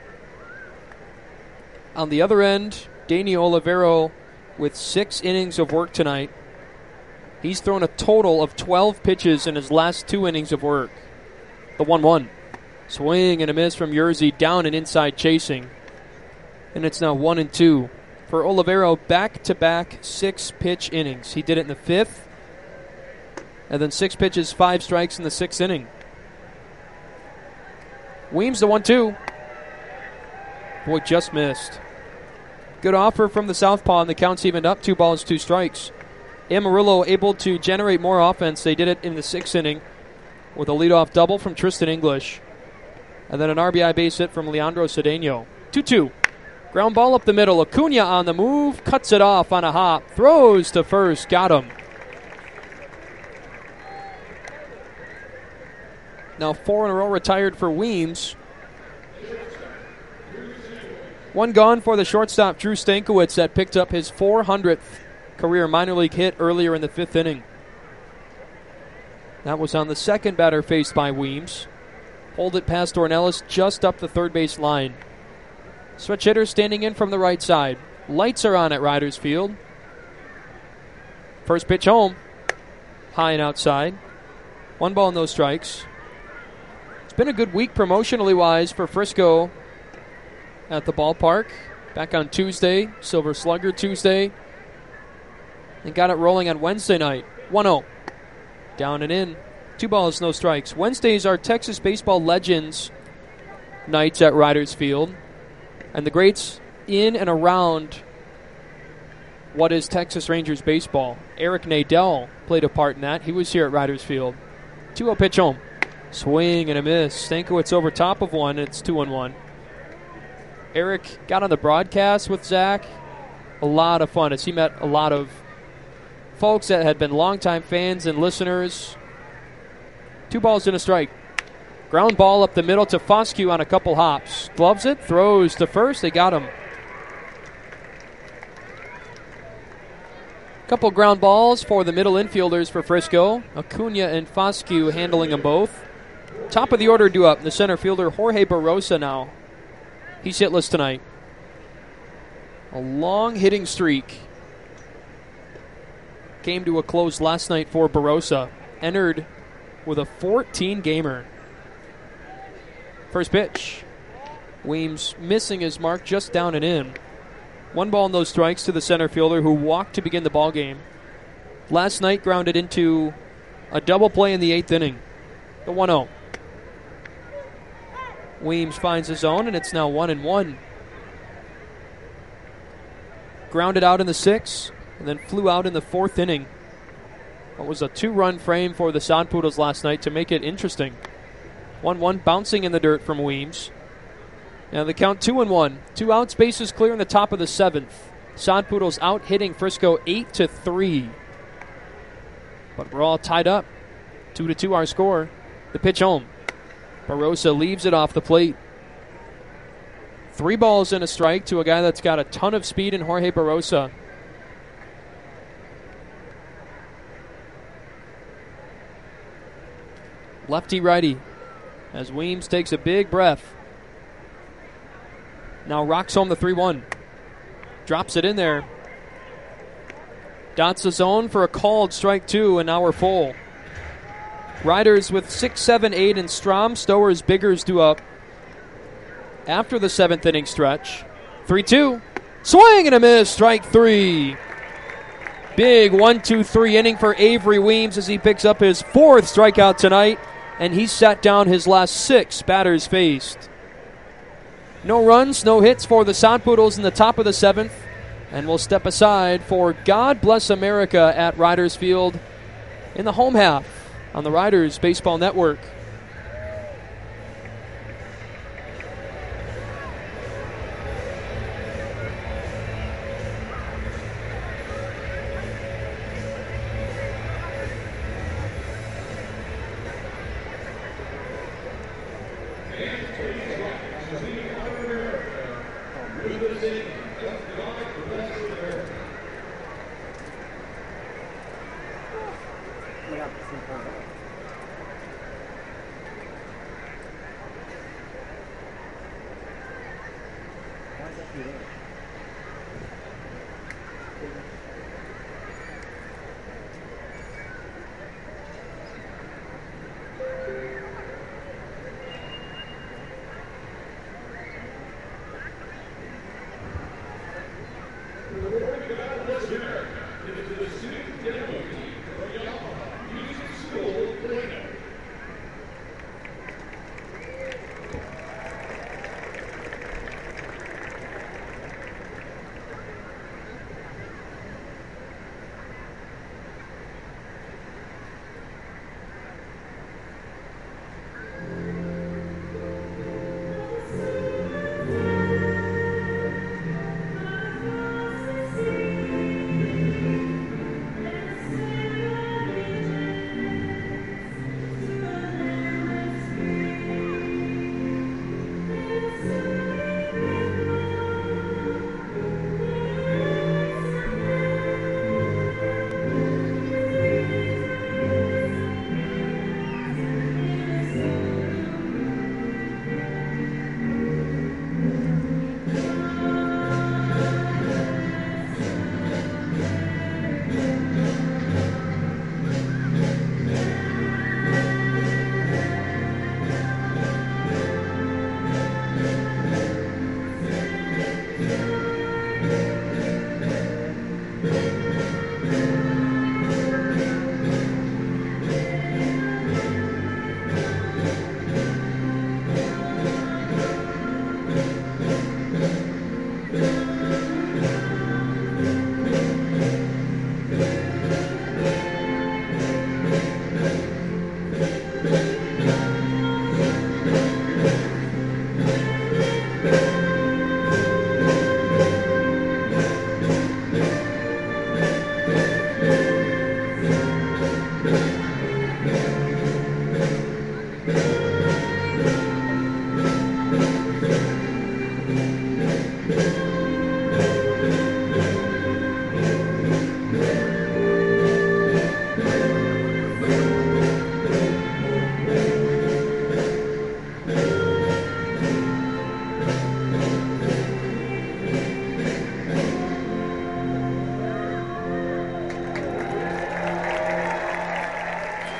On the other end, Danny Olivero with 6 innings of work tonight. He's thrown a total of 12 pitches in his last 2 innings of work. The 1-1. Swing and a miss from Yerzy, down and inside chasing. And it's now 1-2 for Olivero, back-to-back 6-pitch innings. He did it in the 5th, and then 6 pitches, 5 strikes in the 6th inning. Weems the 1-2. Boy, just missed. Good offer from the southpaw, and the count's evened up. 2 balls, 2 strikes. Amarillo able to generate more offense. They did it in the 6th inning with a leadoff double from Tristan English. And then an RBI base hit from Leandro Cedeno. 2-2. Ground ball up the middle. Acuna on the move. Cuts it off on a hop. Throws to first. Got him. Now 4 in a row retired for Weems. 1 gone for the shortstop, Drew Stankiewicz, that picked up his 400th career minor league hit earlier in the 5th inning. That was on the second batter faced by Weems. Pulled it past Ornelas just up the third base line. Switch hitter standing in from the right side. Lights are on at Riders Field. First pitch home. High and outside. 1 ball, no strikes. It's been a good week promotionally wise for Frisco at the ballpark. Back on Tuesday, Silver Slugger Tuesday. And got it rolling on Wednesday night. 1-0. Down and in. 2 balls, no strikes. Wednesdays are Texas Baseball Legends nights at Riders Field. And the greats in and around what is Texas Rangers baseball. Eric Nadel played a part in that. He was here at Riders Field. 2-0 pitch home. Swing and a miss. Stankiewicz over top of one. It's 2-1. Eric got on the broadcast with Zach. A lot of fun as he met a lot of folks that had been longtime fans and listeners. 2 balls and a strike. Ground ball up the middle to Foscue on a couple hops. Gloves it, throws to first. They got him. Couple ground balls for the middle infielders for Frisco. Acuna and Foscue handling them both. Top of the order due up. The center fielder, Jorge Barrosa now. He's hitless tonight. A long hitting streak came to a close last night for Barrosa. Entered with a 14-gamer. First pitch. Weems missing his mark, just down and in. 1 ball and no strikes to the center fielder who walked to begin the ball game. Last night grounded into a double play in the 8th inning. The 1-0. Weems finds his own, and it's now 1-1. Grounded out in the 6th, and then flew out in the 4th inning. It was a 2-run frame for the Sod Poodles last night to make it interesting. 1-1 bouncing in the dirt from Weems. Now the count 2-1. 2 outs, bases clear in the top of the 7th. Sod Poodles out hitting Frisco 8-3. But we're all tied up. 2-2 our score. The pitch home. Barrosa leaves it off the plate. 3 balls and a strike to a guy that's got a ton of speed in Jorge Barrosa. Lefty-righty as Weems takes a big breath. Now rocks home the 3-1. Drops it in there. Dots the zone for a called strike 2, and now we're full. Riders with 6, 7, 8, and Strom, Stowers, Biggers due up after the 7th inning stretch. 3-2. Swing and a miss. Strike 3. Big 1-2-3 inning for Avery Weems as he picks up his 4th strikeout tonight, and he sat down his last 6 batters faced. No runs, no hits for the Sod Poodles in the top of the 7th, and we'll step aside for God Bless America at Riders Field in the home half on the Riders Baseball Network.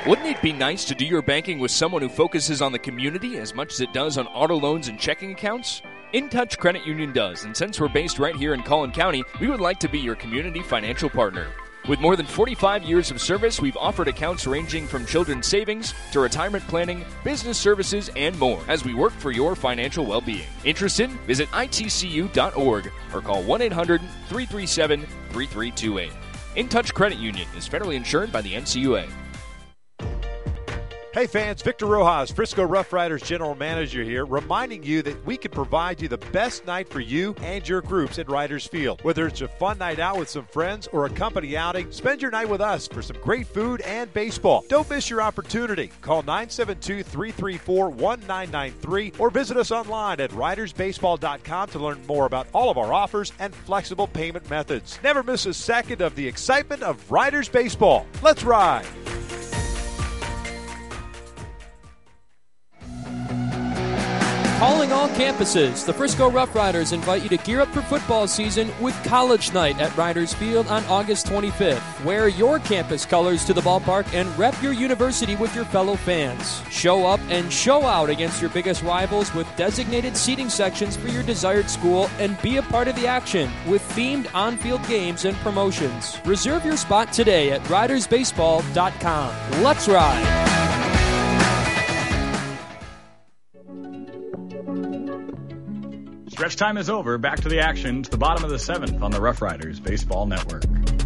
Wouldn't it be nice to do your banking with someone who focuses on the community as much as it does on auto loans and checking accounts? InTouch Credit Union does, and since we're based right here in Collin County, we would like to be your community financial partner. With more than 45 years of service, we've offered accounts ranging from children's savings to retirement planning, business services, and more as we work for your financial well-being. Interested? Visit itcu.org or call 1-800-337-3328. InTouch Credit Union is federally insured by the NCUA. Hey fans, Victor Rojas, Frisco Rough Riders General Manager here, reminding you that we can provide you the best night for you and your groups at Riders Field. Whether it's a fun night out with some friends or a company outing, spend your night with us for some great food and baseball. Don't miss your opportunity. Call 972-334-1993 or visit us online at ridersbaseball.com to learn more about all of our offers and flexible payment methods. Never miss a second of the excitement of Riders Baseball. Let's ride! Calling all campuses, the Frisco Rough Riders invite you to gear up for football season with College Night at Riders Field on August 25th. Wear your campus colors to the ballpark and rep your university with your fellow fans. Show up and show out against your biggest rivals with designated seating sections for your desired school and be a part of the action with themed on-field games and promotions. Reserve your spot today at ridersbaseball.com. Let's ride! Stretch time is over. Back to the action to the bottom of the 7th on the Rough Riders Baseball Network.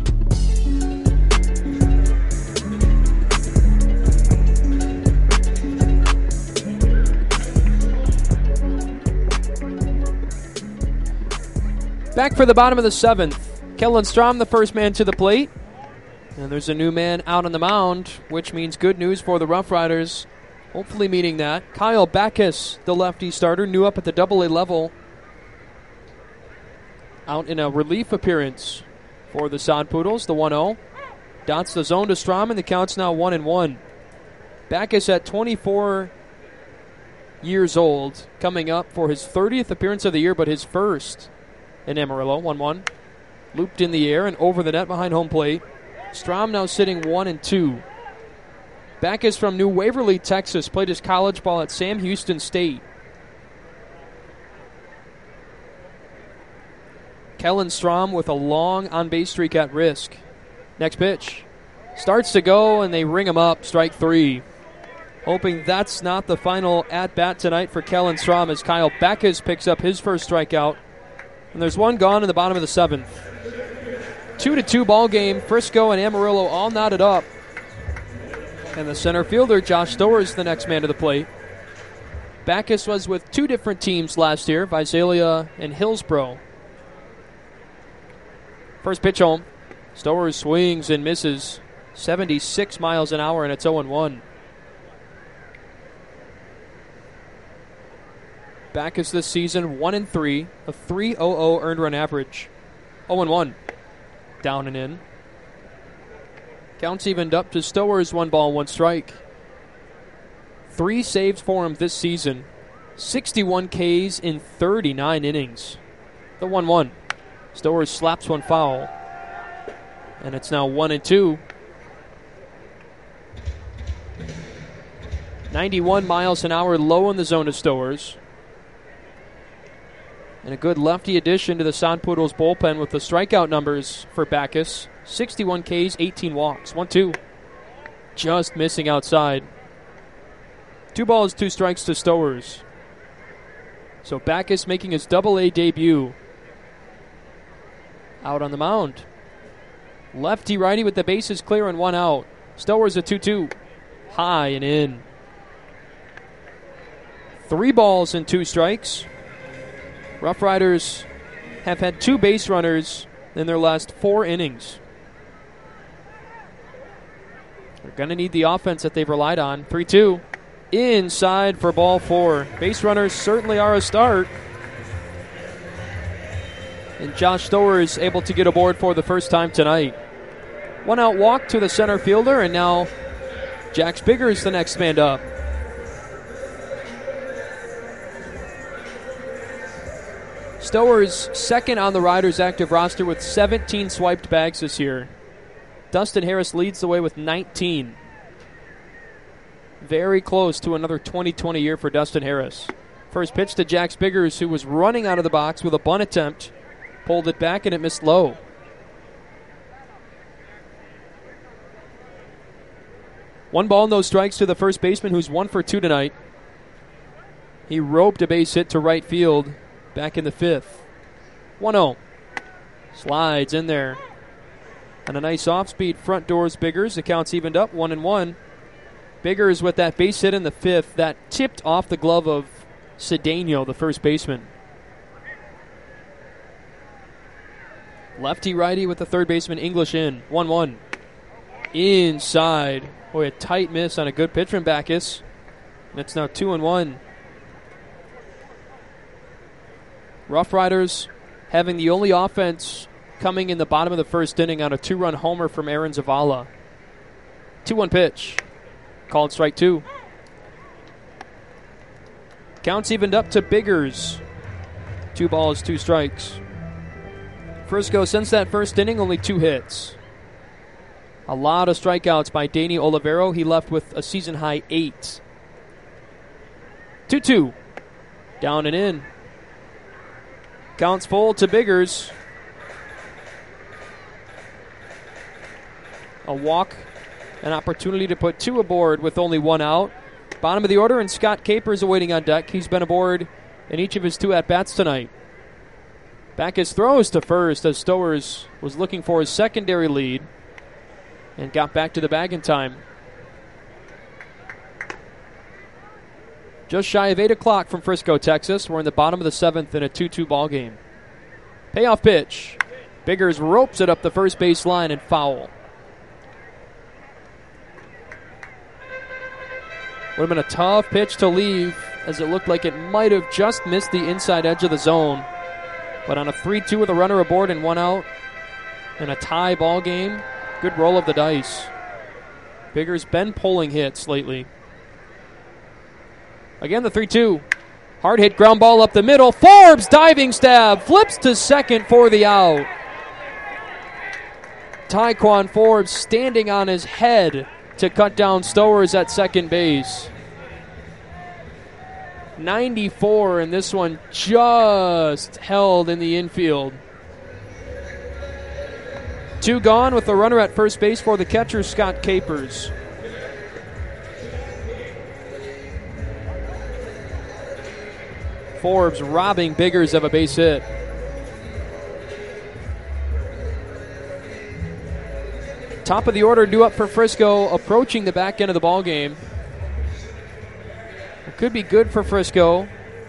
Back for the bottom of the 7th. Kellen Strom, the first man to the plate. And there's a new man out on the mound, which means good news for the Rough Riders. Hopefully meaning that. Kyle Backus, the lefty starter, new up at the AA level. Out in a relief appearance for the Sod Poodles, the 1-0. Dots the zone to Strom, and the count's now 1-1. Backus at 24 years old, coming up for his 30th appearance of the year, but his first in Amarillo. 1-1. Looped in the air and over the net behind home plate. Strom now sitting 1-2. Backus from New Waverly, Texas, played his college ball at Sam Houston State. Kellen Strom with a long on-base streak at risk. Next pitch. Starts to go, and they ring him up. Strike 3. Hoping that's not the final at-bat tonight for Kellen Strom as Kyle Backus picks up his first strikeout. And there's one gone in the bottom of the 7th. 2-2 ball game. Frisco and Amarillo all knotted up. And the center fielder, Josh Stowers, the next man to the plate. Backus was with two different teams last year, Visalia and Hillsboro. First pitch home. Stowers swings and misses. 76 miles an hour, and it's 0-1. Backus this season 1-3, a 3.00 earned run average. 0-1. Down and in. Counts evened up to Stowers, 1 ball, 1 strike. 3 saves for him this season. 61 Ks in 39 innings. The 1-1. Stowers slaps one foul. And it's now 1-2. 91 miles an hour low in the zone to Stowers. And a good lefty addition to the Sod Poodles bullpen with the strikeout numbers for Backus. 61 Ks, 18 walks. 1-2. Just missing outside. 2 balls, 2 strikes to Stowers. So Backus making his AA debut. Out on the mound. Lefty-righty with the bases clear and 1 out. Stowers a 2-2. High and in. 3 balls and 2 strikes. Rough Riders have had 2 base runners in their last 4 innings. They're going to need the offense that they've relied on. 3-2. Inside for ball 4. Base runners certainly are a start. And Josh Stowers able to get aboard for the first time tonight. 1 out walk to the center fielder, and now Jax Biggers the next man up. Stowers second on the Riders active roster with 17 swiped bags this year. Dustin Harris leads the way with 19. Very close to another 2020 year for Dustin Harris. First pitch to Jax Biggers, who was running out of the box with a bunt attempt. Pulled it back and it missed low. One ball, no strikes to the first baseman, who's 1 for 2 tonight. He roped a base hit to right field back in the 5th. 1-0. Slides in there. And a nice off-speed front doors Biggers. The count's evened up, 1-1. Biggers with that base hit in the 5th. That tipped off the glove of Cedeno, the first baseman. Lefty-righty with the third baseman English in. 1-1. Inside. Boy, a tight miss on a good pitch from Backus. And it's now 2-1. Rough Riders having the only offense coming in the bottom of the first inning on a 2-run homer from Aaron Zavala. 2-1 pitch. Called strike 2. Counts evened up to Biggers. 2 balls, 2 strikes. Frisco, since that first inning, only 2 hits. A lot of strikeouts by Danny Olivero. He left with a season-high 8. 2-2. Down and in. Counts full to Biggers. A walk, an opportunity to put 2 aboard with only 1 out. Bottom of the order, and Scott Capers awaiting on deck. He's been aboard in each of his 2 at-bats tonight. Backus throws to first as Stowers was looking for his secondary lead and got back to the bag in time. Just shy of 8 o'clock from Frisco, Texas. We're in the bottom of the 7th in a 2-2 ball game. Payoff pitch. Biggers ropes it up the first base line and foul. Would have been a tough pitch to leave, as it looked like it might have just missed the inside edge of the zone. But on a 3-2 with a runner aboard and 1 out in a tie ball game, good roll of the dice. Biggers been pulling hits lately. Again, the 3-2. Hard hit ground ball up the middle. Forbes diving stab. Flips to second for the out. Tyquan Forbes standing on his head to cut down Stowers at second base. 94, and this one just held in the infield. 2 gone with the runner at first base for the catcher, Scott Capers. Forbes robbing Biggers of a base hit. Top of the order due up for Frisco, approaching the back end of the ball game. It could be good for Frisco,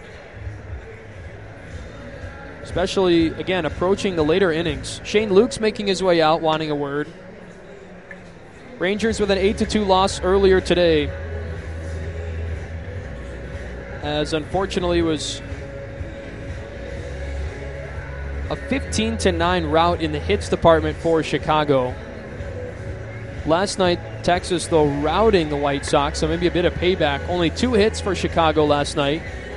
especially, again, approaching the later innings. Shane Luke's making his way out, wanting a word. Rangers with an 8-2 loss earlier today, as unfortunately it was a 15-9 rout in the hits department for Chicago. Last night, Texas, though, routing the White Sox, so maybe a bit of payback. Only 2 hits for Chicago last night.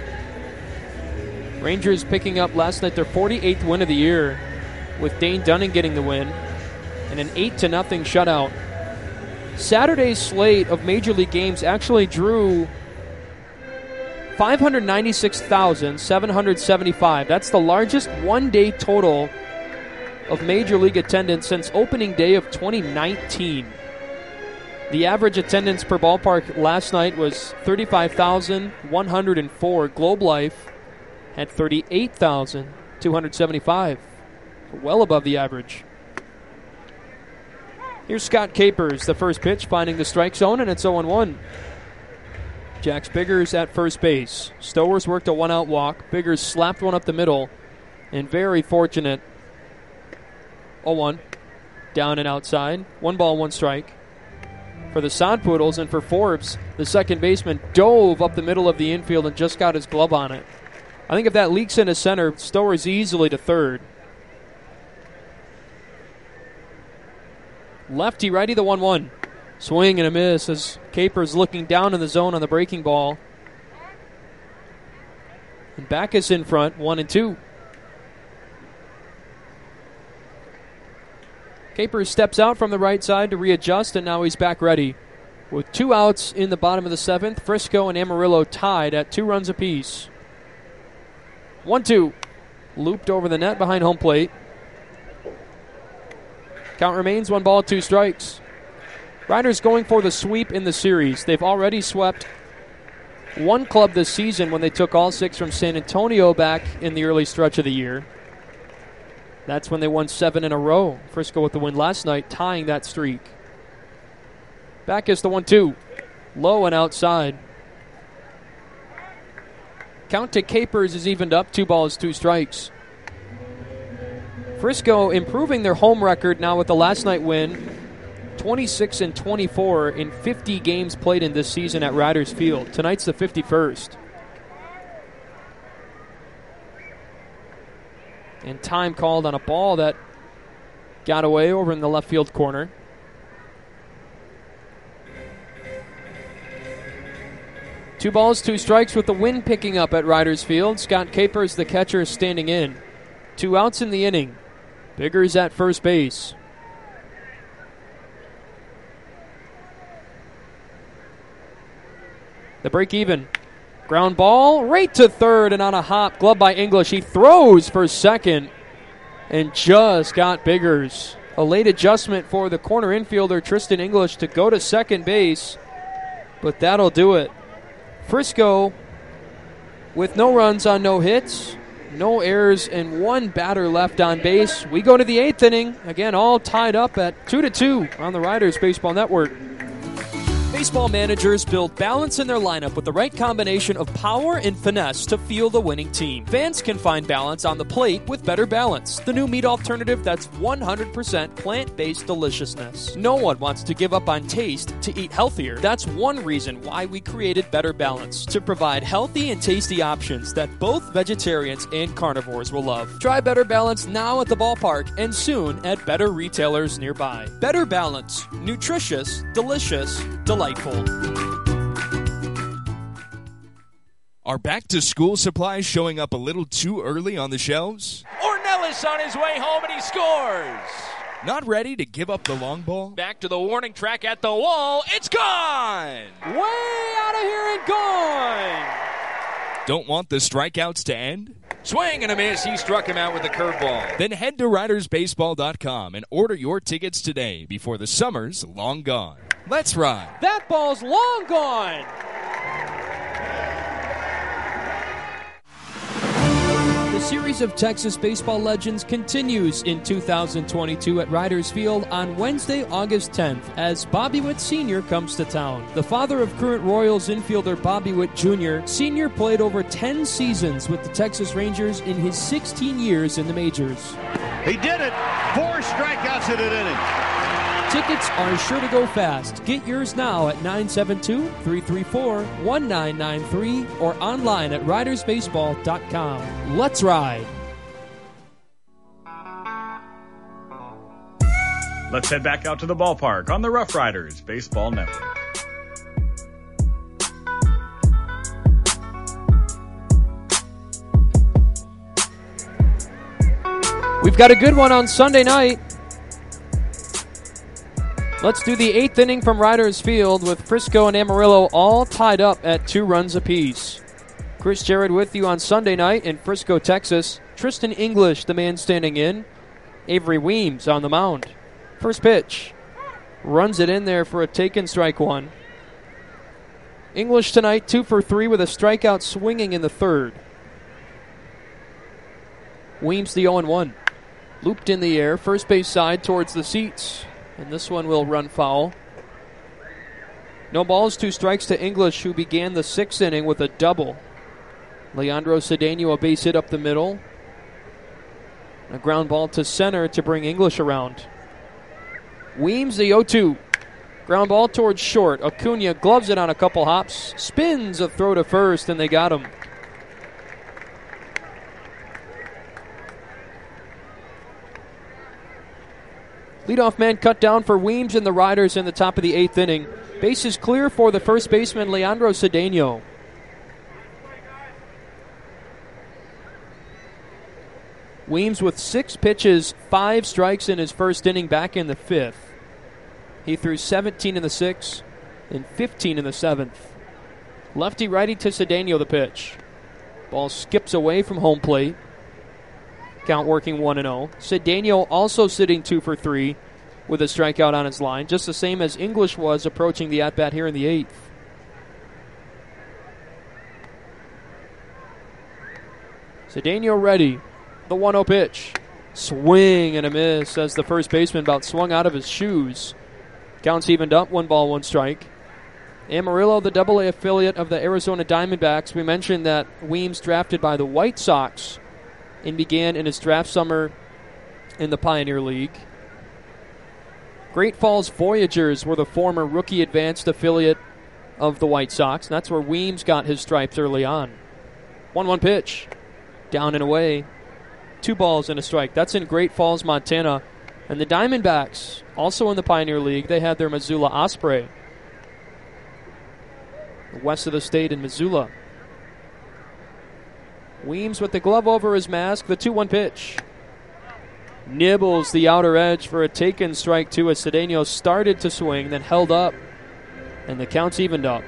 Rangers picking up last night their 48th win of the year, with Dane Dunning getting the win, and an 8-0 shutout. Saturday's slate of Major League games actually drew 596,775. That's the largest one-day total of Major League attendance since opening day of 2019. The average attendance per ballpark last night was 35,104. Globe Life had 38,275. Well above the average. Here's Scott Capers, the first pitch, finding the strike zone, and it's 0-1. Jax Biggers at first base. Stowers worked a 1-out walk. Biggers slapped one up the middle, and very fortunate. 0-1. Down and outside. 1 ball, 1 strike. For the Sod Poodles, and for Forbes, the second baseman dove up the middle of the infield and just got his glove on it. I think if that leaks into center, Stowers easily to third. Lefty-righty, the 1-1. Swing and a miss as Capers looking down in the zone on the breaking ball. And Backus in front, 1-2. Capers steps out from the right side to readjust, and now he's back ready. With 2 outs in the bottom of the 7th, Frisco and Amarillo tied at 2 runs apiece. 1-2. Looped over the net behind home plate. Count remains 1 ball, 2 strikes. Riders going for the sweep in the series. They've already swept one club this season when they took all 6 from San Antonio back in the early stretch of the year. That's when they won 7 in a row. Frisco with the win last night, tying that streak. Back is the 1-2. Low and outside. Count to Capers is evened up. 2 balls, 2 strikes. Frisco improving their home record now with the last night win. 26-24 in 50 games played in this season at Riders Field. Tonight's the 51st. And time called on a ball that got away over in the left field corner. Two balls, 2 strikes with the wind picking up at Riders Field. Scott Capers, the catcher, is standing in. 2 outs in the inning. Biggers at first base. The break even. Ground ball right to third and on a hop. Glove by English. He throws for second and just got Biggers. A late adjustment for the corner infielder Tristan English to go to second base, but that'll do it. Frisco with no runs on no hits, no errors, and 1 batter left on base. We go to the 8th inning. Again, all tied up at 2-2 on the Riders Baseball Network. Baseball managers build balance in their lineup with the right combination of power and finesse to field a winning team. Fans can find balance on the plate with Better Balance, the new meat alternative that's 100% plant-based deliciousness. No one wants to give up on taste to eat healthier. That's one reason why we created Better Balance, to provide healthy and tasty options that both vegetarians and carnivores will love. Try Better Balance now at the ballpark and soon at better retailers nearby. Better Balance. Nutritious, delicious, delightful. Are back-to-school supplies showing up a little too early on the shelves? Ornelas on his way home and he scores. Not ready to give up the long ball? Back to the warning track at the wall. It's gone. Way out of here and gone. Don't want the strikeouts to end? Swing and a miss. He struck him out with a curveball. Then head to ridersbaseball.com and order your tickets today before the summer's long gone. Let's ride. That ball's long gone. The series of Texas baseball legends continues in 2022 at Riders Field on Wednesday, August 10th, as Bobby Witt Sr. comes to town. The father of current Royals infielder Bobby Witt Jr., Sr. played over 10 seasons with the Texas Rangers in his 16 years in the majors. He did it. 4 strikeouts in an inning. Tickets are sure to go fast. Get yours now at 972-334-1993 or online at ridersbaseball.com. Let's ride. Let's head back out to the ballpark on the Rough Riders Baseball Network. We've got a good one on Sunday night. Let's do the 8th inning from Riders Field with Frisco and Amarillo all tied up at 2 runs apiece. Chris Jared with you on Sunday night in Frisco, Texas. Tristan English, the man standing in. Avery Weems on the mound. First pitch. Runs it in there for a taken strike 1. English tonight 2 for 3 with a strikeout swinging in the 3rd. Weems the 0-1. Looped in the air, first base side towards the seats. And this one will run foul. No balls, 2 strikes to English, who began the 6th inning with a double. Leandro Cedeno a base hit up the middle. A ground ball to center to bring English around. Weems the 0-2. Ground ball towards short. Acuna gloves it on a couple hops. Spins a throw to first, and they got him. Leadoff man cut down for Weems and the Riders in the top of the 8th inning. Base is clear for the first baseman, Leandro Cedeno. Weems with 6 pitches, 5 strikes in his first inning back in the 5th. He threw 17 in the 6th, and 15 in the 7th. Lefty-righty to Cedeno, the pitch. Ball skips away from home plate. Count working 1-0. Cedeno also sitting 2 for 3 with a strikeout on his line, just the same as English was approaching the at-bat here in the 8th. Cedeno ready. The 1-0 pitch. Swing and a miss as the first baseman about swung out of his shoes. Counts evened up, 1 ball, 1 strike. Amarillo, the AA affiliate of the Arizona Diamondbacks. We mentioned that Weems drafted by the White Sox and began in his draft summer in the Pioneer League. Great Falls Voyagers were the former rookie advanced affiliate of the White Sox, and that's where Weems got his stripes early on. 1-1 pitch. Down and away. 2 balls and a strike. That's in Great Falls, Montana. And the Diamondbacks, also in the Pioneer League, they had their Missoula Osprey. West of the state in Missoula. Weems with the glove over his mask. The 2-1 pitch. Nibbles the outer edge for a taken strike 2 as Cedeno started to swing, then held up, and the count's evened up.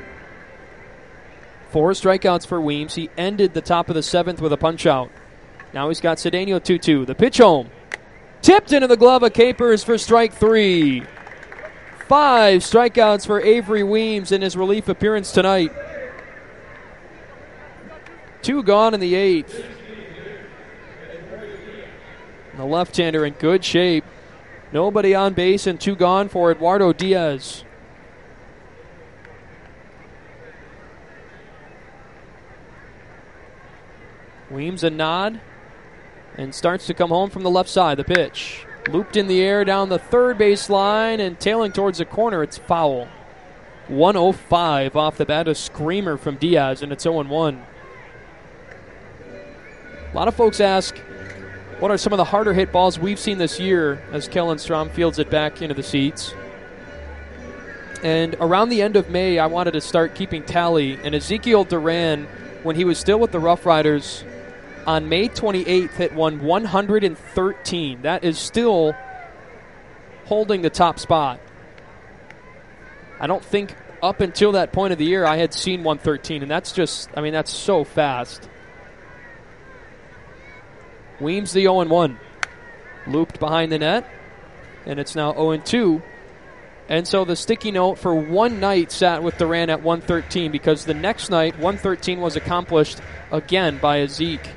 4 strikeouts for Weems. He ended the top of the 7th with a punch-out. Now he's got Cedeno 2-2. The pitch home. Tipped into the glove of Capers for strike 3. 5 strikeouts for Avery Weems in his relief appearance tonight. 2 gone in the 8th. The left-hander in good shape. Nobody on base and 2 gone for Eduardo Diaz. Weems a nod and starts to come home from the left side. The pitch. Looped in the air down the third base line and tailing towards the corner. It's foul. 105 off the bat. A screamer from Diaz, and it's 0-1. A lot of folks ask, what are some of the harder hit balls we've seen this year as Kellen Strom fields it back into the seats? And around the end of May, I wanted to start keeping tally. And Ezekiel Duran, when he was still with the Rough Riders, on May 28th, hit 113. That is still holding the top spot. I don't think up until that point of the year I had seen 113, and that's just, I mean, that's so fast. Weems the 0-1. Looped behind the net, and it's now 0-2. And so the sticky note for one night sat with Duran at 113 because the next night, 113 was accomplished again by Zeke.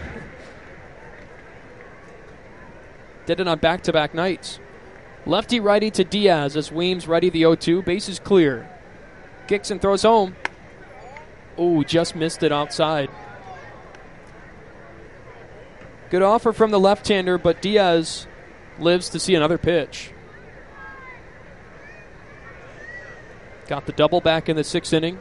Did it on back-to-back nights. Lefty-righty to Diaz as Weems ready the 0-2. Base is clear. Kicks and throws home. Ooh, just missed it outside. Good offer from the left-hander, but Diaz lives to see another pitch. Got the double back in the 6th inning.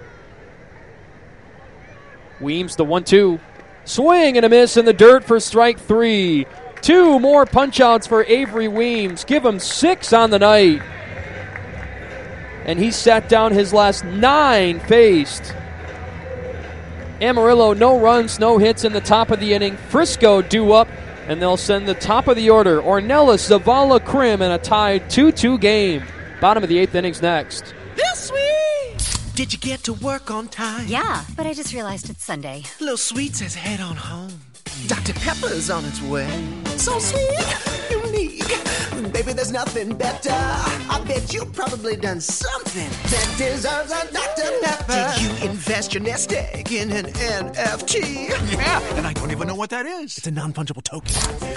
Weems the 1-2. Swing and a miss in the dirt for strike 3. 2 more punch-outs for Avery Weems. Give him 6 on the night. And he sat down his last 9 faced. Amarillo, no runs, no hits in the top of the inning. Frisco due up, and they'll send the top of the order. Ornelas, Zavala, Krim, and a tied 2-2 game. Bottom of the 8th inning's next. This sweet! Did you get to work on time? Yeah, but I just realized it's Sunday. Little Sweet says head on home. Dr. Pepper's on its way. So sweet, unique. Baby, there's nothing better. I bet you've probably done something that deserves a Dr. Pepper. Did you invest your nest egg in an NFT? Yeah, and I don't even know what that is. It's a non-fungible token.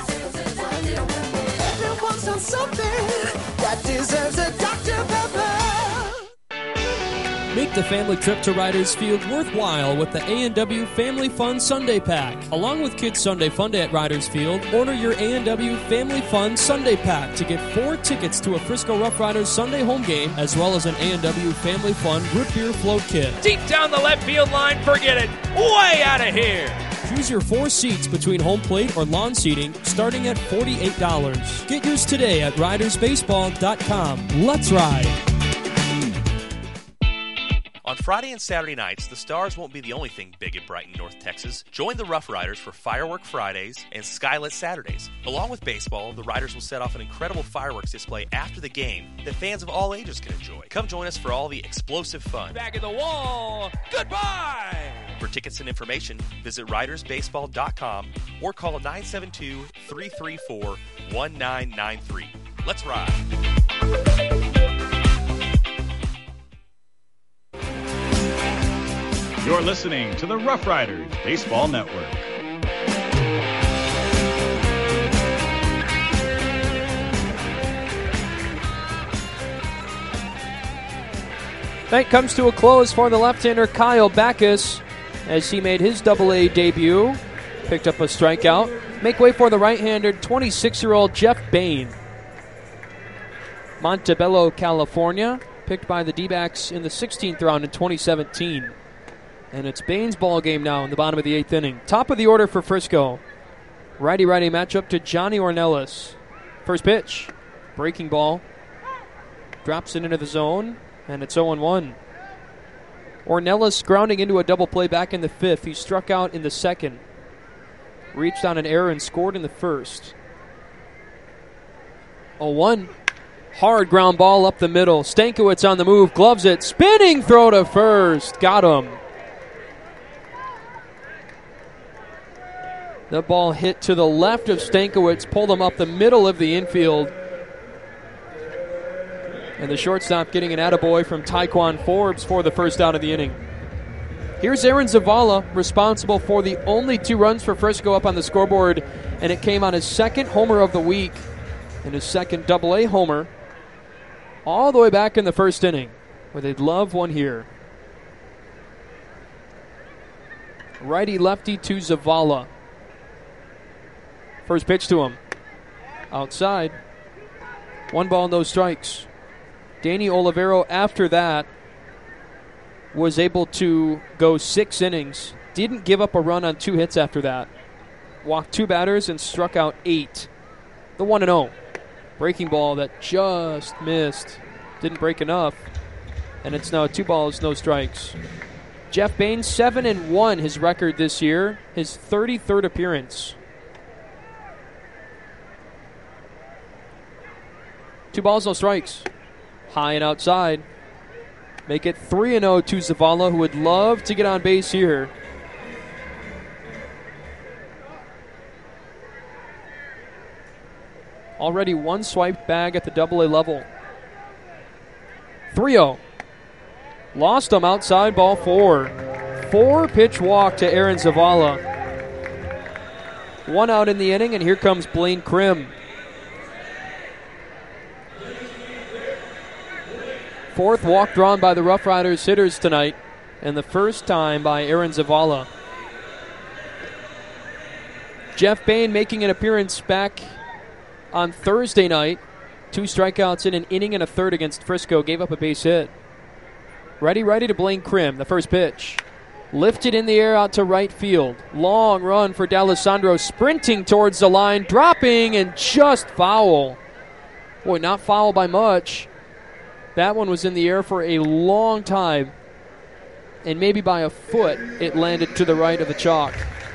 Everyone's done something that deserves a Dr. Pepper. Make the family trip to Riders Field worthwhile with the A&W Family Fun Sunday Pack. Along with Kids Sunday Fun Day at Riders Field, order your A&W Family Fun Sunday Pack to get 4 tickets to a Frisco Rough Riders Sunday home game, as well as an A&W Family Fun Root Beer Float Kit. Deep down the left field line, forget it. Way out of here. Choose your 4 seats between home plate or lawn seating, starting at $48. Get yours today at ridersbaseball.com. Let's ride. On Friday and Saturday nights, the Stars won't be the only thing big and bright in North Texas. Join the Rough Riders for Firework Fridays and Skylit Saturdays. Along with baseball, the Riders will set off an incredible fireworks display after the game that fans of all ages can enjoy. Come join us for all the explosive fun. Back in the wall. Goodbye. For tickets and information, visit ridersbaseball.com or call 972-334-1993. Let's ride. You're listening to the Rough Riders Baseball Network. That comes to a close for the left-hander Kyle Backus as he made his Double-A debut. Picked up a strikeout. Make way for the right-hander 26-year-old Jeff Bain. Montebello, California, picked by the D-backs in the 16th round in 2017. And it's Bain's ball game now in the bottom of the 8th inning. Top of the order for Frisco. Righty-righty matchup to Johnny Ornelas. First pitch. Breaking ball. Drops it into the zone. And it's 0-1. Ornelas grounding into a double play back in the 5th. He struck out in the 2nd. Reached on an error and scored in the 1st. 0-1. Hard ground ball up the middle. Stankiewicz on the move. Gloves it. Spinning throw to first. Got him. The ball hit to the left of Stankiewicz. Pulled him up the middle of the infield. And the shortstop getting an attaboy from Taekwon Forbes for the first out of the inning. Here's Aaron Zavala, responsible for the only 2 runs for Frisco up on the scoreboard, and it came on his 2nd homer of the week and his 2nd Double-A homer all the way back in the 1st inning, where they'd love one here. Righty-lefty to Zavala. First pitch to him. Outside. 1 ball, no strikes. Danny Olivero, after that, was able to go 6 innings. Didn't give up a run on 2 hits after that. Walked 2 batters and struck out 8. The 1-0. Breaking ball that just missed. Didn't break enough. And it's now 2 balls, no strikes. Jeff Bain, 7-1, his record this year. His 33rd appearance. 2 balls, no strikes. High and outside. Make it 3-0 to Zavala, who would love to get on base here. Already 1 swiped bag at the Double-A level. 3-0. Lost him outside, ball 4. 4-pitch walk to Aaron Zavala. 1 out in the inning, and here comes Blaine Krim. 4th walk drawn by the Rough Riders hitters tonight, and the first time by Aaron Zavala. Jeff Bain making an appearance back on Thursday night. 2 strikeouts in an inning and a 1/3 against Frisco. Gave up a base hit. Righty to Blaine Krim. The first pitch. Lifted in the air out to right field. Long run for D'Alessandro, sprinting towards the line, dropping and just foul. Boy, not foul by much. That one was in the air for a long time, and maybe by a foot it landed to the right of the chalk.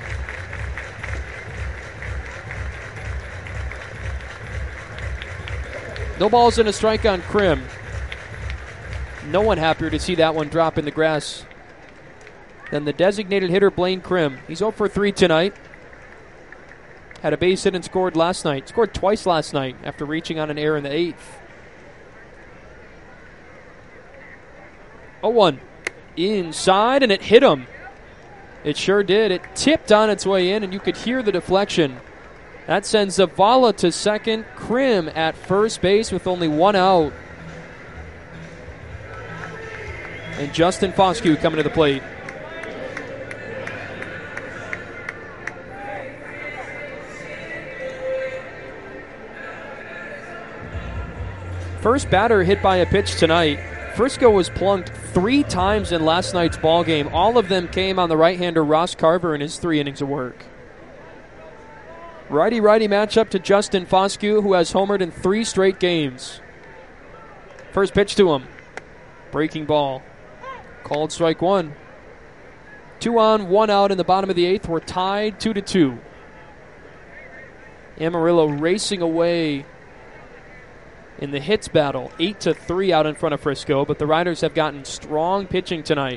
No balls and a strike on Krim. No one happier to see that one drop in the grass than the designated hitter Blaine Krim. He's 0 for 3 tonight. Had a base hit and scored last night. Scored twice last night after reaching on an error in the 8th. 0-1. Inside, and it hit him. It sure did. It tipped on its way in, and you could hear the deflection. That sends Zavala to second. Krim at first base with only 1 out. And Justin Foscue coming to the plate. First batter hit by a pitch tonight. Frisco was plunked 3 times in last night's ball game. All of them came on the right-hander Ross Carver in his 3 innings of work. Righty-righty matchup to Justin Foscue, who has homered in 3 straight games. First pitch to him. Breaking ball. Called strike one. 2 on, 1 out in the bottom of the 8th. We're tied 2-2. Amarillo racing away in the hits battle. 8-3 out in front of Frisco, but the Riders have gotten strong pitching tonight.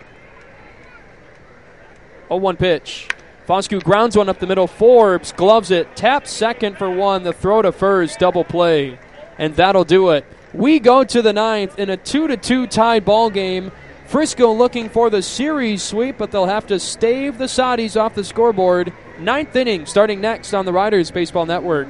0-1 pitch. Foscue grounds one up the middle. Forbes gloves it. Taps second for one. The throw to first. Double play. And that'll do it. We go to the 9th in a 2-2 tied ball game. Frisco looking for the series sweep, but they'll have to stave the Saudis off the scoreboard. 9th inning starting next on the Riders Baseball Network.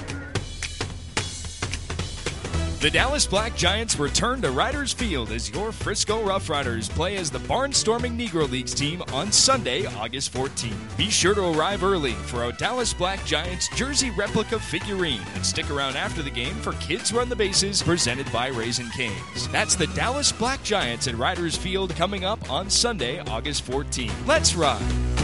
The Dallas Black Giants return to Riders Field as your Frisco Rough Riders play as the Barnstorming Negro Leagues team on Sunday, August 14th. Be sure to arrive early for a Dallas Black Giants jersey replica figurine and stick around after the game for Kids Run the Bases presented by Raising Cane's. That's the Dallas Black Giants at Riders Field coming up on Sunday, August 14th. Let's ride!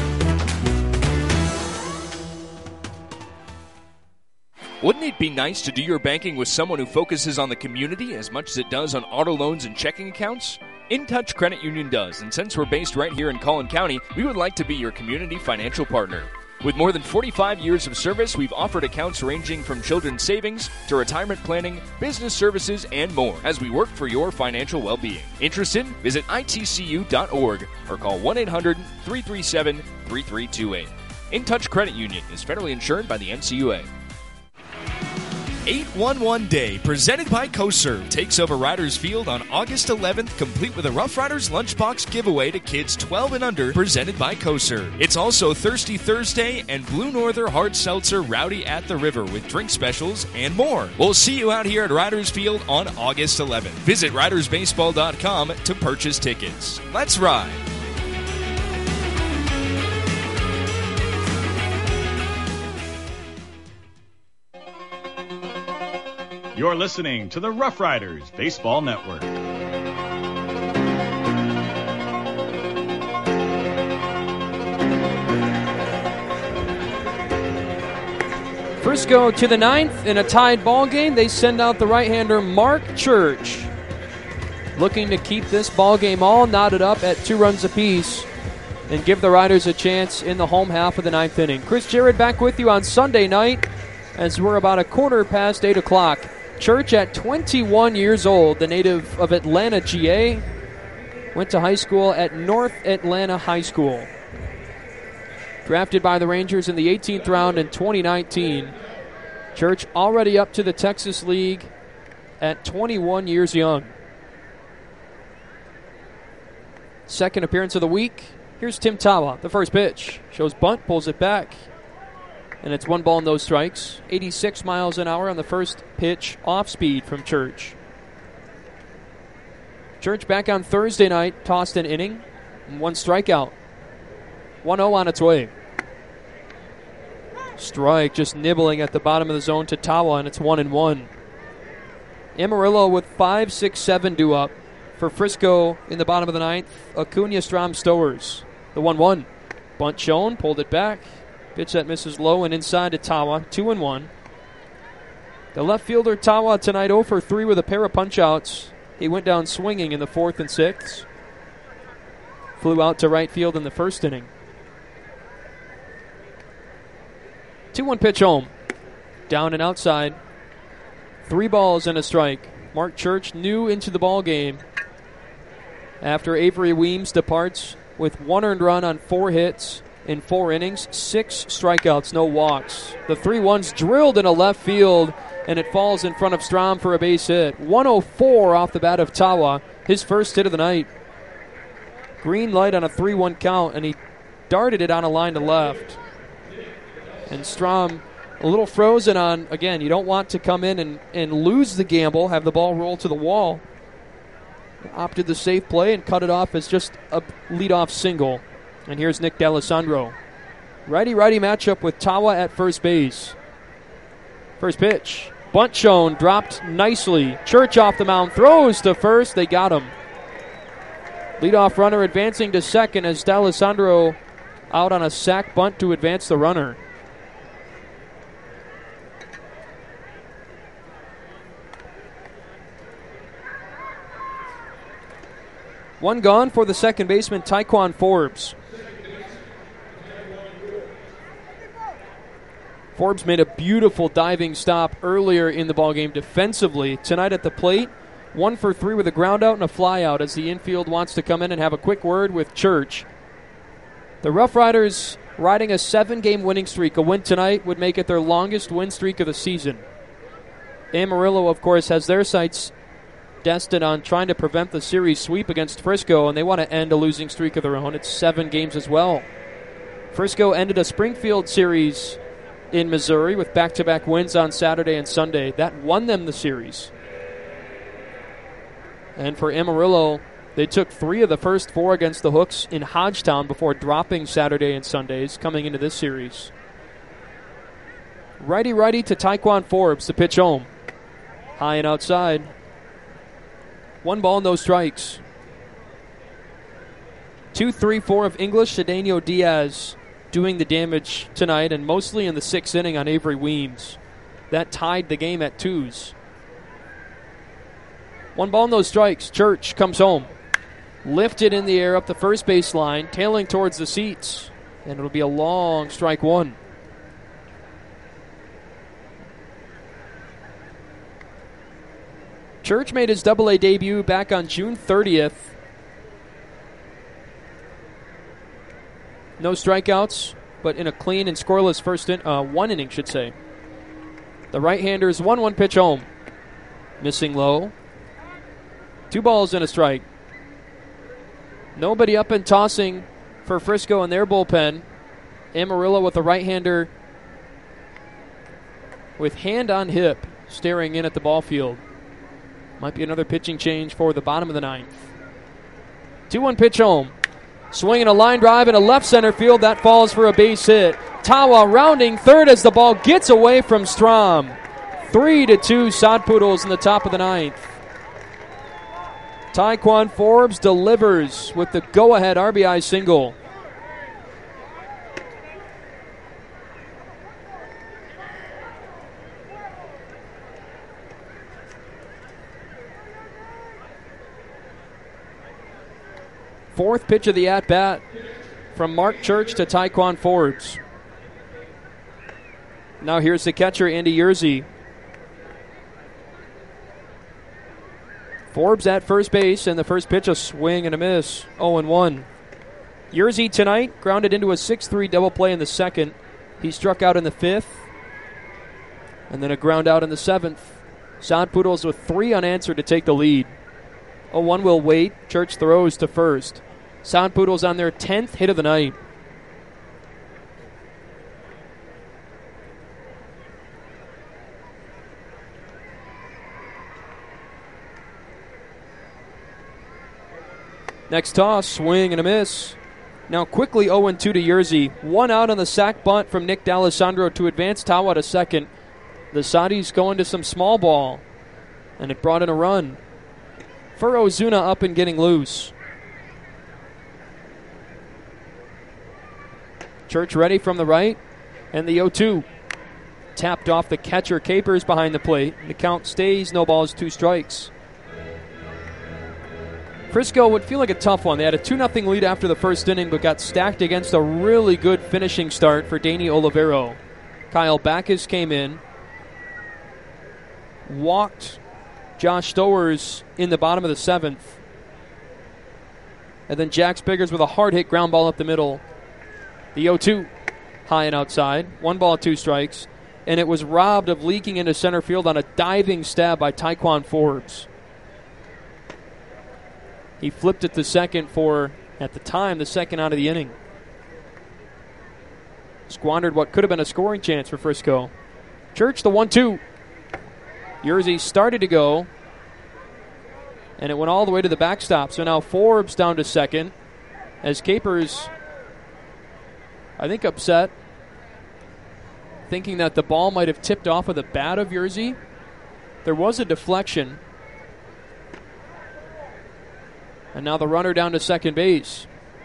Wouldn't it be nice to do your banking with someone who focuses on the community as much as it does on auto loans and checking accounts? InTouch Credit Union does, and since we're based right here in Collin County, we would like to be your community financial partner. With more than 45 years of service, we've offered accounts ranging from children's savings to retirement planning, business services, and more as we work for your financial well-being. Interested? Visit itcu.org or call 1-800-337-3328. InTouch Credit Union is federally insured by the NCUA. 811 Day, presented by CoServe, takes over Riders Field on August 11th, complete with a Rough Riders lunchbox giveaway to kids 12 and under, presented by CoServe. It's also Thirsty Thursday and Blue Norther Hard Seltzer Rowdy at the River with drink specials and more. We'll see you out here at Riders Field on August 11th. Visit ridersbaseball.com to purchase tickets. Let's ride! You're listening to the Rough Riders Baseball Network. Frisco to the 9th in a tied ball game. They send out the right-hander Mark Church, looking to keep this ball game all knotted up at 2 runs apiece and give the Riders a chance in the home half of the 9th inning. Chris Jarrett back with you on Sunday night as we're about a quarter past 8 o'clock. Church at 21 years old, the native of Atlanta, GA, went to high school at North Atlanta High School. Drafted by the Rangers in the 18th round in 2019. Church already up to the Texas League at 21 years young. Second appearance of the week. Here's Tim Tawa. The first pitch. Shows bunt, pulls it back. And it's 1 ball and no strikes. 86 miles an hour on the first pitch, off speed from Church. Church back on Thursday night, tossed an inning, and 1 strikeout. 1-0 on its way. Strike just nibbling at the bottom of the zone to Tawa, and it's 1-1. Amarillo with 5, 6, 7 due up. For Frisco in the bottom of the 9th, Acuna, Strom, Stowers. The 1-1. Bunt shown, pulled it back. Pitch that misses low and inside to Tawa, 2-1. The left fielder Tawa tonight 0 for 3 with a pair of punch-outs. He went down swinging in the 4th and 6th. Flew out to right field in the first inning. 2-1 pitch home. Down and outside. 3 balls and a strike. Mark Church new into the ball game after Avery Weems departs with 1 earned run on 4 hits. In 4 innings, 6 strikeouts, no walks. The 3-1's drilled into left field, and it falls in front of Strom for a base hit. 104 off the bat of Tawa, his first hit of the night. Green light on a 3-1 count, and he darted it on a line to left. And Strom a little frozen on, again, you don't want to come in and lose the gamble, have the ball roll to the wall. Opted the safe play and cut it off as just a leadoff single. And here's Nick D'Alessandro. Righty-righty matchup with Tawa at first base. First pitch. Bunt shown, dropped nicely. Church off the mound, throws to first. They got him. Leadoff runner advancing to second as D'Alessandro out on a sac bunt to advance the runner. One gone for the second baseman, Tyquan Forbes. Forbes made a beautiful diving stop earlier in the ballgame defensively. Tonight at the plate, 1 for 3 with a ground out and a fly out as the infield wants to come in and have a quick word with Church. The Rough Riders riding a 7-game winning streak. A win tonight would make it their longest win streak of the season. Amarillo, of course, has their sights destined on trying to prevent the series sweep against Frisco, and they want to end a losing streak of their own. It's 7 games as well. Frisco ended a Springfield series in Missouri with back-to-back wins on Saturday and Sunday. That won them the series. And for Amarillo, they took 3 of the first 4 against the Hooks in Hodgetown before dropping Saturday and Sundays coming into this series. Righty-righty to Tyquan Forbes, the pitch home. High and outside. 1 ball, no strikes. 2-3-4 of English, Cedeno Diaz doing the damage tonight, and mostly in the 6th inning on Avery Weems. That tied the game at 2s. 1 ball, no strikes. Church comes home. Lifted in the air up the first base line, tailing towards the seats. And it'll be a long strike 1. Church made his Double-A debut back on June 30th. No strikeouts, but in a clean and scoreless one inning, should say. The right-hander's 1-1 pitch home. Missing low. 2 balls and a strike. Nobody up and tossing for Frisco in their bullpen. Amarillo with a right-hander with hand on hip, staring in at the ball field. Might be another pitching change for the bottom of the 9th. 2-1 pitch home. Swinging a line drive in a left center field. That falls for a base hit. Tawa rounding third as the ball gets away from Strom. 3-2 Sod Poodles in the top of the 9th. Tyquan Forbes delivers with the go-ahead RBI single. Fourth pitch of the at-bat from Mark Church to Tyquan Forbes. Now here's the catcher, Andy Yerzy. Forbes at first base, and the first pitch a swing and a miss. 0-1. Yerzy tonight grounded into a 6-3 double play in the 2nd. He struck out in the 5th, and then a ground out in the 7th. Sod Poodles with 3 unanswered to take the lead. 0-1 will wait. Church throws to first. Sod Poodles on their 10th hit of the night. Next toss, swing and a miss. Now quickly 0-2 to Yerzy. 1 out on the sac bunt from Nick D'Alessandro to advance Tawa to second. The Saudis going to some small ball, and it brought in a run. For Ozuna up and getting loose. Church ready from the right, and the 0-2. Tapped off the catcher. Capers behind the plate. The count stays, no balls, 2 strikes. Frisco would feel like a tough one. They had a 2-0 lead after the first inning, but got stacked against a really good finishing start for Danny Olivero. Kyle Backus came in, walked Josh Stowers in the bottom of the 7th, and then Jack Spiggers with a hard-hit ground ball up the middle. The 0-2, high and outside. 1 ball, 2 strikes, and it was robbed of leaking into center field on a diving stab by Tyquan Forbes. He flipped it to second for, at the time, the 2nd out of the inning. Squandered what could have been a scoring chance for Frisco. Church, the 1-2. Yerzy started to go, and it went all the way to the backstop. So now Forbes down to second, as Capers, I think, upset, thinking that the ball might have tipped off of the bat of Yerzy. There was a deflection. And now the runner down to second base.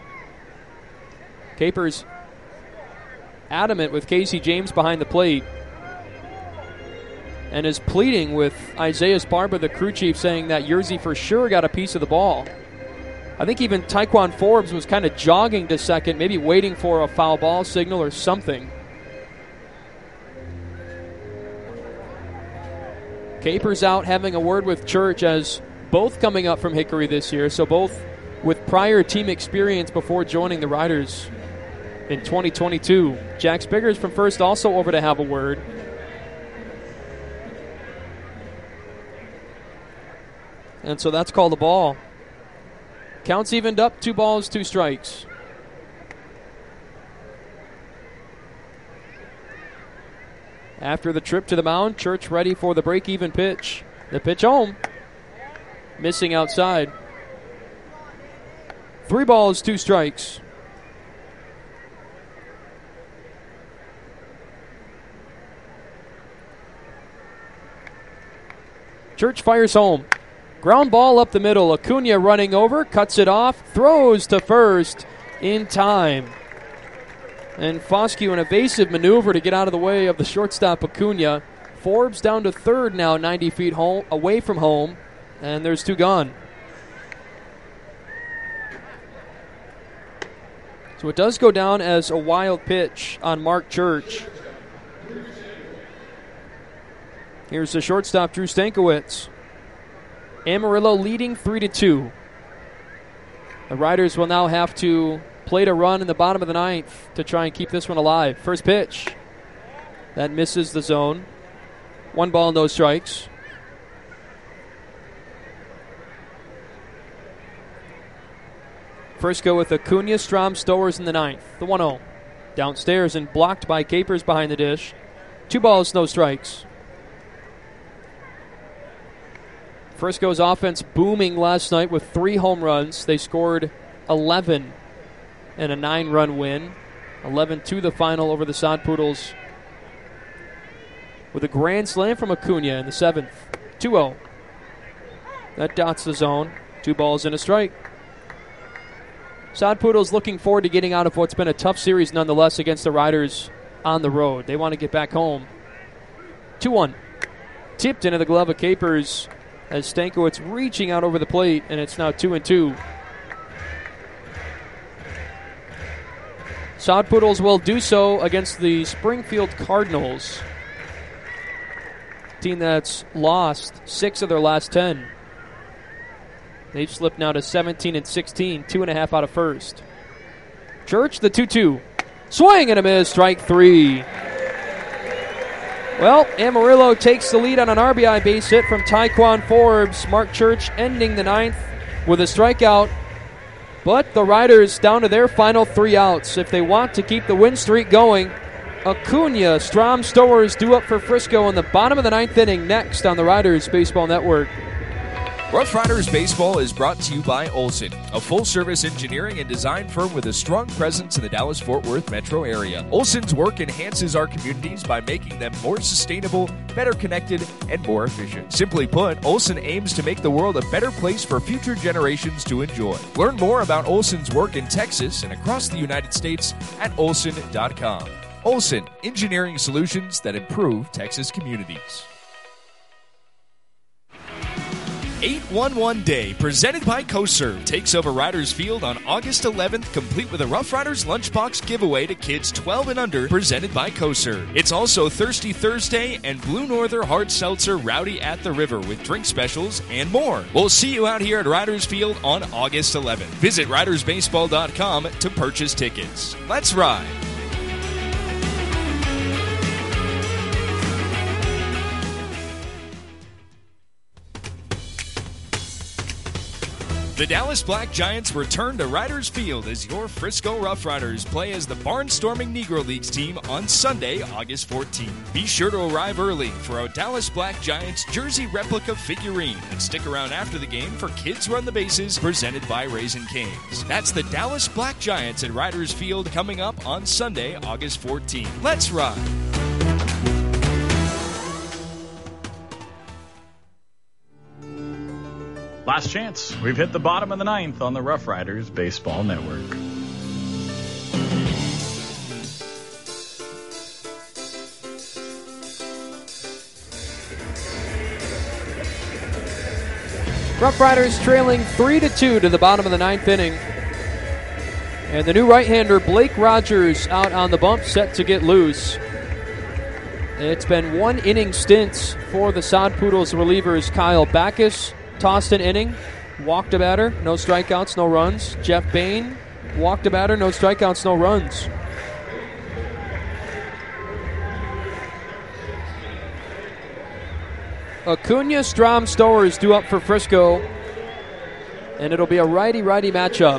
Capers adamant with Casey James behind the plate, and is pleading with Isaiah Sparba, the crew chief, saying that Yerzy for sure got a piece of the ball. I think even Tyquan Forbes was kind of jogging to second, maybe waiting for a foul ball signal or something. Capers out having a word with Church, as both coming up from Hickory this year, so both with prior team experience before joining the Riders in 2022. Jack Spiggers from First also over to have a word. And so that's called a ball. Counts evened up, 2 balls, 2 strikes. After the trip to the mound, Church ready for the break-even pitch. The pitch home. Missing outside. 3 balls, 2 strikes. Church fires home. Ground ball up the middle. Acuna running over, cuts it off, throws to first in time. And Foscue, an evasive maneuver to get out of the way of the shortstop Acuna. Forbes down to third now, 90 feet home, away from home, and there's 2 gone. So it does go down as a wild pitch on Mark Church. Here's the shortstop, Drew Stankiewicz. Amarillo leading 3-2. The Riders will now have to plate a run in the bottom of the 9th to try and keep this one alive. First pitch. That misses the zone. 1 ball, no strikes. First go with Acuna, Strom, Stowers in the 9th. The 1-0. Downstairs and blocked by Capers behind the dish. 2 balls, no strikes. Frisco's offense booming last night with 3 home runs. They scored 11 in a 9-run win. 11-2 the final over the Sod Poodles, with a grand slam from Acuna in the 7th. 2-0. That dots the zone. 2 balls and a strike. Sod Poodles looking forward to getting out of what's been a tough series nonetheless against the Riders on the road. They want to get back home. 2-1. Tipped into the glove of Capers as Stankiewicz reaching out over the plate, and it's now 2-2. Sod Poodles will do so against the Springfield Cardinals, team that's lost 6 of their last 10. They've slipped now to 17-16, 2.5 out of first. Church, the 2-2. Swing and a miss, strike 3. Well, Amarillo takes the lead on an RBI base hit from Tyquan Forbes. Mark Church ending the 9th with a strikeout. But the Riders down to their final 3 outs. If they want to keep the win streak going, Acuna, Strom, Stowers due up for Frisco in the bottom of the 9th inning next on the Riders Baseball Network. Rough Riders Baseball is brought to you by Olson, a full-service engineering and design firm with a strong presence in the Dallas-Fort Worth metro area. Olson's work enhances our communities by making them more sustainable, better connected, and more efficient. Simply put, Olson aims to make the world a better place for future generations to enjoy. Learn more about Olson's work in Texas and across the United States at olson.com. Olson, engineering solutions that improve Texas communities. 811 Day, presented by CoServe, takes over Riders Field on August 11th, complete with a Rough Riders Lunchbox giveaway to kids 12 and under, presented by CoServe. It's also Thirsty Thursday and Blue Norther Hard Seltzer Rowdy at the River with drink specials and more. We'll see you out here at Riders Field on August 11th. Visit ridersbaseball.com to purchase tickets. Let's ride! The Dallas Black Giants return to Riders Field as your Frisco Rough Riders play as the Barnstorming Negro Leagues team on Sunday, August 14th. Be sure to arrive early for a Dallas Black Giants jersey replica figurine and stick around after the game for Kids Run the Bases presented by Raising Cane's. That's the Dallas Black Giants at Riders Field coming up on Sunday, August 14th. Let's ride! Last chance. We've hit the bottom of the 9th on the Rough Riders Baseball Network. Rough Riders trailing 3-2 to the bottom of the 9th inning. And the new right-hander Blake Rogers out on the bump, set to get loose. It's been one inning stints for the Sod Poodles relievers. Kyle Backus tossed an inning, walked a batter, no strikeouts, no runs. Jeff Bain walked a batter, no strikeouts, no runs. Acuna, Strom, Stowers due up for Frisco, and it'll be a righty-righty matchup.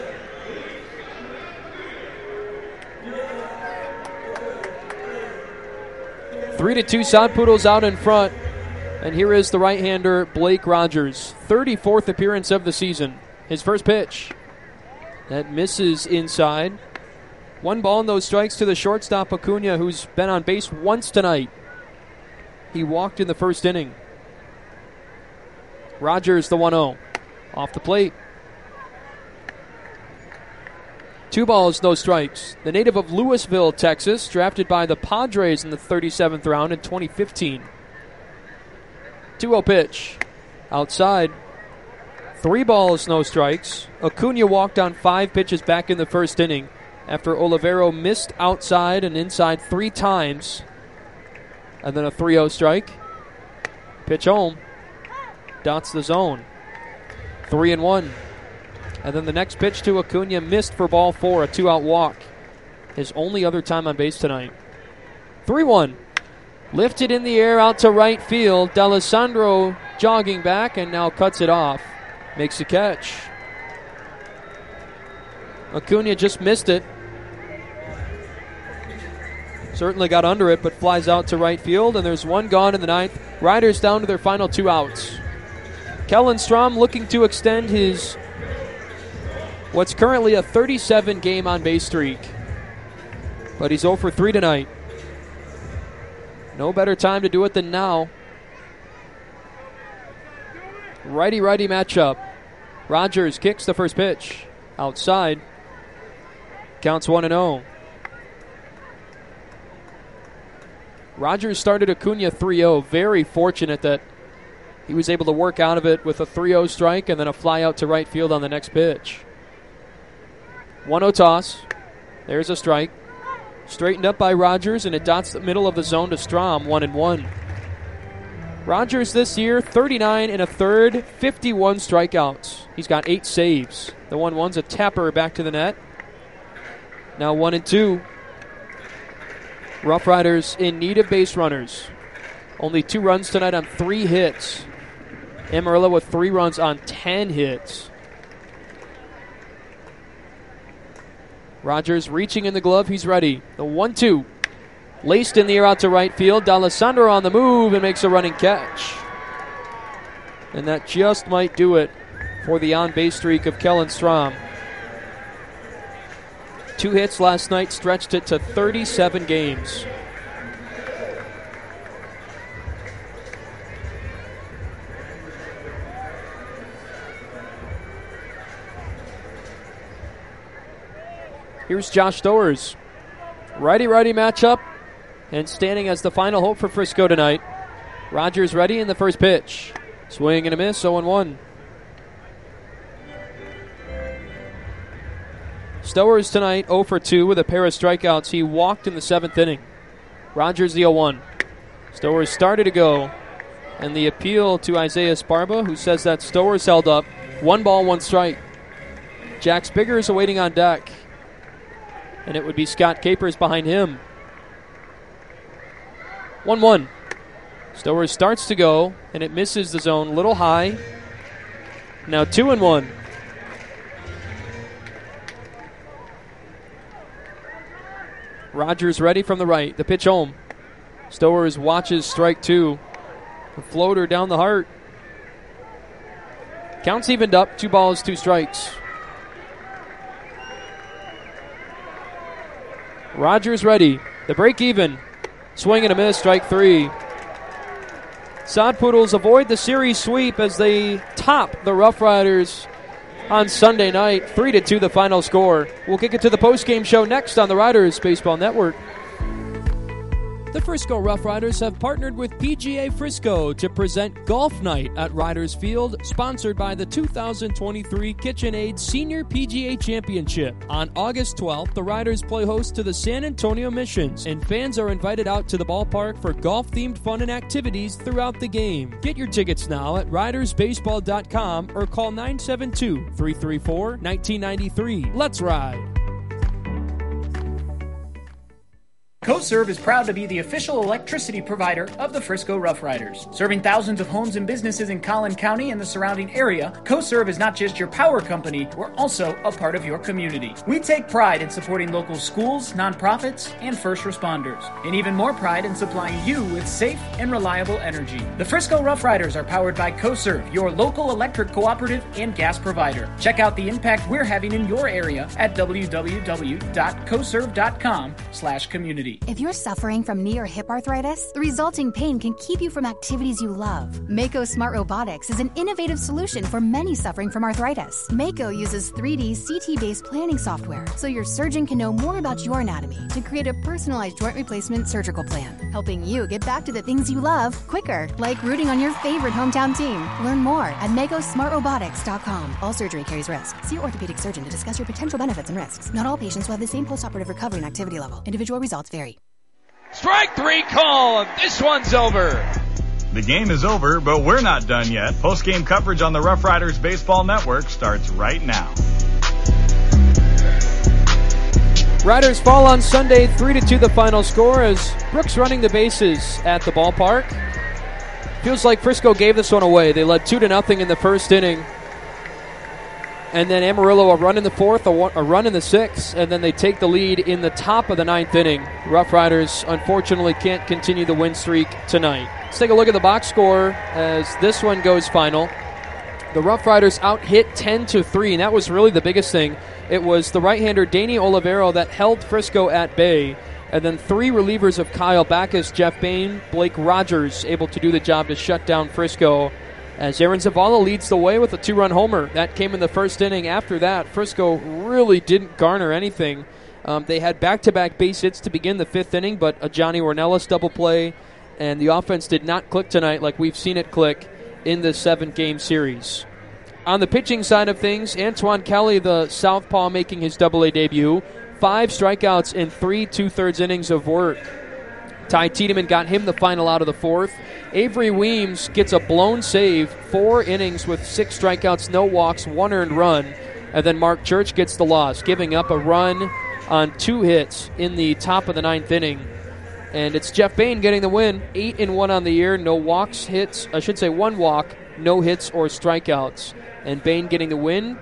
Three to 2 Sod Poodles out in front, and here is the right-hander Blake Rogers, 34th appearance of the season. His first pitch, that misses inside. 1 ball and those strikes to the shortstop Acuna, who's been on base once tonight. He walked in the first inning. Rogers, the 1-0. Off the plate. 2 balls, no strikes. The native of Louisville, Texas, drafted by the Padres in the 37th round in 2015. 2-0 pitch. Outside. 3 balls, no strikes. Acuna walked on 5 pitches back in the first inning after Olivero missed outside and inside 3 times. And then a 3-0 strike. Pitch home. Dots the zone. 3-1. And then the next pitch to Acuna missed for ball 4, a 2-out walk. His only other time on base tonight. 3-1. Lifted in the air out to right field. D'Alessandro jogging back and now cuts it off. Makes a catch. Acuna just missed it. Certainly got under it, but flies out to right field, and there's 1 gone in the 9th. Riders down to their final 2 outs. Kellen Strom looking to extend his what's currently a 37-game on-base streak. But he's 0 for 3 tonight. No better time to do it than now. Righty-righty matchup. Rogers kicks the first pitch. Outside. Counts 1-0. Rogers started Acuna 3-0. Very fortunate that he was able to work out of it with a 3-0 strike and then a fly out to right field on the next pitch. 1-0 toss. There's a strike. Straightened up by Rogers, and it dots the middle of the zone to Strom, 1-1. Rogers this year, 39 1/3, 51 strikeouts. He's got 8 saves. The 1-1's a tapper back to the net. Now 1-2. Rough Riders in need of base runners. Only 2 runs tonight on 3 hits. Amarillo with 3 runs on 10 hits. Rogers reaching in the glove. He's ready. The 1-2. Laced in the air out to right field. D'Alessandro on the move and makes a running catch. And that just might do it for the on-base streak of Kellen Strom. 2 hits last night stretched it to 37 games. Here's Josh Stowers. Righty-righty matchup, and standing as the final hope for Frisco tonight. Rogers ready in the first pitch. Swing and a miss, 0-1. Stowers tonight 0 for 2 with a pair of strikeouts. He walked in the 7th inning. Rogers the 0-1. Stowers started to go, and the appeal to Isaiah Sparba, who says that Stowers held up. 1 ball, 1 strike. Jack Spiggers awaiting on deck. And it would be Scott Capers behind him. 1-1. Stowers starts to go, and it misses the zone. Little high. Now 2-1. Rogers ready from the right. The pitch home. Stowers watches strike 2. A floater down the heart. Counts evened up. 2 balls, 2 strikes. Rogers ready. The break even. Swing and a miss, strike 3. Sod Poodles avoid the series sweep as they top the Rough Riders on Sunday night. 3-2 the final score. We'll kick it to the postgame show next on the Riders Baseball Network. The Frisco Rough Riders have partnered with PGA Frisco to present Golf Night at Riders Field, sponsored by the 2023 KitchenAid Senior PGA Championship. On August 12th, the Riders play host to the San Antonio Missions, and fans are invited out to the ballpark for golf-themed fun and activities throughout the game. Get your tickets now at ridersbaseball.com or call 972-334-1993. Let's ride! CoServe is proud to be the official electricity provider of the Frisco Rough Riders. Serving thousands of homes and businesses in Collin County and the surrounding area, CoServe is not just your power company, we're also a part of your community. We take pride in supporting local schools, nonprofits, and first responders, and even more pride in supplying you with safe and reliable energy. The Frisco Rough Riders are powered by CoServe, your local electric cooperative and gas provider. Check out the impact we're having in your area at www.coserve.com/community. If you're suffering from knee or hip arthritis, the resulting pain can keep you from activities you love. Mako Smart Robotics is an innovative solution for many suffering from arthritis. Mako uses 3D CT-based planning software, so your surgeon can know more about your anatomy to create a personalized joint replacement surgical plan, helping you get back to the things you love quicker, like rooting on your favorite hometown team. Learn more at MakoSmartRobotics.com. All surgery carries risk. See your orthopedic surgeon to discuss your potential benefits and risks. Not all patients will have the same postoperative recovery and activity level. Individual results vary. Strike three called. This one's over. The game is over, but we're not done yet. Post-game coverage on the Rough Riders Baseball Network starts right now. Riders fall on Sunday, 3-2 the final score as Brooks running the bases at the ballpark. Feels like Frisco gave this one away. They led 2-0 in the first inning. And then Amarillo a run in the fourth, a run in the sixth, and then they take the lead in the top of the ninth inning. Rough Riders, unfortunately, can't continue the win streak tonight. Let's take a look at the box score as this one goes final. The Rough Riders out-hit 10-3, and that was really the biggest thing. It was the right-hander Danny Olivero that held Frisco at bay, and then three relievers of Kyle Backus, Jeff Bain, Blake Rogers, able to do the job to shut down Frisco, as Aaron Zavala leads the way with a two-run homer. That came in the first inning. After that, Frisco really didn't garner anything. They had back-to-back base hits to begin the fifth inning, but a Johnny Ornelas double play, and the offense did not click tonight like we've seen it click in the 7-game series. On the pitching side of things, Antoine Kelly, the southpaw, making his Double-A debut. 5 strikeouts in 3 2/3 innings of work. Ty Tiedemann got him the final out of the fourth. Avery Weems gets a blown save, 4 innings with 6 strikeouts, no walks, 1 earned run. And then Mark Church gets the loss, giving up a run on 2 hits in the top of the 9th inning. And it's Jeff Bain getting the win, 8-1 on the year, no walks, hits, I should say 1 walk, no hits or strikeouts. And Bain getting the win.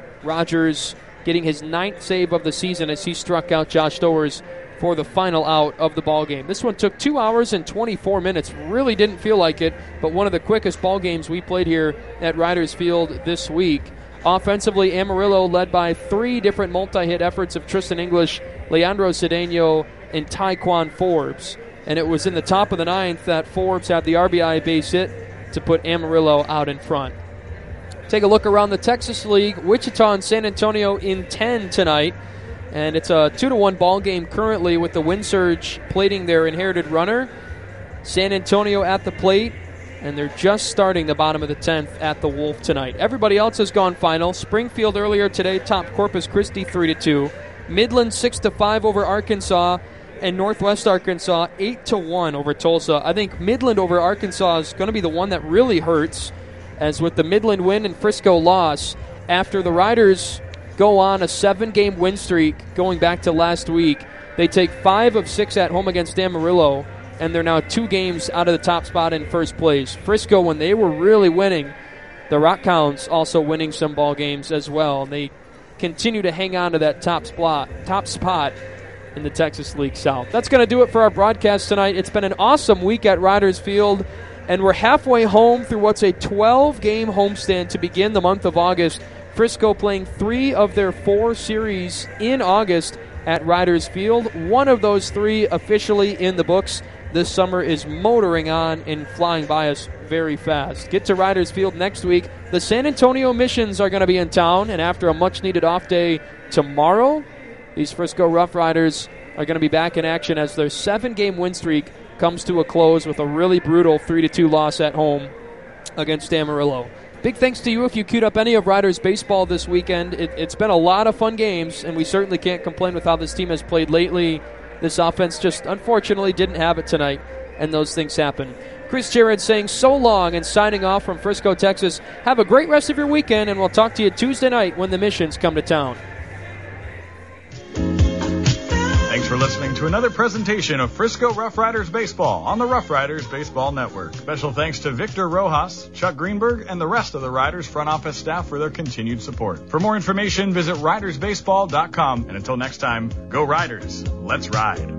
Rogers getting his 9th save of the season as he struck out Josh Stowers for the final out of the ball game. This one took 2 hours and 24 minutes. Really didn't feel like it, but one of the quickest ball games we played here at Riders Field this week. Offensively, Amarillo led by 3 different multi-hit efforts of Tristan English, Leandro Cedeno, and Tyquan Forbes. And it was in the top of the 9th that Forbes had the RBI base hit to put Amarillo out in front. Take a look around the Texas League. Wichita and San Antonio in 10 tonight. And it's a 2-1 ball game currently with the Wind Surge plating their inherited runner. San Antonio at the plate, and they're just starting the bottom of the 10th at the Wolf tonight. Everybody else has gone final. Springfield earlier today topped Corpus Christi 3-2. Midland 6-5 over Arkansas, and Northwest Arkansas 8-1 over Tulsa. I think Midland over Arkansas is going to be the one that really hurts, as with the Midland win and Frisco loss, after the Riders go on a 7-game win streak going back to last week, they take 5 of 6 at home against Amarillo, and they're now 2 games out of the top spot in first place. Frisco, when they were really winning, the Rockhounds also winning some ball games as well, and they continue to hang on to that top spot in the Texas League South. That's going to do it for our broadcast tonight. It's been an awesome week at Riders Field, and we're halfway home through what's a 12-game homestand to begin the month of August. Frisco playing 3 of their 4 series in August at Riders Field. One of those 3 officially in the books. This summer is motoring on and flying by us very fast. Get to Riders Field next week. The San Antonio Missions are going to be in town, and after a much-needed off day tomorrow, these Frisco Rough Riders are going to be back in action as their 7-game win streak comes to a close with a really brutal 3-2 loss at home against Amarillo. Big thanks to you if you queued up any of Riders baseball this weekend. It's been a lot of fun games, and we certainly can't complain with how this team has played lately. This offense just unfortunately didn't have it tonight, and those things happen. Chris Jared saying so long and signing off from Frisco, Texas. Have a great rest of your weekend, and we'll talk to you Tuesday night when the Missions come to town. Thanks for listening to another presentation of Frisco Rough Riders Baseball on the Rough Riders Baseball Network. Special thanks to Victor Rojas, Chuck Greenberg, and the rest of the Riders front office staff for their continued support. For more information, visit RidersBaseball.com. And until next time, go Riders. Let's ride.